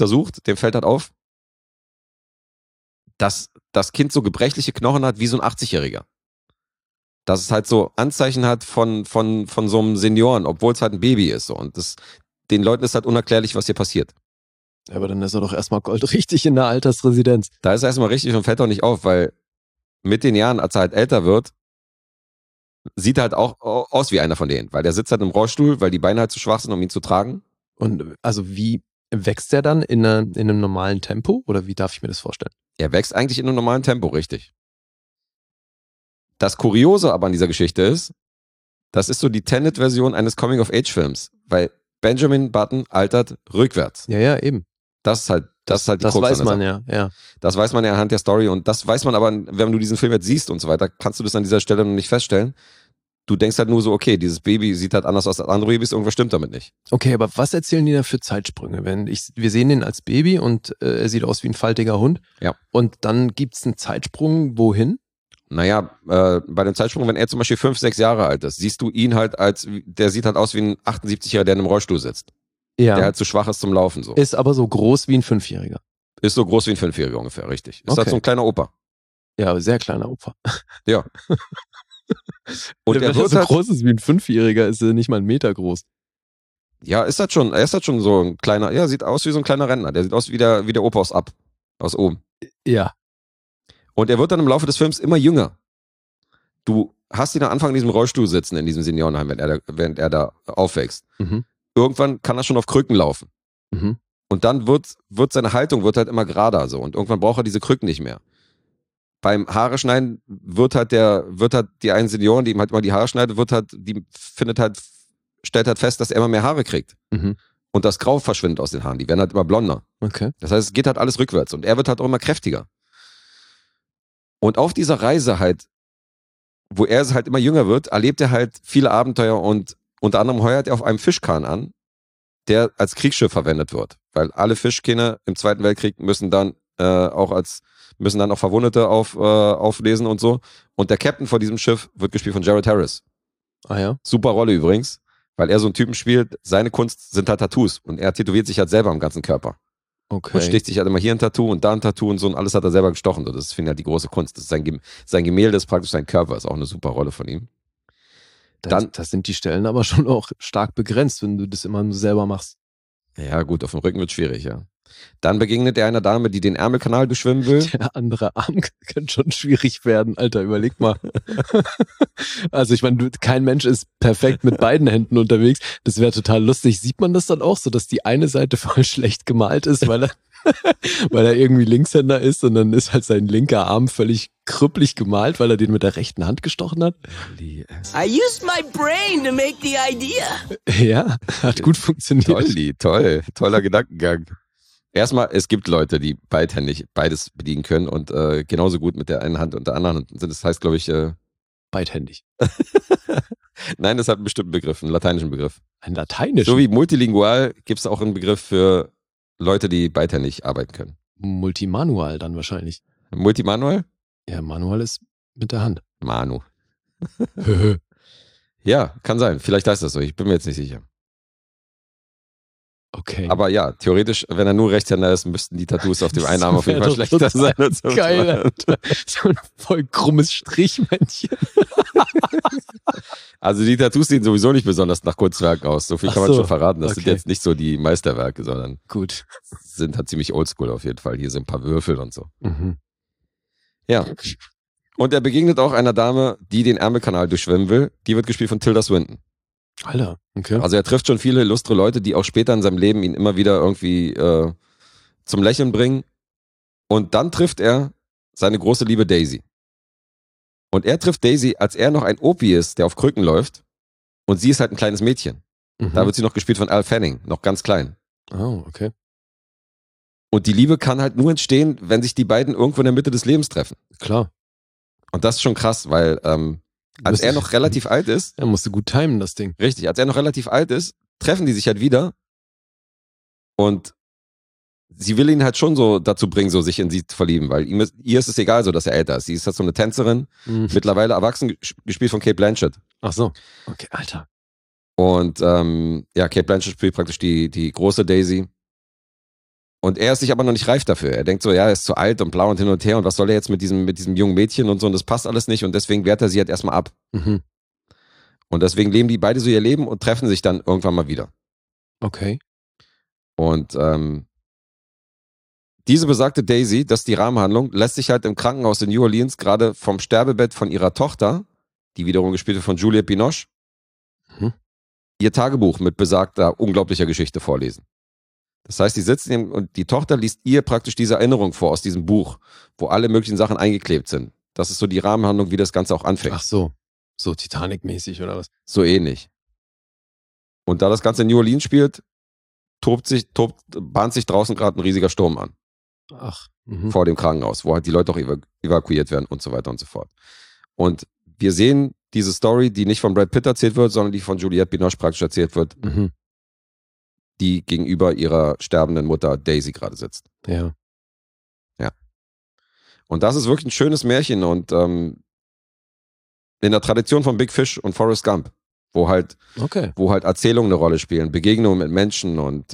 dass das Kind so gebrechliche Knochen hat wie so ein 80-Jähriger. Dass es halt so Anzeichen hat von so einem Senioren, obwohl es halt ein Baby ist. So. Und den Leuten ist halt unerklärlich, was hier passiert. Ja, aber dann ist er doch erstmal goldrichtig in der Altersresidenz. Da ist er erstmal richtig und fällt auch nicht auf, weil mit den Jahren, als er halt älter wird, sieht er halt auch aus wie einer von denen. Weil der sitzt halt im Rollstuhl, weil die Beine halt zu schwach sind, um ihn zu tragen. Und also wie wächst der dann in einem normalen Tempo? Oder wie darf ich mir das vorstellen? Er wächst eigentlich in einem normalen Tempo, richtig. Das Kuriose aber an dieser Geschichte ist, das ist so die Tenet-Version eines Coming-of-Age-Films, weil Benjamin Button altert rückwärts. Ja, eben. Das ist halt die Das Krux weiß an der man Sache. ja. Das weiß man ja anhand der Story und das weiß man aber, wenn du diesen Film jetzt siehst und so weiter, kannst du das an dieser Stelle noch nicht feststellen. Du denkst halt nur so, okay, dieses Baby sieht halt anders aus als andere Babys, irgendwas stimmt damit nicht. Okay, aber was erzählen die da für Zeitsprünge? Wir sehen ihn als Baby und er sieht aus wie ein faltiger Hund. Ja. Und dann gibt's einen Zeitsprung, wohin? Naja, bei dem Zeitsprung, wenn er zum Beispiel 5, 6 Jahre alt ist, siehst du ihn halt der sieht halt aus wie ein 78-Jähriger, der in einem Rollstuhl sitzt. Ja. Der halt zu schwach ist zum Laufen. So. Ist aber so groß wie ein 5-Jähriger. Ist so groß wie ein 5-Jähriger ungefähr, richtig. Ist halt so ein kleiner Opa. Ja, sehr kleiner Opa. Ja. Und wenn er wird so halt, groß ist wie ein 5-Jähriger, ist er nicht mal 1 Meter groß. ja, er ist halt schon so ein kleiner, ja, sieht aus wie so ein kleiner Rentner. Der sieht aus wie der Opa aus oben. Ja. Und er wird dann im Laufe des Films immer jünger. Du hast ihn am Anfang in diesem Rollstuhl sitzen, in diesem Seniorenheim, während er da aufwächst. Mhm. Irgendwann kann er schon auf Krücken laufen. Mhm. Und dann wird seine Haltung halt immer gerader so. Und irgendwann braucht er diese Krücken nicht mehr. Beim Haare schneiden wird halt die einen Senioren, die ihm halt immer die Haare schneidet, stellt halt fest, dass er immer mehr Haare kriegt. Mhm. Und das Grau verschwindet aus den Haaren. Die werden halt immer blonder. Okay. Das heißt, es geht halt alles rückwärts. Und er wird halt auch immer kräftiger. Und auf dieser Reise halt, wo er halt immer jünger wird, erlebt er halt viele Abenteuer und unter anderem heuert er auf einem Fischkahn an, der als Kriegsschiff verwendet wird. Weil alle Fischkähne im Zweiten Weltkrieg müssen dann auch Verwundete auflesen und so. Und der Captain von diesem Schiff wird gespielt von Jared Harris. Ah ja. Super Rolle übrigens, weil er so einen Typen spielt, seine Kunst sind halt Tattoos und er tätowiert sich halt selber am ganzen Körper. Okay. Und sticht sich halt immer hier ein Tattoo und da ein Tattoo und so und alles hat er selber gestochen. So, das finde ich halt die große Kunst. Das ist sein Gemälde ist praktisch sein Körper, ist auch eine super Rolle von ihm. Da sind die Stellen aber schon auch stark begrenzt, wenn du das immer nur selber machst. Ja gut, auf dem Rücken wird schwierig, ja. Dann begegnet er einer Dame, die den Ärmelkanal durchschwimmen will. Der andere Arm kann schon schwierig werden. Alter, überleg mal. Also ich meine, kein Mensch ist perfekt mit beiden Händen unterwegs. Das wäre total lustig. Sieht man das dann auch so, dass die eine Seite voll schlecht gemalt ist, weil er irgendwie Linkshänder ist und dann ist halt sein linker Arm völlig krüppelig gemalt, weil er den mit der rechten Hand gestochen hat? I used my brain to make the idea. Ja, hat gut funktioniert. Toller Gedankengang. Erstmal, es gibt Leute, die beidhändig beides bedienen können und genauso gut mit der einen Hand und der anderen Hand sind. Das heißt, glaube ich... beidhändig. Nein, das hat einen bestimmten Begriff, einen lateinischen Begriff. Einen lateinischen? So wie multilingual gibt es auch einen Begriff für Leute, die beidhändig arbeiten können. Multimanual dann wahrscheinlich. Multimanual? Ja, Manual ist mit der Hand. Manu. Ja, kann sein. Vielleicht heißt das so. Ich bin mir jetzt nicht sicher. Okay. Aber ja, theoretisch, wenn er nur Rechtshänder ist, müssten die Tattoos auf dem einen Arm auf jeden Fall schlechter sein. Geil, Alter. So ein voll krummes Strichmännchen. Also die Tattoos sehen sowieso nicht besonders nach Kunstwerken aus. So viel kann man schon verraten. Das sind jetzt nicht so die Meisterwerke, sondern gut. Sind halt ziemlich oldschool auf jeden Fall. Hier sind ein paar Würfel und so. Mhm. Ja. Und er begegnet auch einer Dame, die den Ärmelkanal durchschwimmen will. Die wird gespielt von Tilda Swinton. Alter, okay. Also er trifft schon viele illustre Leute, die auch später in seinem Leben ihn immer wieder irgendwie zum Lächeln bringen. Und dann trifft er seine große Liebe Daisy. Und er trifft Daisy, als er noch ein Opi ist, der auf Krücken läuft. Und sie ist halt ein kleines Mädchen. Da wird sie noch gespielt von Al Fanning, noch ganz klein. Oh, okay. Und die Liebe kann halt nur entstehen, wenn sich die beiden irgendwo in der Mitte des Lebens treffen. Klar. Und das ist schon krass, weil als er noch relativ alt ist... Er musste gut timen, das Ding. Richtig, als er noch relativ alt ist, treffen die sich halt wieder und sie will ihn halt schon so dazu bringen, so sich in sie zu verlieben, weil ihr ist es egal so, dass er älter ist. Sie ist halt so eine Tänzerin, mittlerweile erwachsen, gespielt von Cate Blanchett. Ach so, okay, Alter. Und Cate Blanchett spielt praktisch die große Daisy. Und er ist sich aber noch nicht reif dafür. Er denkt so, ja, er ist zu alt und blau und hin und her und was soll er jetzt mit diesem jungen Mädchen und so und das passt alles nicht und deswegen wehrt er sie halt erstmal ab. Mhm. Und deswegen leben die beide so ihr Leben und treffen sich dann irgendwann mal wieder. Okay. Und diese besagte Daisy, das ist die Rahmenhandlung, lässt sich halt im Krankenhaus in New Orleans gerade vom Sterbebett von ihrer Tochter, die wiederum gespielt wird von Juliette Binoche, ihr Tagebuch mit besagter, unglaublicher Geschichte vorlesen. Das heißt, die sitzen und die Tochter liest ihr praktisch diese Erinnerung vor aus diesem Buch, wo alle möglichen Sachen eingeklebt sind. Das ist so die Rahmenhandlung, wie das Ganze auch anfängt. Ach so. So Titanic-mäßig oder was? So ähnlich. Und da das Ganze in New Orleans spielt, bahnt sich draußen gerade ein riesiger Sturm an. Ach. Vor dem Krankenhaus, wo halt die Leute auch evakuiert werden und so weiter und so fort. Und wir sehen diese Story, die nicht von Brad Pitt erzählt wird, sondern die von Juliette Binoche praktisch erzählt wird, die gegenüber ihrer sterbenden Mutter Daisy gerade sitzt. Ja. Ja. Und das ist wirklich ein schönes Märchen und in der Tradition von Big Fish und Forrest Gump, wo halt Erzählungen eine Rolle spielen, Begegnungen mit Menschen und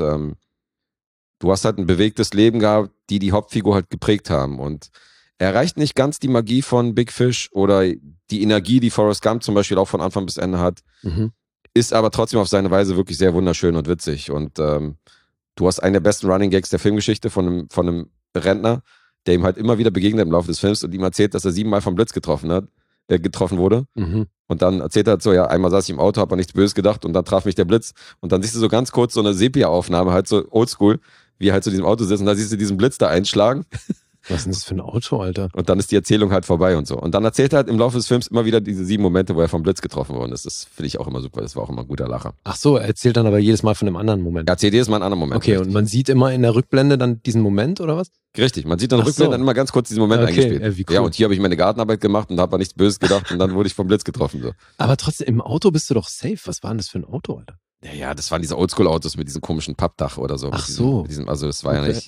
du hast halt ein bewegtes Leben gehabt, die Hauptfigur halt geprägt haben und er erreicht nicht ganz die Magie von Big Fish oder die Energie, die Forrest Gump zum Beispiel auch von Anfang bis Ende hat, ist aber trotzdem auf seine Weise wirklich sehr wunderschön und witzig und du hast einen der besten Running Gags der Filmgeschichte von einem Rentner, der ihm halt immer wieder begegnet im Laufe des Films und ihm erzählt, dass er 7-mal vom Blitz getroffen wurde. Und dann erzählt er halt so, ja, einmal saß ich im Auto, hab an nichts Böses gedacht und dann traf mich der Blitz. Und dann siehst du so ganz kurz so eine Sepia-Aufnahme, halt so oldschool, wie er halt zu diesem Auto sitzt und da siehst du diesen Blitz da einschlagen. Was ist denn das für ein Auto, Alter? Und dann ist die Erzählung halt vorbei und so. Und dann erzählt er halt im Laufe des Films immer wieder diese 7 Momente, wo er vom Blitz getroffen worden ist. Das finde ich auch immer super. Das war auch immer ein guter Lacher. Ach so, er erzählt dann aber jedes Mal von einem anderen Moment. Er erzählt jedes Mal einen anderen Moment. Okay, richtig. Und man sieht immer in der Rückblende dann diesen Moment, oder was? Richtig, man sieht dann Rückblende dann immer ganz kurz diesen Moment eingespielt. Wie cool. Ja, und hier habe ich meine Gartenarbeit gemacht und habe an nichts Böses gedacht und dann wurde ich vom Blitz getroffen. So. Aber trotzdem, im Auto bist du doch safe. Was war denn das für ein Auto, Alter? Ja, das waren diese Oldschool-Autos mit diesem komischen Pappdach oder so. Ach so. Also das war ja nicht...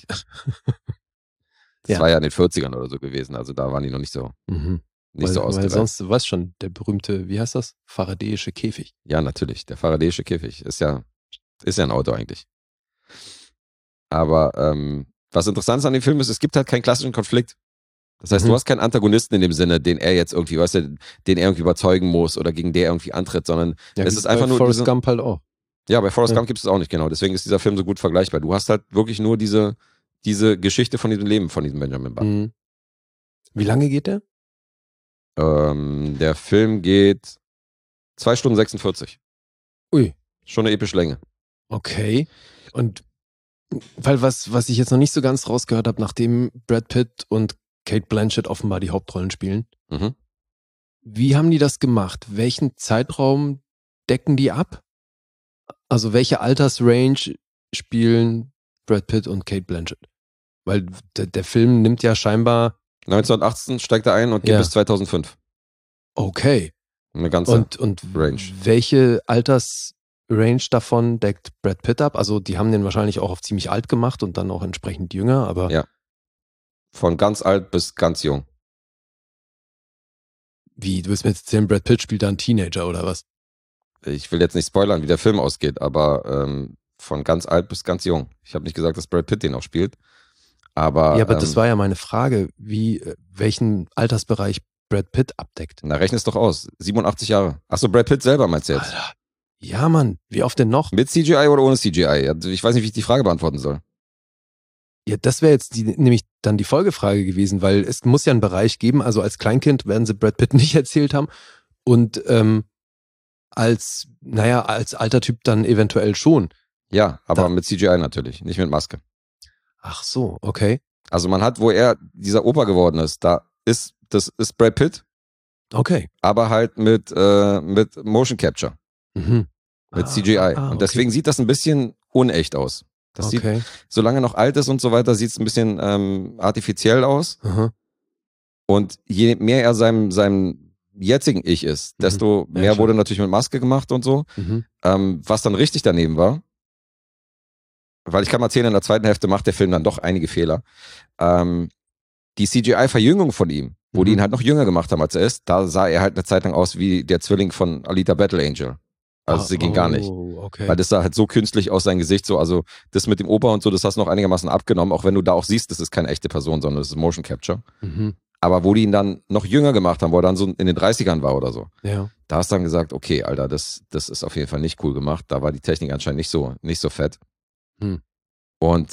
Das war ja in den 40ern oder so gewesen, also da waren die noch nicht so, so ausgereift. Weil sonst, du weißt schon, der berühmte, wie heißt das? Faradäische Käfig. Ja, natürlich, der Faradäische Käfig ist ja ein Auto eigentlich. Aber was interessant ist an dem Film ist, es gibt halt keinen klassischen Konflikt. Das heißt, du hast keinen Antagonisten in dem Sinne, den er jetzt irgendwie, weißt du, den er irgendwie überzeugen muss oder gegen der er irgendwie antritt, sondern es ist einfach nur Forrest Gump halt auch. Ja, bei Forrest Gump gibt es auch nicht, genau. Deswegen ist dieser Film so gut vergleichbar. Du hast halt wirklich nur diese Geschichte von diesem Leben von diesem Benjamin Button. Wie lange geht der? Der Film geht 2 Stunden 46. Ui. Schon eine epische Länge. Okay. Und weil was ich jetzt noch nicht so ganz rausgehört habe, nachdem Brad Pitt und Cate Blanchett offenbar die Hauptrollen spielen, wie haben die das gemacht? Welchen Zeitraum decken die ab? Also welche Altersrange spielen Brad Pitt und Cate Blanchett? Weil der Film nimmt ja scheinbar... 1918 steigt er ein und geht bis 2005. Okay. Eine ganze und Range. Welche Altersrange davon deckt Brad Pitt ab? Also die haben den wahrscheinlich auch auf ziemlich alt gemacht und dann auch entsprechend jünger, aber... Ja. Von ganz alt bis ganz jung. Wie, du willst mir jetzt erzählen, Brad Pitt spielt da einen Teenager oder was? Ich will jetzt nicht spoilern, wie der Film ausgeht, aber von ganz alt bis ganz jung. Ich habe nicht gesagt, dass Brad Pitt den auch spielt. Aber das war ja meine Frage, welchen Altersbereich Brad Pitt abdeckt. Na, rechne es doch aus. 87 Jahre. Achso, Brad Pitt selber meinst du jetzt? Alter. Ja, Mann. Wie oft denn noch? Mit CGI oder ohne CGI? Ich weiß nicht, wie ich die Frage beantworten soll. Ja, das wäre jetzt nämlich dann die Folgefrage gewesen, weil es muss ja einen Bereich geben, also als Kleinkind werden sie Brad Pitt nicht erzählt haben und als alter Typ dann eventuell schon. Ja, aber mit CGI natürlich, nicht mit Maske. Ach so, okay. Also man hat, wo er dieser Opa geworden ist, das ist Brad Pitt. Okay. Aber halt mit Motion Capture. Mit CGI. Und deswegen sieht das ein bisschen unecht aus. Das sieht, solange er noch alt ist und so weiter, sieht es ein bisschen artifiziell aus. Aha. Und je mehr er seinem jetzigen Ich ist, desto mehr wurde natürlich mit Maske gemacht und so. Was dann richtig daneben war, weil ich kann mal erzählen, in der zweiten Hälfte macht der Film dann doch einige Fehler. Die CGI-Verjüngung von ihm, wo die ihn halt noch jünger gemacht haben, als er ist, da sah er halt eine Zeit lang aus wie der Zwilling von Alita Battle Angel. Also sie ging gar nicht. Okay. Weil das sah halt so künstlich aus, sein Gesicht so, also das mit dem Opa und so, das hast du noch einigermaßen abgenommen, auch wenn du da auch siehst, das ist keine echte Person, sondern das ist Motion Capture. Aber wo die ihn dann noch jünger gemacht haben, wo er dann so in den 30ern war oder so, da hast du dann gesagt, okay, Alter, das ist auf jeden Fall nicht cool gemacht. Da war die Technik anscheinend nicht so fett. Und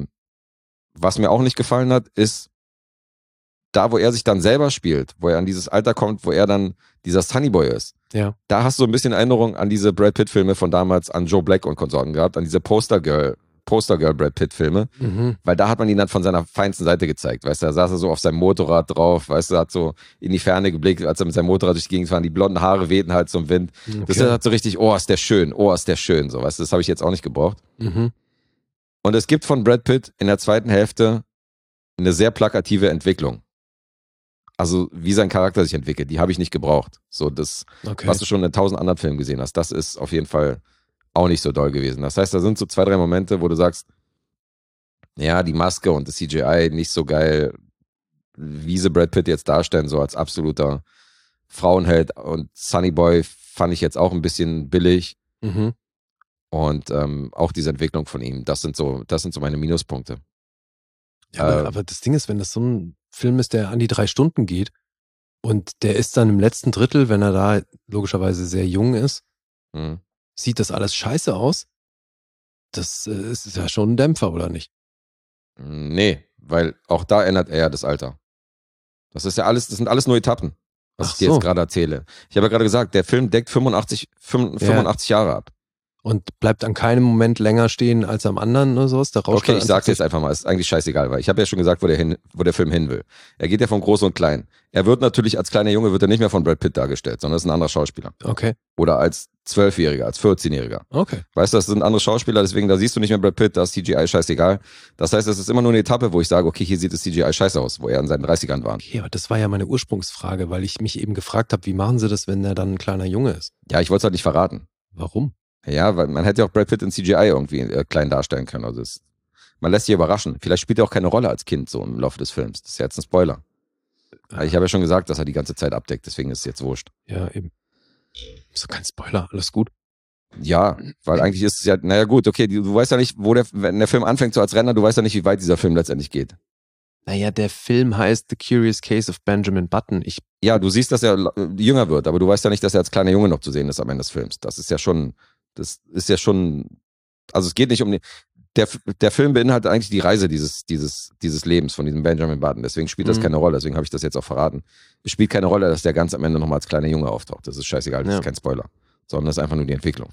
was mir auch nicht gefallen hat, ist da, wo er sich dann selber spielt, wo er an dieses Alter kommt, wo er dann dieser Sunnyboy ist. Ja. Da hast du ein bisschen Erinnerung an diese Brad Pitt-Filme von damals, an Joe Black und Konsorten gehabt, an diese Poster Girl Brad Pitt-Filme, weil da hat man ihn dann von seiner feinsten Seite gezeigt, weißt du, da saß er so auf seinem Motorrad drauf, weißt du, hat so in die Ferne geblickt, als er mit seinem Motorrad durch die Gegend fahren, die blonden Haare wehten halt zum Wind. Das ist halt so richtig, ist der schön, so, weißt du, das habe ich jetzt auch nicht gebraucht. Und es gibt von Brad Pitt in der zweiten Hälfte eine sehr plakative Entwicklung. Also wie sein Charakter sich entwickelt, die habe ich nicht gebraucht. So das, was du schon in 1000 anderen Filmen gesehen hast, das ist auf jeden Fall auch nicht so doll gewesen. Das heißt, da sind so 2, 3 Momente, wo du sagst, ja, die Maske und das CGI nicht so geil, wie sie Brad Pitt jetzt darstellen, so als absoluter Frauenheld. Und Sunny Boy fand ich jetzt auch ein bisschen billig. Und auch diese Entwicklung von ihm, das sind so meine Minuspunkte. Ja, aber das Ding ist, wenn das so ein Film ist, der an die 3 Stunden geht und der ist dann im letzten Drittel, wenn er da logischerweise sehr jung ist, sieht das alles scheiße aus? Das ist ja schon ein Dämpfer, oder nicht? Nee, weil auch da ändert er ja das Alter. Das sind alles nur Etappen, was ich dir jetzt gerade erzähle. Ich habe ja gerade gesagt, der Film deckt 85 Jahre ab. Und bleibt an keinem Moment länger stehen als am anderen oder sowas? Okay, ich sag's jetzt einfach mal, ist eigentlich scheißegal, weil ich habe ja schon gesagt, wo der Film hin will. Er geht ja von Groß und Klein. Er wird natürlich als kleiner Junge nicht mehr von Brad Pitt dargestellt, sondern ist ein anderer Schauspieler. Okay. Oder als 12-Jähriger, als 14-Jähriger. Okay. Weißt du, das sind andere Schauspieler, deswegen da siehst du nicht mehr Brad Pitt, da ist CGI scheißegal. Das heißt, es ist immer nur eine Etappe, wo ich sage, okay, hier sieht das CGI scheiße aus, wo er in seinen 30ern war. Okay, aber das war ja meine Ursprungsfrage, weil ich mich eben gefragt habe, wie machen sie das, wenn er dann ein kleiner Junge ist? Ja, ich wollte es halt nicht verraten. Warum? Ja, weil man hätte ja auch Brad Pitt in CGI irgendwie klein darstellen können. Also man lässt sich überraschen. Vielleicht spielt er auch keine Rolle als Kind so im Laufe des Films. Das ist ja jetzt ein Spoiler. Ich habe ja schon gesagt, dass er die ganze Zeit abdeckt, deswegen ist es jetzt wurscht. Ja, eben. Ist doch kein Spoiler, alles gut. Ja, weil eigentlich ist es ja, naja gut, okay, du weißt ja nicht, wenn der Film anfängt so als Renner, du weißt ja nicht, wie weit dieser Film letztendlich geht. Naja, der Film heißt The Curious Case of Benjamin Button. Ja, du siehst, dass er jünger wird, aber du weißt ja nicht, dass er als kleiner Junge noch zu sehen ist am Ende des Films. Das ist ja schon, also es geht nicht um der Film beinhaltet eigentlich die Reise dieses Lebens von diesem Benjamin Button. Deswegen spielt das keine Rolle. Deswegen habe ich das jetzt auch verraten. Es spielt keine Rolle, dass der ganz am Ende nochmal als kleiner Junge auftaucht. Das ist scheißegal, das ist kein Spoiler. Sondern das ist einfach nur die Entwicklung.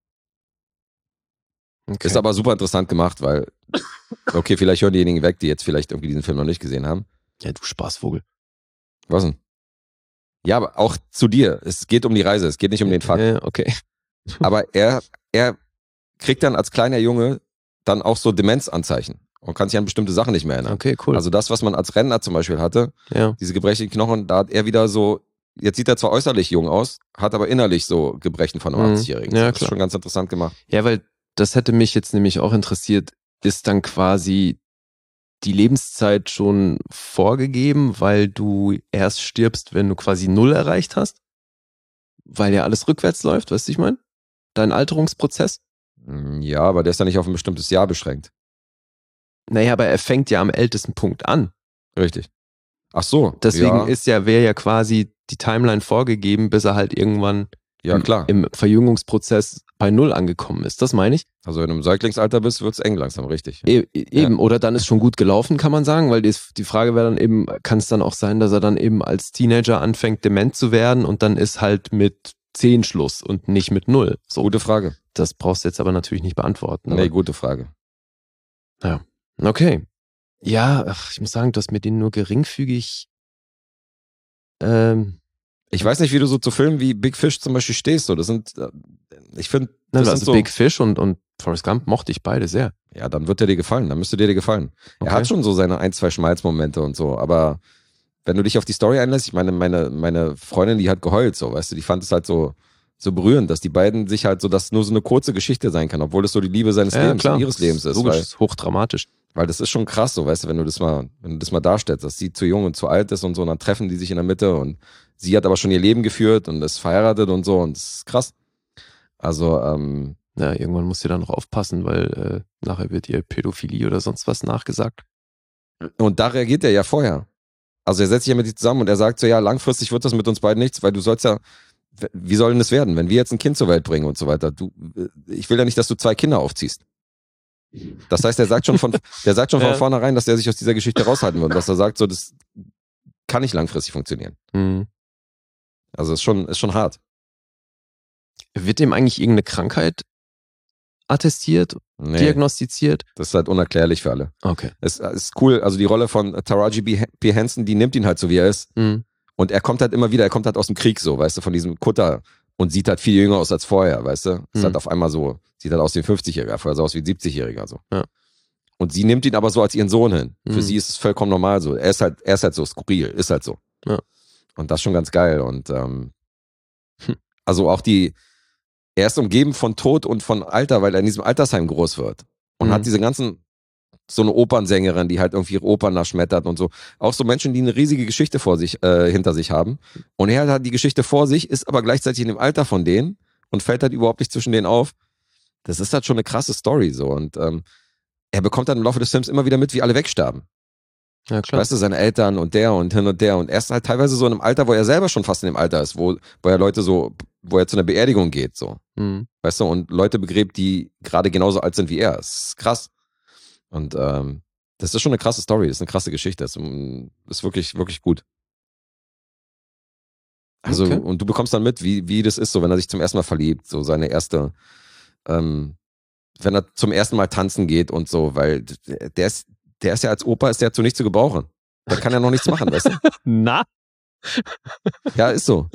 Okay. Ist aber super interessant gemacht, weil, okay, vielleicht hören diejenigen weg, die jetzt vielleicht irgendwie diesen Film noch nicht gesehen haben. Ja, du Spaßvogel. Was denn? Ja, aber auch zu dir. Es geht um die Reise, es geht nicht um den Fakt. Ja, okay. Aber er kriegt dann als kleiner Junge dann auch so Demenzanzeichen und kann sich an bestimmte Sachen nicht mehr erinnern. Okay, cool. Also das, was man als Rentner zum Beispiel hatte, diese gebrechlichen Knochen, da hat er wieder so, jetzt sieht er zwar äußerlich jung aus, hat aber innerlich so Gebrechen von einem 80-Jährigen. Ja, das ist schon ganz interessant gemacht. Ja, weil das hätte mich jetzt nämlich auch interessiert, ist dann quasi die Lebenszeit schon vorgegeben, weil du erst stirbst, wenn du quasi 0 erreicht hast? Weil ja alles rückwärts läuft, weißt du, ich meine? Dein Alterungsprozess? Ja, aber der ist ja nicht auf ein bestimmtes Jahr beschränkt. Naja, aber er fängt ja am ältesten Punkt an. Richtig. Ach so. Deswegen wäre ja quasi die Timeline vorgegeben, bis er halt irgendwann im Verjüngungsprozess bei 0 angekommen ist. Das meine ich. Also wenn du im Säuglingsalter bist, wird's eng langsam, richtig. Eben, oder dann ist schon gut gelaufen, kann man sagen, weil die Frage wäre dann eben, kann es dann auch sein, dass er dann eben als Teenager anfängt, dement zu werden und dann ist halt mit 10 Schluss und nicht mit 0. So. Gute Frage. Das brauchst du jetzt aber natürlich nicht beantworten. Nee, gute Frage. Ja, okay. Ja, ich muss sagen, du hast mir den nur geringfügig Ich weiß nicht, wie du so zu Filmen wie Big Fish zum Beispiel stehst. So, das sind, ich finde, also Big Fish und Forrest Gump mochte ich beide sehr. Ja, dann wird der dir gefallen, dann müsste der dir gefallen. Okay. Er hat schon so seine 1, 2 Schmalzmomente und so, aber wenn du dich auf die Story einlässt, ich meine, meine Freundin, die hat geheult, so, weißt du, die fand es halt so berührend, dass die beiden sich halt so, dass nur so eine kurze Geschichte sein kann, obwohl das so die Liebe seines Lebens und ihres Lebens ist. Logisch, ist hochdramatisch. Weil das ist schon krass, so, weißt du, wenn du das mal darstellst, dass sie zu jung und zu alt ist und so, und dann treffen die sich in der Mitte und sie hat aber schon ihr Leben geführt und ist verheiratet und so, und das ist krass. Also, ja, irgendwann muss sie dann noch aufpassen, weil nachher wird ihr Pädophilie oder sonst was nachgesagt. Und da reagiert er ja vorher. Also er setzt sich ja mit dir zusammen und er sagt so, ja, langfristig wird das mit uns beiden nichts, weil du sollst ja, wie soll denn das werden, wenn wir jetzt ein Kind zur Welt bringen und so weiter? Ich will ja nicht, dass du 2 Kinder aufziehst. Das heißt, er sagt schon von vornherein, dass er sich aus dieser Geschichte raushalten wird. Dass er sagt, so, das kann nicht langfristig funktionieren. Mhm. Also ist schon hart. Wird dem eigentlich irgendeine Krankheit attestiert, diagnostiziert? Das ist halt unerklärlich für alle. Okay. Es ist cool, also die Rolle von Taraji P. Henson, die nimmt ihn halt so, wie er ist. Mhm. Und er kommt halt immer wieder, aus dem Krieg so, weißt du, von diesem Kutter und sieht halt viel jünger aus als vorher, weißt du. Ist halt auf einmal so, sieht halt aus wie ein 50-Jähriger, vorher so aus wie ein 70-Jähriger so. Ja. Und sie nimmt ihn aber so als ihren Sohn hin. Für sie ist es vollkommen normal so. Er ist halt so skurril, ist halt so. Ja. Und das ist schon ganz geil. Und also auch er ist umgeben von Tod und von Alter, weil er in diesem Altersheim groß wird. Und hat diese ganzen, so eine Opernsängerin, die halt irgendwie ihre Opern nachschmettert und so. Auch so Menschen, die eine riesige Geschichte hinter sich haben. Und er hat die Geschichte vor sich, ist aber gleichzeitig in dem Alter von denen und fällt halt überhaupt nicht zwischen denen auf. Das ist halt schon eine krasse Story so. Und er bekommt dann im Laufe des Films immer wieder mit, wie alle wegsterben. Ja, klar. Weißt du, seine Eltern und der und hin und der. Und er ist halt teilweise so in einem Alter, wo er selber schon fast in dem Alter ist, wo er zu einer Beerdigung geht, so. Mhm. Weißt du, und Leute begräbt, die gerade genauso alt sind wie er. Das ist krass. Und das ist schon eine krasse Story, das ist eine krasse Geschichte. Das ist wirklich, wirklich gut. Also, okay. Und du bekommst dann mit, wie das ist, so, wenn er sich zum ersten Mal verliebt, so seine erste, wenn er zum ersten Mal tanzen geht und so, weil der ist ja als Opa, ist der zu nichts zu gebrauchen. Da kann er noch nichts machen, weißt du? Na? Ja, ist so.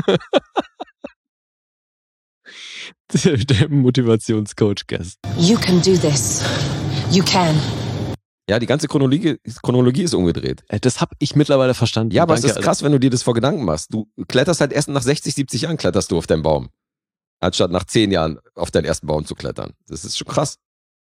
Der Motivationscoach Guess. You can do this. You can. Ja, die ganze Chronologie ist umgedreht. Das habe ich mittlerweile verstanden. Ja, aber Danke, es ist krass, wenn du dir das vor Gedanken machst. Du kletterst halt erst nach 60, 70 Jahren kletterst du auf deinen Baum. Anstatt nach 10 Jahren auf deinen ersten Baum zu klettern. Das ist schon krass.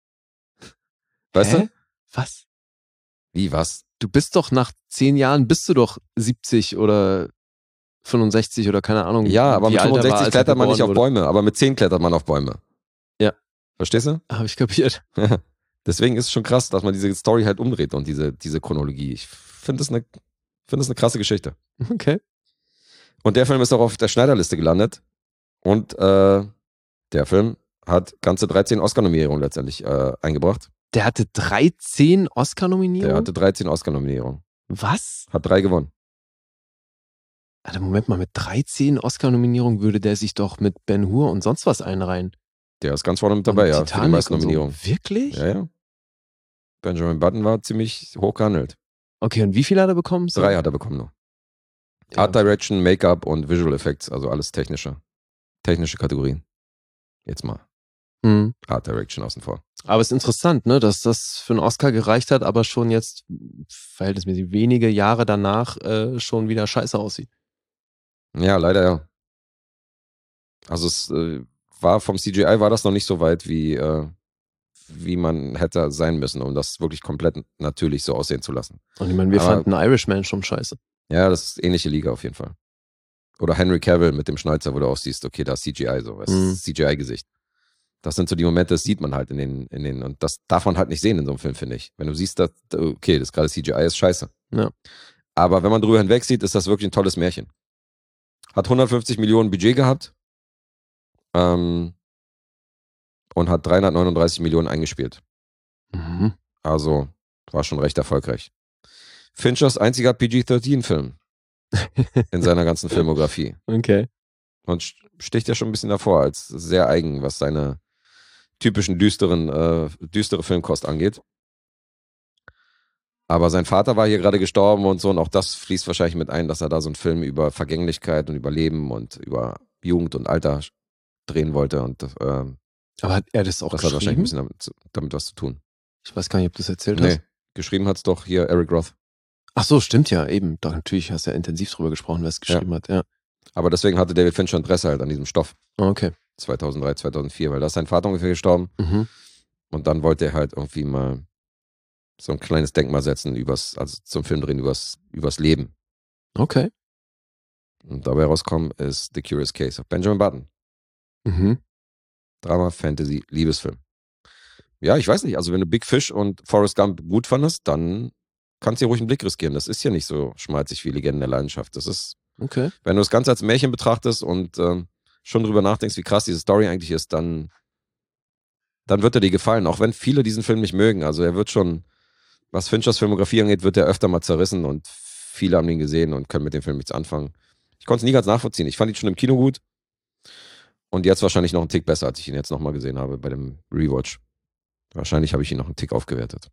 Weißt du? Was? Wie, was? Du bist doch nach 10 Jahren, bist du doch 70 oder 65 oder keine Ahnung. Ja, aber mit 65 klettert man nicht auf wurde. Bäume, aber mit 10 klettert man auf Bäume. Ja. Verstehst du? Habe ich kapiert. Deswegen ist es schon krass, dass man diese Story halt umdreht und diese Chronologie. Ich finde das eine krasse Geschichte. Okay. Und der Film ist auch auf der Schneiderliste gelandet. Und der Film hat ganze 13 Oscar-Nominierungen letztendlich eingebracht. Der hatte 13 Oscar-Nominierungen? Der hatte 13 Oscar-Nominierungen. Was? Hat 3 gewonnen. Alter, Moment mal, mit 13 Oscar-Nominierungen würde der sich doch mit Ben-Hur und sonst was einreihen. Der ist ganz vorne mit dabei, ja, für die meisten Nominierungen. So. Wirklich? Ja, ja. Benjamin Button war ziemlich hoch gehandelt. Okay, und wie viel hat er bekommen? 3 hat er bekommen noch. Ja. Art Direction, Make-up und Visual Effects, also alles technische Kategorien. Jetzt mal. Art Direction außen vor. Aber es ist interessant, ne, dass das für einen Oscar gereicht hat, aber schon jetzt verhältnismäßig wenige Jahre danach schon wieder scheiße aussieht. Ja, leider ja. Also es war vom CGI war das noch nicht so weit, wie man hätte sein müssen, um das wirklich komplett natürlich so aussehen zu lassen. Und ich meine, wir fanden Irishman schon scheiße. Ja, das ist ähnliche Liga auf jeden Fall. Oder Henry Cavill mit dem Schnäuzer, wo du auch siehst, okay, da ist CGI so, CGI-Gesicht. Das sind so die Momente, das sieht man halt in den, und das darf man halt nicht sehen in so einem Film, finde ich. Wenn du siehst, dass, okay, das gerade CGI ist scheiße. Ja. Aber wenn man drüber hinweg sieht, ist das wirklich ein tolles Märchen. Hat 150 Millionen Budget gehabt und hat 339 Millionen eingespielt. Mhm. Also war schon recht erfolgreich. Finchers einziger PG-13-Film in seiner ganzen Filmografie. Okay. Und sticht ja schon ein bisschen davor als sehr eigen, was seine typischen düstere Filmkost angeht. Aber sein Vater war hier gerade gestorben und so, und auch das fließt wahrscheinlich mit ein, dass er da so einen Film über Vergänglichkeit und über Leben und über Jugend und Alter drehen wollte. Und aber hat er das auch das geschrieben? hat wahrscheinlich ein bisschen damit was zu tun. Ich weiß gar nicht, ob du das erzählt hast. Geschrieben hat's doch hier Eric Roth. Ach so, stimmt ja, eben. Doch, natürlich hast du ja intensiv drüber gesprochen, wer es geschrieben hat, ja. Aber deswegen hatte David Fincher Interesse halt an diesem Stoff. Okay. 2003, 2004, weil da ist sein Vater ungefähr gestorben. Mhm. Und dann wollte er halt irgendwie mal so ein kleines Denkmal setzen zum Film drehen übers Leben. Okay. Und dabei rauskommen ist The Curious Case of Benjamin Button. Mhm. Drama, Fantasy, Liebesfilm. Ja, ich weiß nicht, also wenn du Big Fish und Forrest Gump gut fandest, dann kannst du dir ruhig einen Blick riskieren. Das ist ja nicht so schmalzig wie Legenden der Leidenschaft. Das ist, okay. Wenn du das Ganze als Märchen betrachtest und schon drüber nachdenkst, wie krass diese Story eigentlich ist, dann wird er dir gefallen, auch wenn viele diesen Film nicht mögen. Also er wird schon, was Finchers Filmografie angeht, wird er öfter mal zerrissen und viele haben ihn gesehen und können mit dem Film nichts anfangen. Ich konnte es nie ganz nachvollziehen. Ich fand ihn schon im Kino gut und jetzt wahrscheinlich noch einen Tick besser, als ich ihn jetzt nochmal gesehen habe bei dem Rewatch. Wahrscheinlich habe ich ihn noch einen Tick aufgewertet.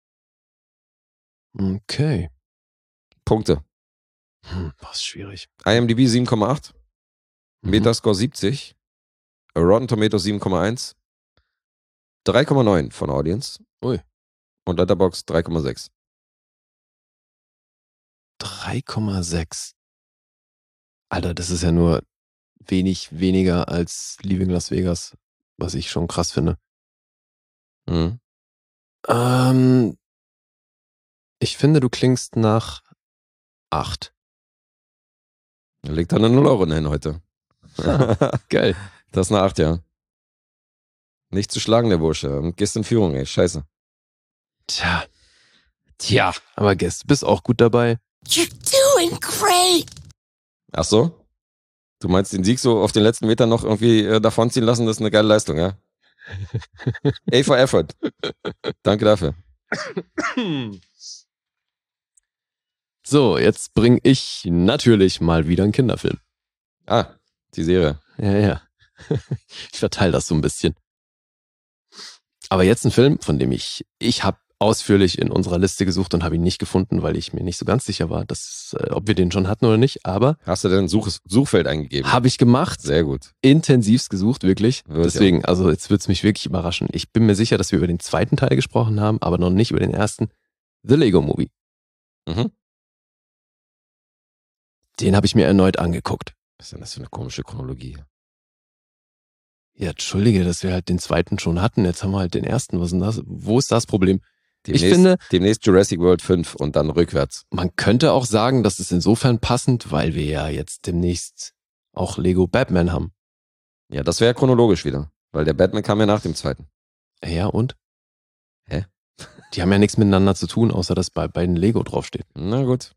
Okay. Punkte. Was schwierig. IMDb 7,8. Metascore 70. Rotten Tomatoes 7,1. 3,9 von Audience. Ui. Und Letterboxd 3,6. 3,6. Alter, das ist ja nur wenig weniger als Leaving Las Vegas, was ich schon krass finde. Mhm. Ich finde, du klingst nach 8. Legt da eine 0 Euro hin heute. Geil. Das ist eine 8, ja. Nicht zu schlagen, der Bursche. Und gehst in Führung, ey. Scheiße. Tja. Aber Guest, bist auch gut dabei. You're doing great. Ach so? Du meinst den Sieg so auf den letzten Metern noch irgendwie davonziehen lassen? Das ist eine geile Leistung, ja? A for effort. Danke dafür. So, jetzt bringe ich natürlich mal wieder einen Kinderfilm. Ah, die Serie. Ja. Ich verteile das so ein bisschen. Aber jetzt ein Film, von dem ich habe ausführlich in unserer Liste gesucht und habe ihn nicht gefunden, weil ich mir nicht so ganz sicher war, ob wir den schon hatten oder nicht. Aber hast du denn ein Suchfeld eingegeben? Habe ich gemacht. Sehr gut. Intensivst gesucht, wirklich. Deswegen, also jetzt wird es mich wirklich überraschen. Ich bin mir sicher, dass wir über den zweiten Teil gesprochen haben, aber noch nicht über den ersten. The Lego Movie. Mhm. Den habe ich mir erneut angeguckt. Was ist denn das für eine komische Chronologie? Ja, entschuldige, dass wir halt den zweiten schon hatten. Jetzt haben wir halt den ersten. Was ist denn das? Wo ist das Problem? Demnächst Jurassic World 5 und dann rückwärts. Man könnte auch sagen, das ist insofern passend, weil wir ja jetzt demnächst auch Lego Batman haben. Ja, das wäre ja chronologisch wieder. Weil der Batman kam ja nach dem zweiten. Ja, und? Hä? Die haben ja nichts miteinander zu tun, außer dass bei beiden Lego draufsteht. Na gut.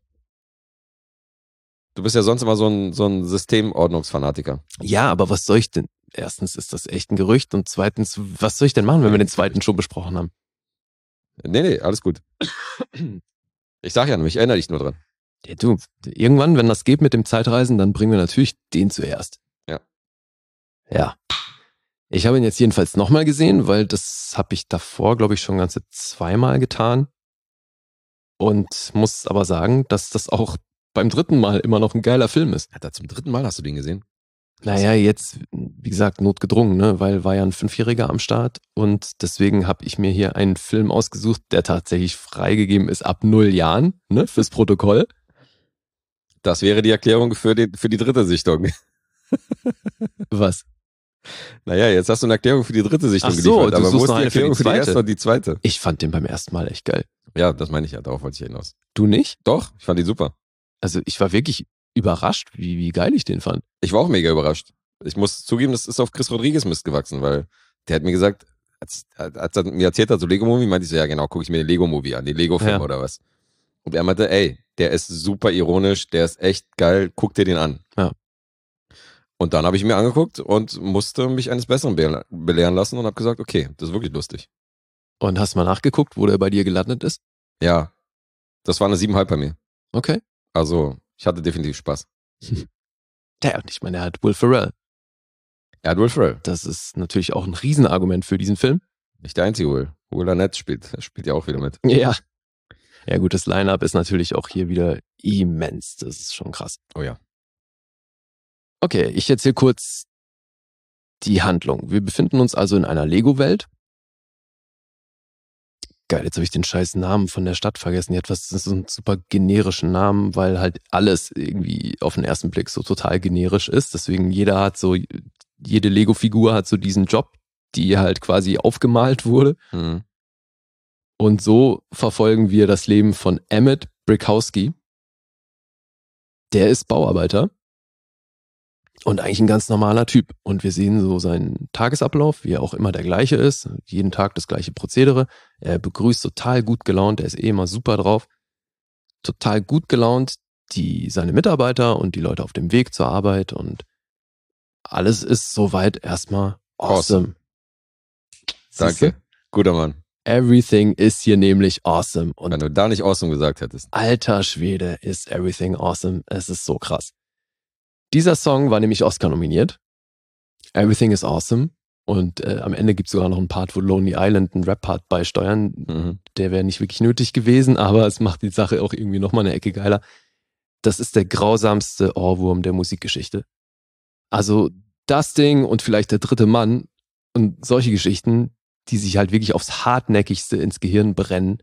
Du bist ja sonst immer so ein Systemordnungsfanatiker. Ja, aber was soll ich denn? Erstens ist das echt ein Gerücht und zweitens, was soll ich denn machen, wenn wir den zweiten schon besprochen haben? Nee, alles gut. Ich sag ja nur, ich erinnere dich nur dran. Ja, du, irgendwann, wenn das geht mit dem Zeitreisen, dann bringen wir natürlich den zuerst. Ja. Ich habe ihn jetzt jedenfalls nochmal gesehen, weil das habe ich davor, glaube ich, schon ganze 2-mal getan. Und muss aber sagen, dass das auch beim 3. Mal immer noch ein geiler Film ist. Ja, zum 3. Mal hast du den gesehen? Naja, jetzt, wie gesagt, notgedrungen, ne? Weil war ja ein 5-Jähriger am Start und deswegen habe ich mir hier einen Film ausgesucht, der tatsächlich freigegeben ist ab 0 Jahren, ne? Fürs Protokoll. Das wäre die Erklärung für die 3. Sichtung. Was? Naja, jetzt hast du eine Erklärung für die 3. Sichtung geliefert, aber wo ist die Erklärung für die erste und die zweite? Ich fand den beim ersten Mal echt geil. Ja, das meine ich ja, darauf wollte ich hinaus. Du nicht? Doch, ich fand ihn super. Also ich war wirklich überrascht, wie geil ich den fand. Ich war auch mega überrascht. Ich muss zugeben, das ist auf Chris Rodriguez Mist gewachsen, weil der hat mir gesagt, als er mir erzählt hat, so Lego-Movie, meinte ich so, ja genau, gucke ich mir den Lego-Movie an, den Lego-Film oder was. Und er meinte, ey, der ist super ironisch, der ist echt geil, guck dir den an. Ja. Und dann habe ich mir angeguckt und musste mich eines Besseren belehren lassen und habe gesagt, okay, das ist wirklich lustig. Und hast mal nachgeguckt, wo der bei dir gelandet ist? Ja, das war eine 7,5 bei mir. Okay. Also, ich hatte definitiv Spaß. Ja, und ich meine, er hat Will Ferrell. Er hat Will Ferrell. Das ist natürlich auch ein Riesenargument für diesen Film. Nicht der einzige Will. Will Arnett spielt ja auch wieder mit. Ja. Ja gut, das Line-Up ist natürlich auch hier wieder immens. Das ist schon krass. Oh ja. Okay, ich erzähle kurz die Handlung. Wir befinden uns also in einer Lego-Welt. Geil, jetzt habe ich den scheiß Namen von der Stadt vergessen. Die hat so einen super generischen Namen, weil halt alles irgendwie auf den ersten Blick so total generisch ist. Deswegen jede Lego-Figur hat so diesen Job, die halt quasi aufgemalt wurde. Mhm. Und so verfolgen wir das Leben von Emmett Brickowski. Der ist Bauarbeiter und eigentlich ein ganz normaler Typ. Und wir sehen so seinen Tagesablauf, wie er auch immer der gleiche ist. Jeden Tag das gleiche Prozedere. Er begrüßt total gut gelaunt, er ist immer super drauf. Total gut gelaunt seine Mitarbeiter und die Leute auf dem Weg zur Arbeit und alles ist soweit erstmal awesome. Danke, guter Mann. Everything ist hier nämlich awesome. Und wenn du da nicht awesome gesagt hättest. Alter Schwede, ist everything awesome. Es ist so krass. Dieser Song war nämlich Oscar nominiert. Everything is awesome. Und am Ende gibt es sogar noch einen Part, wo Lonely Island einen Rap-Part beisteuern. Mhm. Der wäre nicht wirklich nötig gewesen, aber es macht die Sache auch irgendwie nochmal eine Ecke geiler. Das ist der grausamste Ohrwurm der Musikgeschichte. Also das Ding und vielleicht der dritte Mann und solche Geschichten, die sich halt wirklich aufs Hartnäckigste ins Gehirn brennen.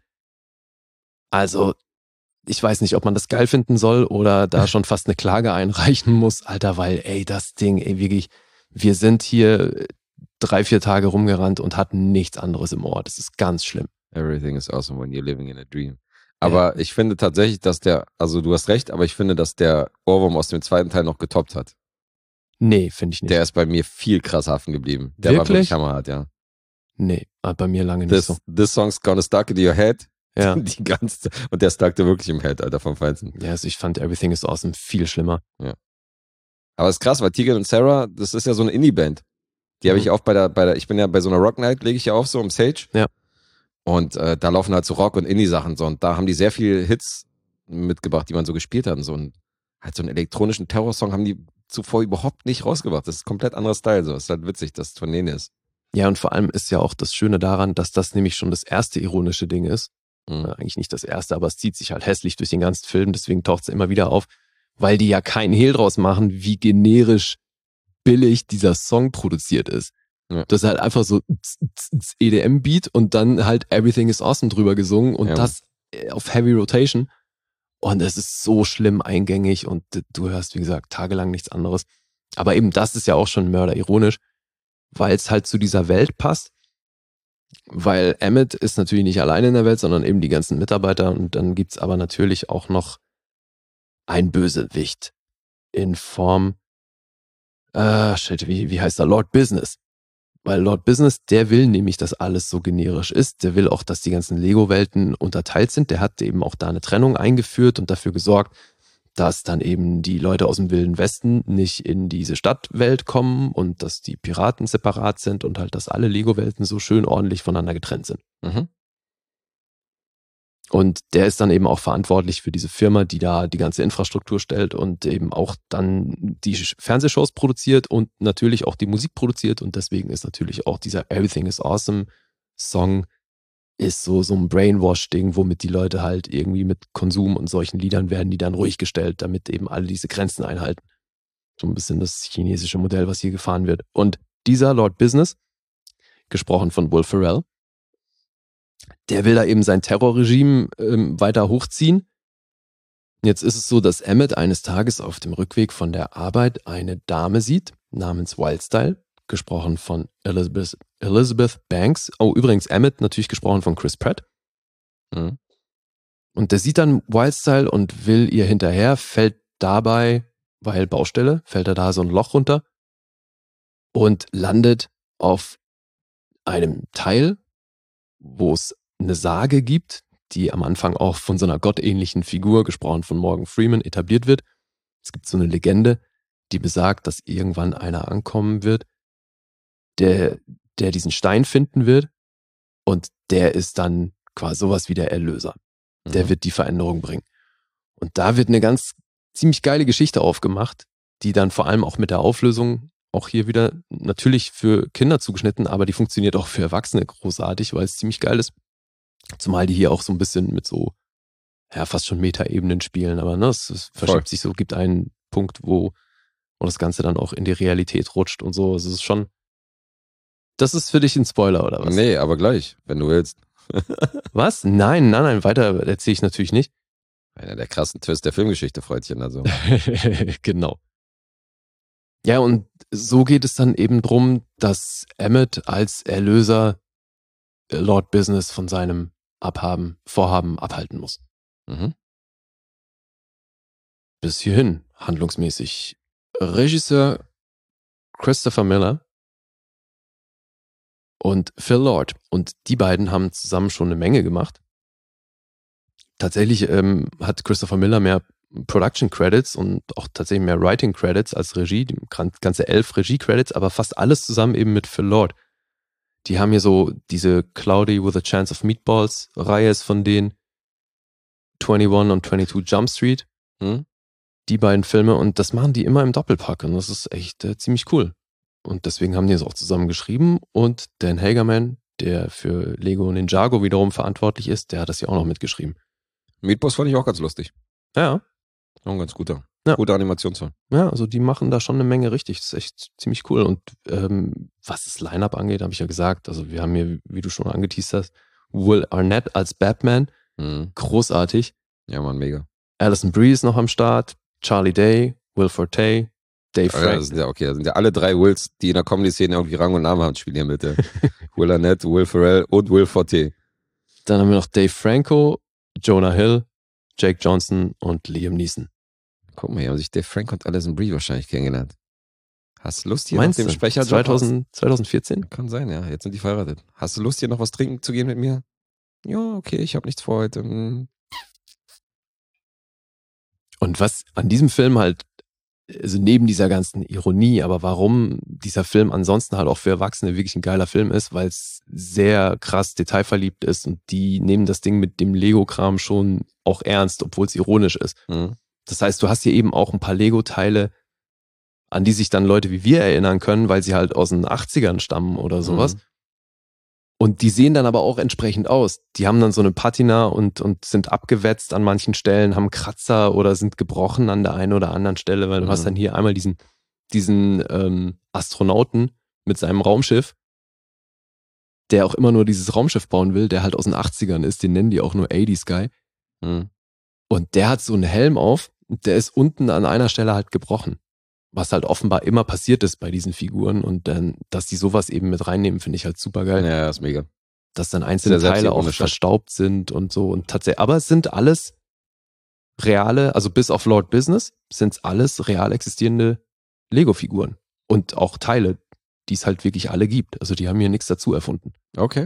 Also, ich weiß nicht, ob man das geil finden soll oder da schon fast eine Klage einreichen muss. Alter, weil, das Ding, wirklich, wir sind hier 3-4 Tage rumgerannt und hatten nichts anderes im Ohr. Das ist ganz schlimm. Everything is awesome when you're living in a dream. Aber ich finde tatsächlich, dass also du hast recht, aber ich finde, dass der Ohrwurm aus dem zweiten Teil noch getoppt hat. Nee, finde ich nicht. Der ist bei mir viel krass haften geblieben. Der war wirklich hammerhart, ja. Nee, bei mir lange nicht so. This song's gonna stuck in your head. Ja. Und der stuckte wirklich im Head, Alter, vom Feinsten. Ja, also ich fand Everything is Awesome viel schlimmer. Ja. Aber es ist krass, weil Tegan und Sarah, das ist ja so eine Indie-Band. Die habe ich auch ich bin ja bei so einer Rock Night, lege ich ja auf, so im Sage. Ja. Und da laufen halt so Rock- und Indie-Sachen so. Und da haben die sehr viele Hits mitgebracht, die man so gespielt hat. Und so einen elektronischen Terror-Song haben die zuvor überhaupt nicht rausgebracht. Das ist ein komplett anderer Style. So. Ist halt witzig, dass es von denen ist. Ja, und vor allem ist ja auch das Schöne daran, dass das nämlich schon das erste ironische Ding ist. Eigentlich nicht das erste, aber es zieht sich halt hässlich durch den ganzen Film, deswegen taucht es immer wieder auf, weil die ja keinen Hehl draus machen, wie generisch billig dieser Song produziert ist. Ja. Das ist halt einfach so EDM-Beat und dann halt Everything is Awesome drüber gesungen und das auf Heavy Rotation. Und es ist so schlimm eingängig und du hörst, wie gesagt, tagelang nichts anderes. Aber eben das ist ja auch schon mörderironisch, weil es halt zu dieser Welt passt. Weil Emmett ist natürlich nicht alleine in der Welt, sondern eben die ganzen Mitarbeiter. Und dann gibt's aber natürlich auch noch ein Bösewicht in Form, wie heißt er? Lord Business. Weil Lord Business, der will nämlich, dass alles so generisch ist. Der will auch, dass die ganzen Lego-Welten unterteilt sind. Der hat eben auch da eine Trennung eingeführt und dafür gesorgt, dass dann eben die Leute aus dem Wilden Westen nicht in diese Stadtwelt kommen und dass die Piraten separat sind und halt, dass alle Lego-Welten so schön ordentlich voneinander getrennt sind. Mhm. Und der ist dann eben auch verantwortlich für diese Firma, die da die ganze Infrastruktur stellt und eben auch dann die Fernsehshows produziert und natürlich auch die Musik produziert. Und deswegen ist natürlich auch dieser Everything is Awesome Song ist so ein Brainwash-Ding, womit die Leute halt irgendwie mit Konsum und solchen Liedern werden die dann ruhig gestellt, damit eben alle diese Grenzen einhalten. So ein bisschen das chinesische Modell, was hier gefahren wird. Und dieser Lord Business, gesprochen von Will Ferrell, der will da eben sein Terrorregime weiter hochziehen. Jetzt ist es so, dass Emmett eines Tages auf dem Rückweg von der Arbeit eine Dame sieht, namens Wildstyle, gesprochen von Elizabeth Banks. Oh, übrigens Emmett, natürlich gesprochen von Chris Pratt. Mhm. Und der sieht dann Wildstyle und will ihr hinterher, fällt dabei, weil Baustelle, fällt er da so ein Loch runter und landet auf einem Teil, wo es eine Sage gibt, die am Anfang auch von so einer gottähnlichen Figur, gesprochen von Morgan Freeman, etabliert wird. Es gibt so eine Legende, die besagt, dass irgendwann einer ankommen wird, der diesen Stein finden wird und der ist dann quasi sowas wie der Erlöser. Der wird die Veränderung bringen. Und da wird eine ganz ziemlich geile Geschichte aufgemacht, die dann vor allem auch mit der Auflösung auch hier wieder natürlich für Kinder zugeschnitten, aber die funktioniert auch für Erwachsene großartig, weil es ziemlich geil ist. Zumal die hier auch so ein bisschen mit so ja, fast schon Meta-Ebenen spielen, aber ne, es verschiebt sich so, gibt einen Punkt, wo das Ganze dann auch in die Realität rutscht und so. Also es ist schon, das ist für dich ein Spoiler, oder was? Nee, aber gleich, wenn du willst. Was? Nein, weiter erzähle ich natürlich nicht. Einer der krassen Twists der Filmgeschichte, Freundchen, also. Genau. Ja, und so geht es dann eben drum, dass Emmett als Erlöser Lord Business von seinem Vorhaben abhalten muss. Mhm. Bis hierhin, handlungsmäßig. Regisseur Christopher Miller und Phil Lord. Und die beiden haben zusammen schon eine Menge gemacht. Tatsächlich hat Christopher Miller mehr Production Credits und auch tatsächlich mehr Writing Credits als Regie. Ganze 11 Regie-Credits, aber fast alles zusammen eben mit Phil Lord. Die haben hier so diese Cloudy with a Chance of Meatballs Reihe ist von denen. 21 und 22 Jump Street. Die beiden Filme und das machen die immer im Doppelpack und das ist echt ziemlich cool. Und deswegen haben die es auch zusammen geschrieben und Dan Hagerman, der für Lego Ninjago wiederum verantwortlich ist, der hat das ja auch noch mitgeschrieben. Meatballs fand ich auch ganz lustig. Ja. Auch ein ganz guter. Ja. Gute Animationsfilm. Ja, also die machen da schon eine Menge richtig. Das ist echt ziemlich cool. Und was das Line-Up angeht, habe ich ja gesagt, also wir haben hier, wie du schon angeteased hast, Will Arnett als Batman. Großartig. Ja, Mann, mega. Alison Brie ist noch am Start. Charlie Day, Will Forte, Dave Frank. Ja, das sind ja alle drei Wills, die in der Comedy-Szene irgendwie Rang und Namen haben, spielen hier mit. Will Arnett, Will Ferrell und Will Forte. Dann haben wir noch Dave Franco, Jonah Hill, Jake Johnson und Liam Neeson. Guck mal, hier haben sich Dave Franco und Alison Brie wahrscheinlich kennengelernt. Hast du Lust hier Meinst nach dem du? Sprecher 2014? Kann sein, ja. Jetzt sind die verheiratet. Hast du Lust, hier noch was trinken zu gehen mit mir? Ja, okay, ich habe nichts vor heute. Und was an diesem Film halt, also neben dieser ganzen Ironie, aber warum dieser Film ansonsten halt auch für Erwachsene wirklich ein geiler Film ist, weil es sehr krass detailverliebt ist und die nehmen das Ding mit dem Lego-Kram schon auch ernst, obwohl es ironisch ist. Das heißt, du hast hier eben auch ein paar Lego-Teile, an die sich dann Leute wie wir erinnern können, weil sie halt aus den 80ern stammen oder sowas. Und die sehen dann aber auch entsprechend aus. Die haben dann so eine Patina und sind abgewetzt an manchen Stellen, haben Kratzer oder sind gebrochen an der einen oder anderen Stelle, weil du hast dann hier einmal diesen Astronauten mit seinem Raumschiff, der auch immer nur dieses Raumschiff bauen will, der halt aus den 80ern ist, den nennen die auch nur 80s Guy. Und der hat so einen Helm auf und der ist unten an einer Stelle halt gebrochen. Was halt offenbar immer passiert ist bei diesen Figuren und dann, dass die sowas eben mit reinnehmen, finde ich halt super geil. Ja, ist mega. Dass dann einzelne Teile auch verstaubt sind und so und tatsächlich, aber es sind alles reale, also bis auf Lord Business, sind es alles real existierende Lego-Figuren und auch Teile, die es halt wirklich alle gibt. Also die haben hier nichts dazu erfunden. Okay.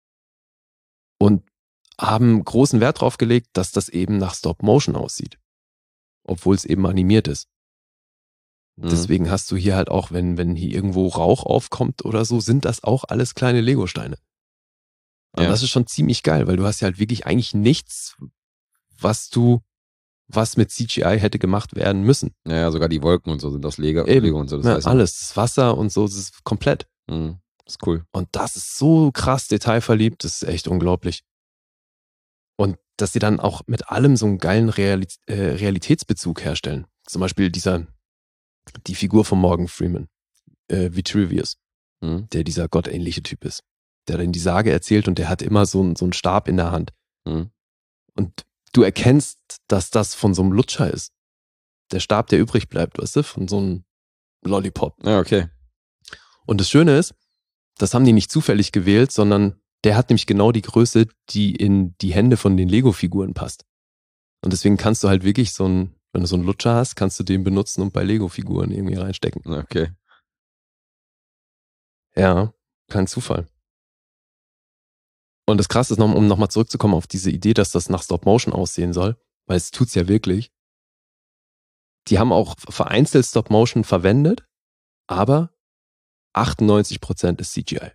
Und haben großen Wert drauf gelegt, dass das eben nach Stop-Motion aussieht. Obwohl es eben animiert ist. Deswegen hast du hier halt auch, wenn hier irgendwo Rauch aufkommt oder so, sind das auch alles kleine Lego-Steine. Und das ist schon ziemlich geil, weil du hast ja halt wirklich eigentlich nichts, was mit CGI hätte gemacht werden müssen. Ja, sogar die Wolken und so sind aus Lego und so. Das ja, heißt alles, das Wasser und so, das ist komplett. Das ist cool. Und das ist so krass detailverliebt, das ist echt unglaublich. Und dass sie dann auch mit allem so einen geilen Realitätsbezug herstellen. Zum Beispiel die Figur von Morgan Freeman, Vitruvius, der dieser gottähnliche Typ ist, der dann die Sage erzählt und der hat immer so einen Stab in der Hand. Und du erkennst, dass das von so einem Lutscher ist. Der Stab, der übrig bleibt, weißt du, von so einem Lollipop. Ja, okay. Und das Schöne ist, das haben die nicht zufällig gewählt, sondern der hat nämlich genau die Größe, die in die Hände von den Lego-Figuren passt. Und deswegen kannst du halt wirklich wenn du so einen Lutscher hast, kannst du den benutzen und bei Lego-Figuren irgendwie reinstecken. Okay. Ja, kein Zufall. Und das Krasse ist, um nochmal zurückzukommen auf diese Idee, dass das nach Stop-Motion aussehen soll, weil es tut's ja wirklich. Die haben auch vereinzelt Stop-Motion verwendet, aber 98% ist CGI.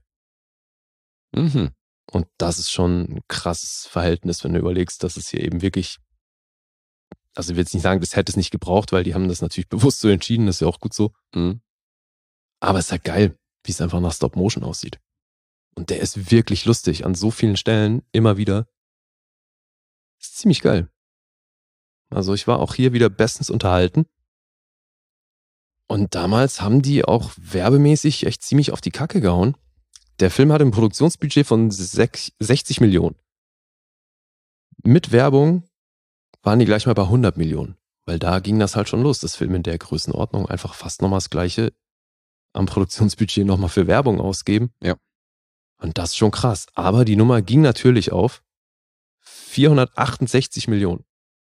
Und das ist schon ein krasses Verhältnis, wenn du überlegst, dass es hier eben wirklich, also ich will jetzt nicht sagen, das hätte es nicht gebraucht, weil die haben das natürlich bewusst so entschieden, das ist ja auch gut so. Aber es ist halt geil, wie es einfach nach Stop-Motion aussieht. Und der ist wirklich lustig an so vielen Stellen, immer wieder. Ist ziemlich geil. Also ich war auch hier wieder bestens unterhalten. Und damals haben die auch werbemäßig echt ziemlich auf die Kacke gehauen. Der Film hatte ein Produktionsbudget von 60 Millionen. Mit Werbung waren die gleich mal bei 100 Millionen. Weil da ging das halt schon los, das Film in der Größenordnung einfach fast nochmal das Gleiche am Produktionsbudget nochmal für Werbung ausgeben. Ja. Und das ist schon krass. Aber die Nummer ging natürlich auf 468 Millionen.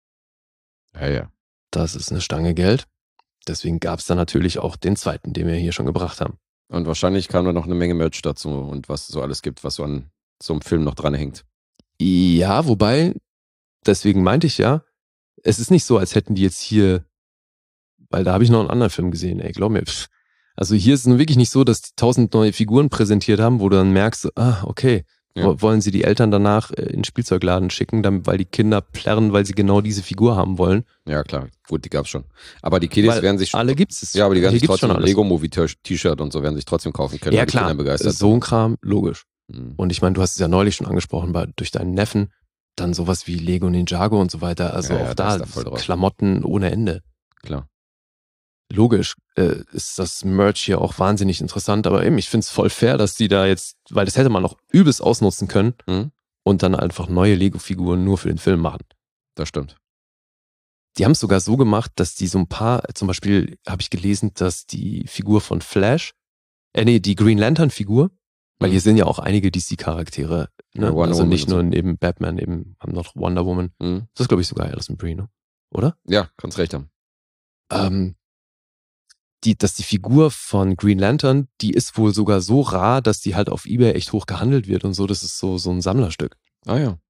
Ja. Das ist eine Stange Geld. Deswegen gab es dann natürlich auch den zweiten, den wir hier schon gebracht haben. Und wahrscheinlich kam da noch eine Menge Merch dazu und was es so alles gibt, was so an so einem Film noch dran hängt. Ja, wobei, deswegen meinte ich ja, es ist nicht so, als hätten die jetzt hier, weil da habe ich noch einen anderen Film gesehen, ey, glaub mir. Also hier ist es nun wirklich nicht so, dass die 1000 neue Figuren präsentiert haben, wo du dann merkst, okay, wollen sie die Eltern danach in den Spielzeugladen schicken, weil die Kinder plärren, weil sie genau diese Figur haben wollen. Ja, klar. Gut, die gab's schon. Aber die Kiddies werden sich... Alle gibt's es. Ja, aber die werden sich trotzdem ein Lego-Movie-T-Shirt und so werden sich trotzdem kaufen können. Ja, klar. So ein Kram, logisch. Mhm. Und ich meine, du hast es ja neulich schon angesprochen, durch deinen Neffen, dann sowas wie Lego Ninjago und so weiter. Also auch da Klamotten ohne Ende. Klar. Logisch ist das Merch hier auch wahnsinnig interessant, aber eben, ich finde es voll fair, dass die da jetzt, weil das hätte man noch übelst ausnutzen können und dann einfach neue Lego-Figuren nur für den Film machen. Das stimmt. Die haben es sogar so gemacht, dass die so ein paar, zum Beispiel habe ich gelesen, dass die Figur von Flash, die Green Lantern-Figur, weil hier sind ja auch einige DC-Charaktere, ne? Ja, also nicht nur neben Batman, eben haben noch Wonder Woman. Das ist, glaube ich, sogar Alison Brie, ne? Oder? Ja, kannst recht haben. Dass die Figur von Green Lantern, die ist wohl sogar so rar, dass die halt auf eBay echt hoch gehandelt wird und so. Das ist so ein Sammlerstück. Ah ja.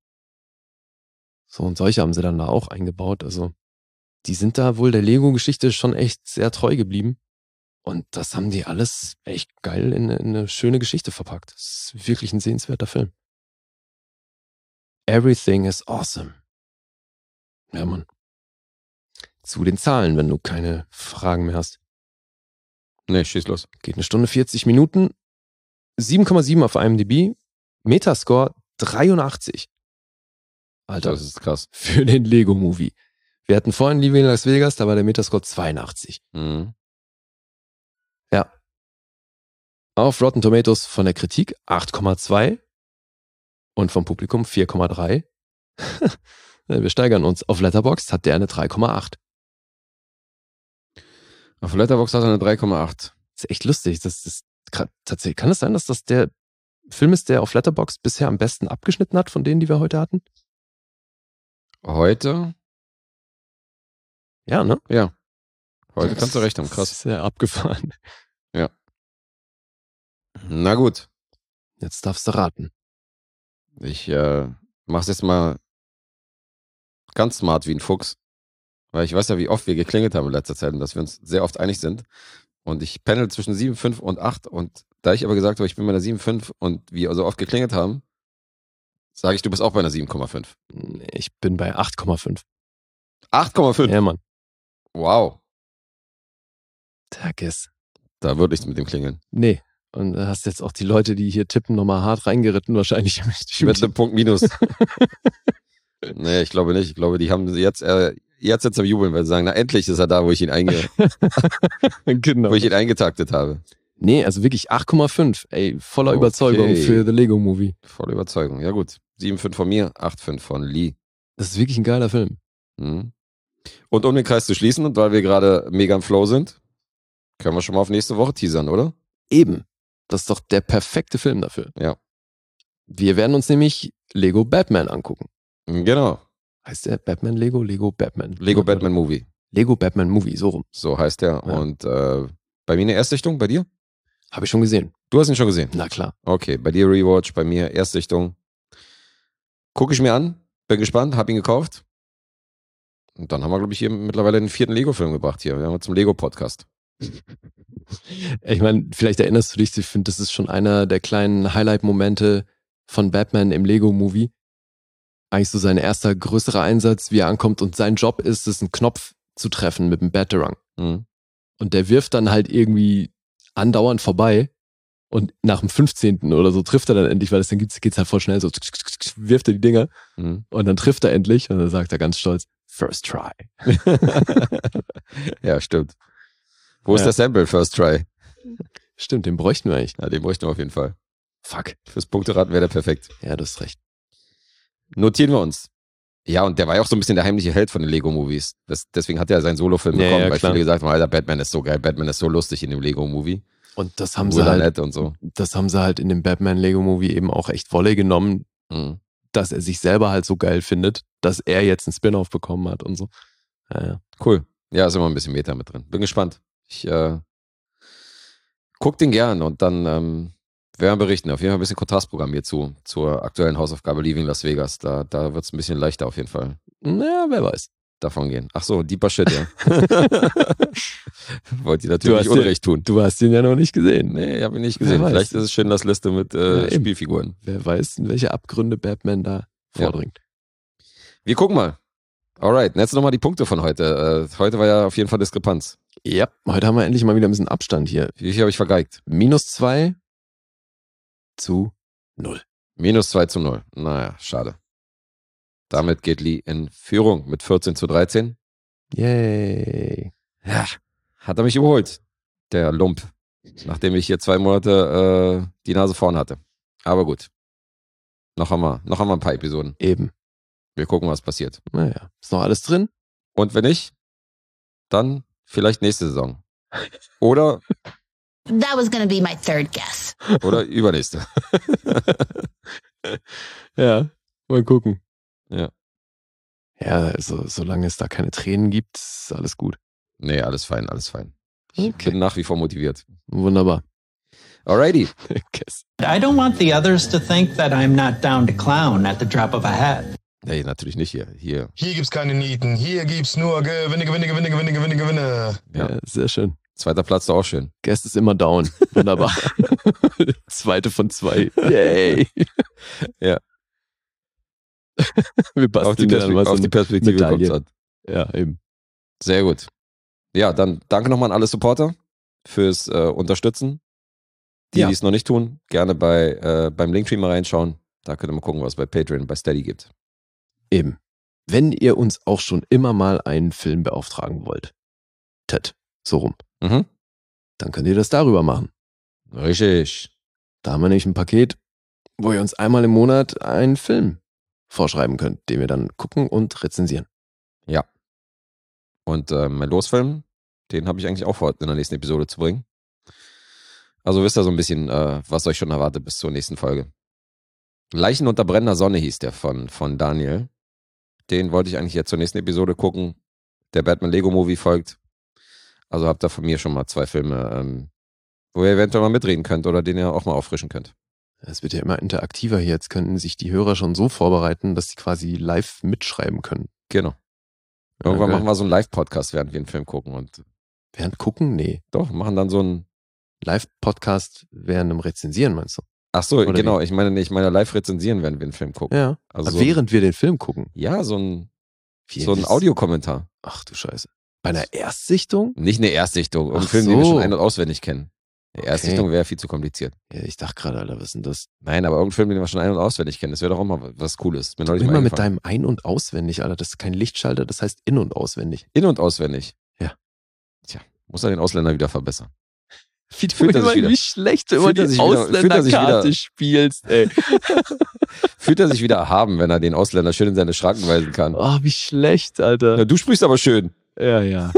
So, und solche haben sie dann da auch eingebaut. Also die sind da wohl der Lego-Geschichte schon echt sehr treu geblieben. Und das haben die alles echt geil in eine schöne Geschichte verpackt. Das ist wirklich ein sehenswerter Film. Everything is awesome. Ja, Mann. Zu den Zahlen, wenn du keine Fragen mehr hast. Nee, schieß los. Geht 1 Stunde 40 Minuten. 7,7 auf IMDb. Metascore 83. Alter. Das ist krass. Für den Lego-Movie. Wir hatten vorhin Living in Las Vegas, da war der Metascore 82. Mhm. Ja. Auf Rotten Tomatoes von der Kritik 8,2 und vom Publikum 4,3. Wir steigern uns. Auf Letterboxd hat der eine 3,8. Auf Letterboxd hat er eine 3,8. Das ist echt lustig. Das ist tatsächlich. Kann es sein, dass das der Film ist, der auf Letterboxd bisher am besten abgeschnitten hat von denen, die wir heute hatten? Heute? Ja, ne? Ja. Heute kannst du recht haben. Krass. Das ist ja abgefahren. Ja. Na gut. Jetzt darfst du raten. Ich mach's jetzt mal ganz smart wie ein Fuchs. Weil ich weiß ja, wie oft wir geklingelt haben in letzter Zeit und dass wir uns sehr oft einig sind. Und ich pendel zwischen 7,5 und 8. Und da ich aber gesagt habe, ich bin bei einer 7,5 und wir so oft geklingelt haben, sage ich, du bist auch bei einer 7,5. Ich bin bei 8,5. 8,5? Ja, Mann. Wow. Tages. Da würde nichts mit dem klingeln. Nee. Und da hast jetzt auch die Leute, die hier tippen, nochmal hart reingeritten wahrscheinlich. Mit einem Punkt minus. Nee, ich glaube nicht. Ich glaube, die haben jetzt am Jubeln, weil sie sagen, na endlich ist er da, wo ich ihn genau. wo ich ihn eingetaktet habe. Nee, also wirklich 8,5. Ey, voller Überzeugung für The Lego Movie. Voller Überzeugung, ja gut. 7,5 von mir, 8,5 von Lee. Das ist wirklich ein geiler Film. Mhm. Und um den Kreis zu schließen, und weil wir gerade mega im Flow sind, können wir schon mal auf nächste Woche teasern, oder? Eben. Das ist doch der perfekte Film dafür. Ja. Wir werden uns nämlich Lego Batman angucken. Genau. Heißt der Batman Lego? Lego Batman. Lego Batman Movie. Lego Batman Movie, so rum. So heißt der. Ja. Und bei mir eine Erstsichtung, bei dir? Habe ich schon gesehen. Du hast ihn schon gesehen? Na klar. Okay, bei dir Rewatch, bei mir Erstsichtung. Gucke ich mir an, bin gespannt, habe ihn gekauft. Und dann haben wir, glaube ich, hier mittlerweile den 4. Lego-Film gebracht hier. Wir haben zum Lego-Podcast. Ich meine, vielleicht erinnerst du dich, ich finde, das ist schon einer der kleinen Highlight-Momente von Batman im Lego-Movie. Eigentlich so sein erster größerer Einsatz, wie er ankommt und sein Job ist es, einen Knopf zu treffen mit dem Batarang. Mhm. Und der wirft dann halt irgendwie andauernd vorbei und nach dem 15. oder so trifft er dann endlich, weil dann geht's halt voll schnell so, wirft er die Dinger und dann trifft er endlich und dann sagt er ganz stolz, First Try. Ja, stimmt. Wo ist der Sample, First Try? Stimmt, den bräuchten wir eigentlich. Ja, den bräuchten wir auf jeden Fall. Fuck. Fürs Punkteraten wäre der perfekt. Ja, du hast recht. Notieren wir uns. Ja, und der war ja auch so ein bisschen der heimliche Held von den Lego-Movies. Deswegen hat er seinen Solofilm bekommen, weil viele gesagt haben, Alter, Batman ist so geil, Batman ist so lustig in dem Lego-Movie. Und das haben sie halt, und so. Das haben sie halt in dem Batman-Lego-Movie eben auch echt Wolle genommen, dass er sich selber halt so geil findet, dass er jetzt einen Spin-off bekommen hat und so. Ja. Cool. Ja, ist immer ein bisschen Meta mit drin. Bin gespannt. Ich guck den gern und dann werden wir berichten. Auf jeden Fall ein bisschen Kontrastprogramm hier zur aktuellen Hausaufgabe Leaving Las Vegas. Da wird es ein bisschen leichter auf jeden Fall. Naja, wer weiß. Davon gehen. Ach so, deeper Shit, ja. Wollt ihr natürlich nicht Unrecht tun. Du hast ihn ja noch nicht gesehen. Nee, hab ihn nicht gesehen. Vielleicht ist es Schindlers Liste mit Spielfiguren. Wer weiß, in welche Abgründe Batman da vordringt. Ja. Wir gucken mal. Alright, jetzt nochmal die Punkte von heute. Heute war ja auf jeden Fall Diskrepanz. Ja, heute haben wir endlich mal wieder ein bisschen Abstand hier. Wie viel habe ich vergeigt? -2 zu 0. -2 zu 0. Naja, schade. Damit geht Lee in Führung mit 14 zu 13. Yay. Ja, hat er mich überholt, der Lump. Nachdem ich hier 2 Monate die Nase vorn hatte. Aber gut. Noch haben wir ein paar Episoden. Eben. Wir gucken, was passiert. Naja, ist noch alles drin? Und wenn nicht, dann vielleicht nächste Saison. Oder That was gonna be my third guess. Oder übernächste. Ja, mal gucken. Ja. Ja, also solange es da keine Tränen gibt, ist alles gut. Nee, alles fein, alles fein. Ich bin nach wie vor motiviert. Wunderbar. Alrighty. I don't want the others to think that I'm not down to clown at the drop of a hat. Nee, natürlich nicht hier. Hier gibt's keine Nieten, hier gibt's nur Gewinne. Ja, sehr schön. 2. Platz ist auch schön. Guest ist immer down. Wunderbar. 2. von 2. Yay. Ja. Wir basteln auf die Perspektive kommt es an. Ja, eben. Sehr gut. Ja, dann danke nochmal an alle Supporter fürs Unterstützen. Die es noch nicht tun, gerne beim Linktree mal reinschauen. Da könnt ihr mal gucken, was es bei Patreon und bei Steady gibt. Eben. Wenn ihr uns auch schon immer mal einen Film beauftragen wollt, so rum, dann könnt ihr das darüber machen. Richtig. Da haben wir nämlich ein Paket, wo ihr uns einmal im Monat einen Film vorschreiben könnt, den wir dann gucken und rezensieren. Ja. Und mein Losfilm, den habe ich eigentlich auch vor, in der nächsten Episode zu bringen. Also wisst ihr so ein bisschen, was euch schon erwartet bis zur nächsten Folge. Leichen unter brennender Sonne hieß der von Daniel. Den wollte ich eigentlich jetzt zur nächsten Episode gucken. Der Batman Lego Movie folgt. Also habt ihr von mir schon mal 2 Filme, wo ihr eventuell mal mitreden könnt oder den ihr auch mal auffrischen könnt. Es wird ja immer interaktiver hier. Jetzt könnten sich die Hörer schon so vorbereiten, dass sie quasi live mitschreiben können. Genau. Irgendwann machen wir so einen Live-Podcast, während wir einen Film gucken. Und während gucken? Nee. Doch, machen dann so einen Live-Podcast während einem Rezensieren, meinst du? Ach so, oder genau. Wie? Ich meine live rezensieren, während wir einen Film gucken. Ja, also so während wir den Film gucken? Ja, so ein Audiokommentar. Ach du Scheiße. Bei einer Erstsichtung? Nicht eine Erstsichtung. Ein Film, den wir schon ein- und auswendig kennen. Eine Erstsichtung wäre viel zu kompliziert. Ja, ich dachte gerade, Alter, was ist denn das? Nein, aber irgendein Film, den wir schon ein- und auswendig kennen, das wäre doch auch mal was Cooles. Mir neulich immer mit deinem ein- und auswendig, Alter. Das ist kein Lichtschalter, das heißt in- und auswendig. In- und auswendig? Ja. Tja, muss er den Ausländer wieder verbessern. Wie schlecht du immer die Ausländerkarte spielst, ey. Fühlt er sich wieder erhaben, wenn er den Ausländer schön in seine Schranken weisen kann. Oh, wie schlecht, Alter. Ja, du sprichst aber schön. Ja.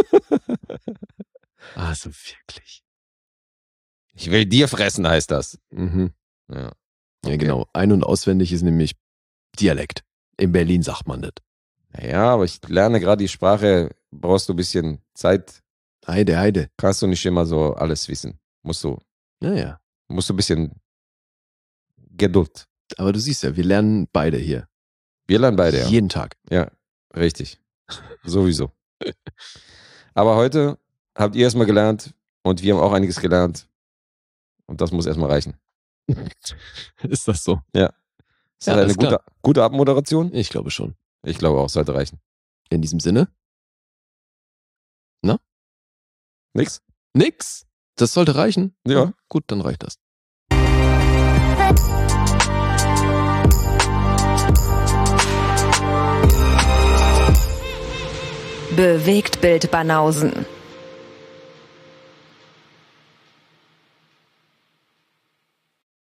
Also wirklich. Ich will dir fressen, heißt das. Mhm. Ja. Okay. Ja, genau. Ein- und auswendig ist nämlich Dialekt. In Berlin sagt man das. Ja, aber ich lerne gerade die Sprache, brauchst du ein bisschen Zeit. Heide. Kannst du nicht immer so alles wissen. Musst du ein bisschen Geduld. Aber du siehst ja, wir lernen beide hier. Wir lernen beide, ja. Jeden Tag. Ja, richtig. Sowieso. Aber heute habt ihr erstmal gelernt und wir haben auch einiges gelernt. Und das muss erstmal reichen. Ist das so? Ja. Ist das eine gute Abmoderation? Ich glaube schon. Ich glaube auch, sollte reichen. In diesem Sinne? Na? Nix? Das sollte reichen? Ja. Gut, dann reicht das. Bewegtbild Banausen.